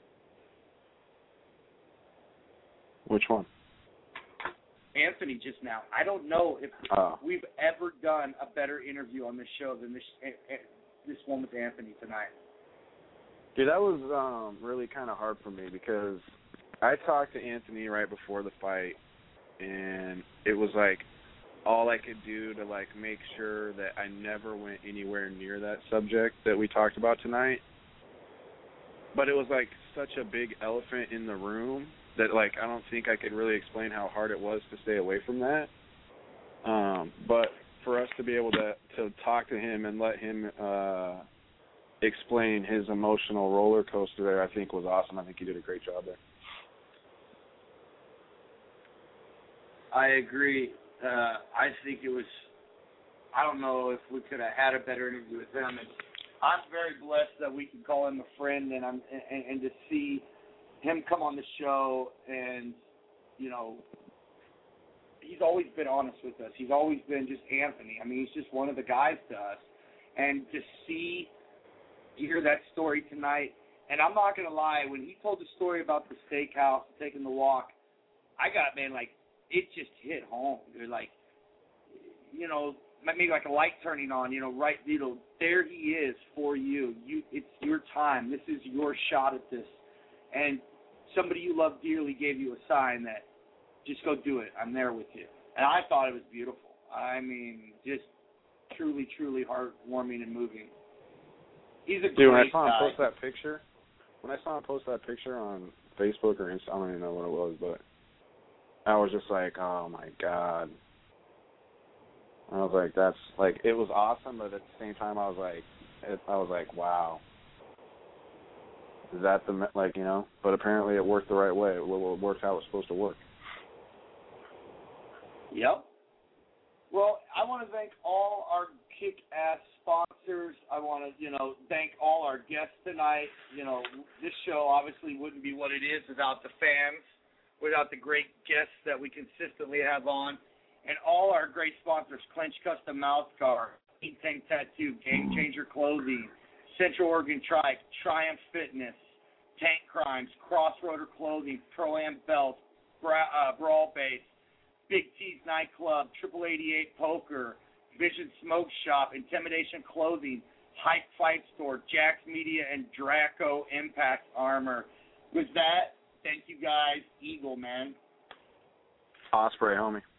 Which one? Anthony just now. I don't know if oh. we've ever done a better interview on this show than this uh, this one with Anthony tonight. Dude, that was um, really kind of hard for me because I talked to Anthony right before the fight, and it was like all I could do to like make sure that I never went anywhere near that subject that we talked about tonight. But it was like such a big elephant in the room that like I don't think I could really explain how hard it was to stay away from that. Um, but for us to be able to to talk to him and let him uh, explain his emotional roller coaster there, I think was awesome. I think he did a great job there. I agree. Uh, I think it was, I don't know if we could have had a better interview with him. And I'm very blessed that we can call him a friend and I'm and, and to see him come on the show and, you know, he's always been honest with us. He's always been just Anthony. I mean, he's just one of the guys to us. And to see, hear that story tonight, and I'm not going to lie, when he told the story about the steakhouse, taking the walk, I got, man, like, it just hit home. They're like, you know, maybe like a light turning on, you know, right, you know, there he is for you. You, it's your time. This is your shot at this. And somebody you love dearly gave you a sign that just go do it. I'm there with you. And I thought it was beautiful. I mean, just truly, truly heartwarming and moving. He's a Dude, great when I saw him guy. post that picture, when I saw him post that picture on Facebook or Insta, I don't even know what it was, but I was just like, oh my God. I was like, that's like, it was awesome, but at the same time, I was like, it, I was like, wow. Is that the, like, you know? But apparently it worked the right way. It worked how it was supposed to work. Yep. Well, I want to thank all our kick-ass sponsors. I want to, you know, thank all our guests tonight. You know, this show obviously wouldn't be what it is without the fans, without the great guests that we consistently have on, and all our great sponsors, Clench Custom Mouthguard, Heat Tank Tattoo, Game Changer Clothing, Central Oregon Trike, Triumph Fitness, Tank Crimes, Crossroader Clothing, Pro-Am Belts, Bra- uh, Brawl Base, Big T's Nightclub, Triple eighty-eight Poker, Vision Smoke Shop, Intimidation Clothing, Hype Fight Store, Jax Media, and Draco Impact Armor. With that, thank you guys. Eagle, man. Osprey, homie.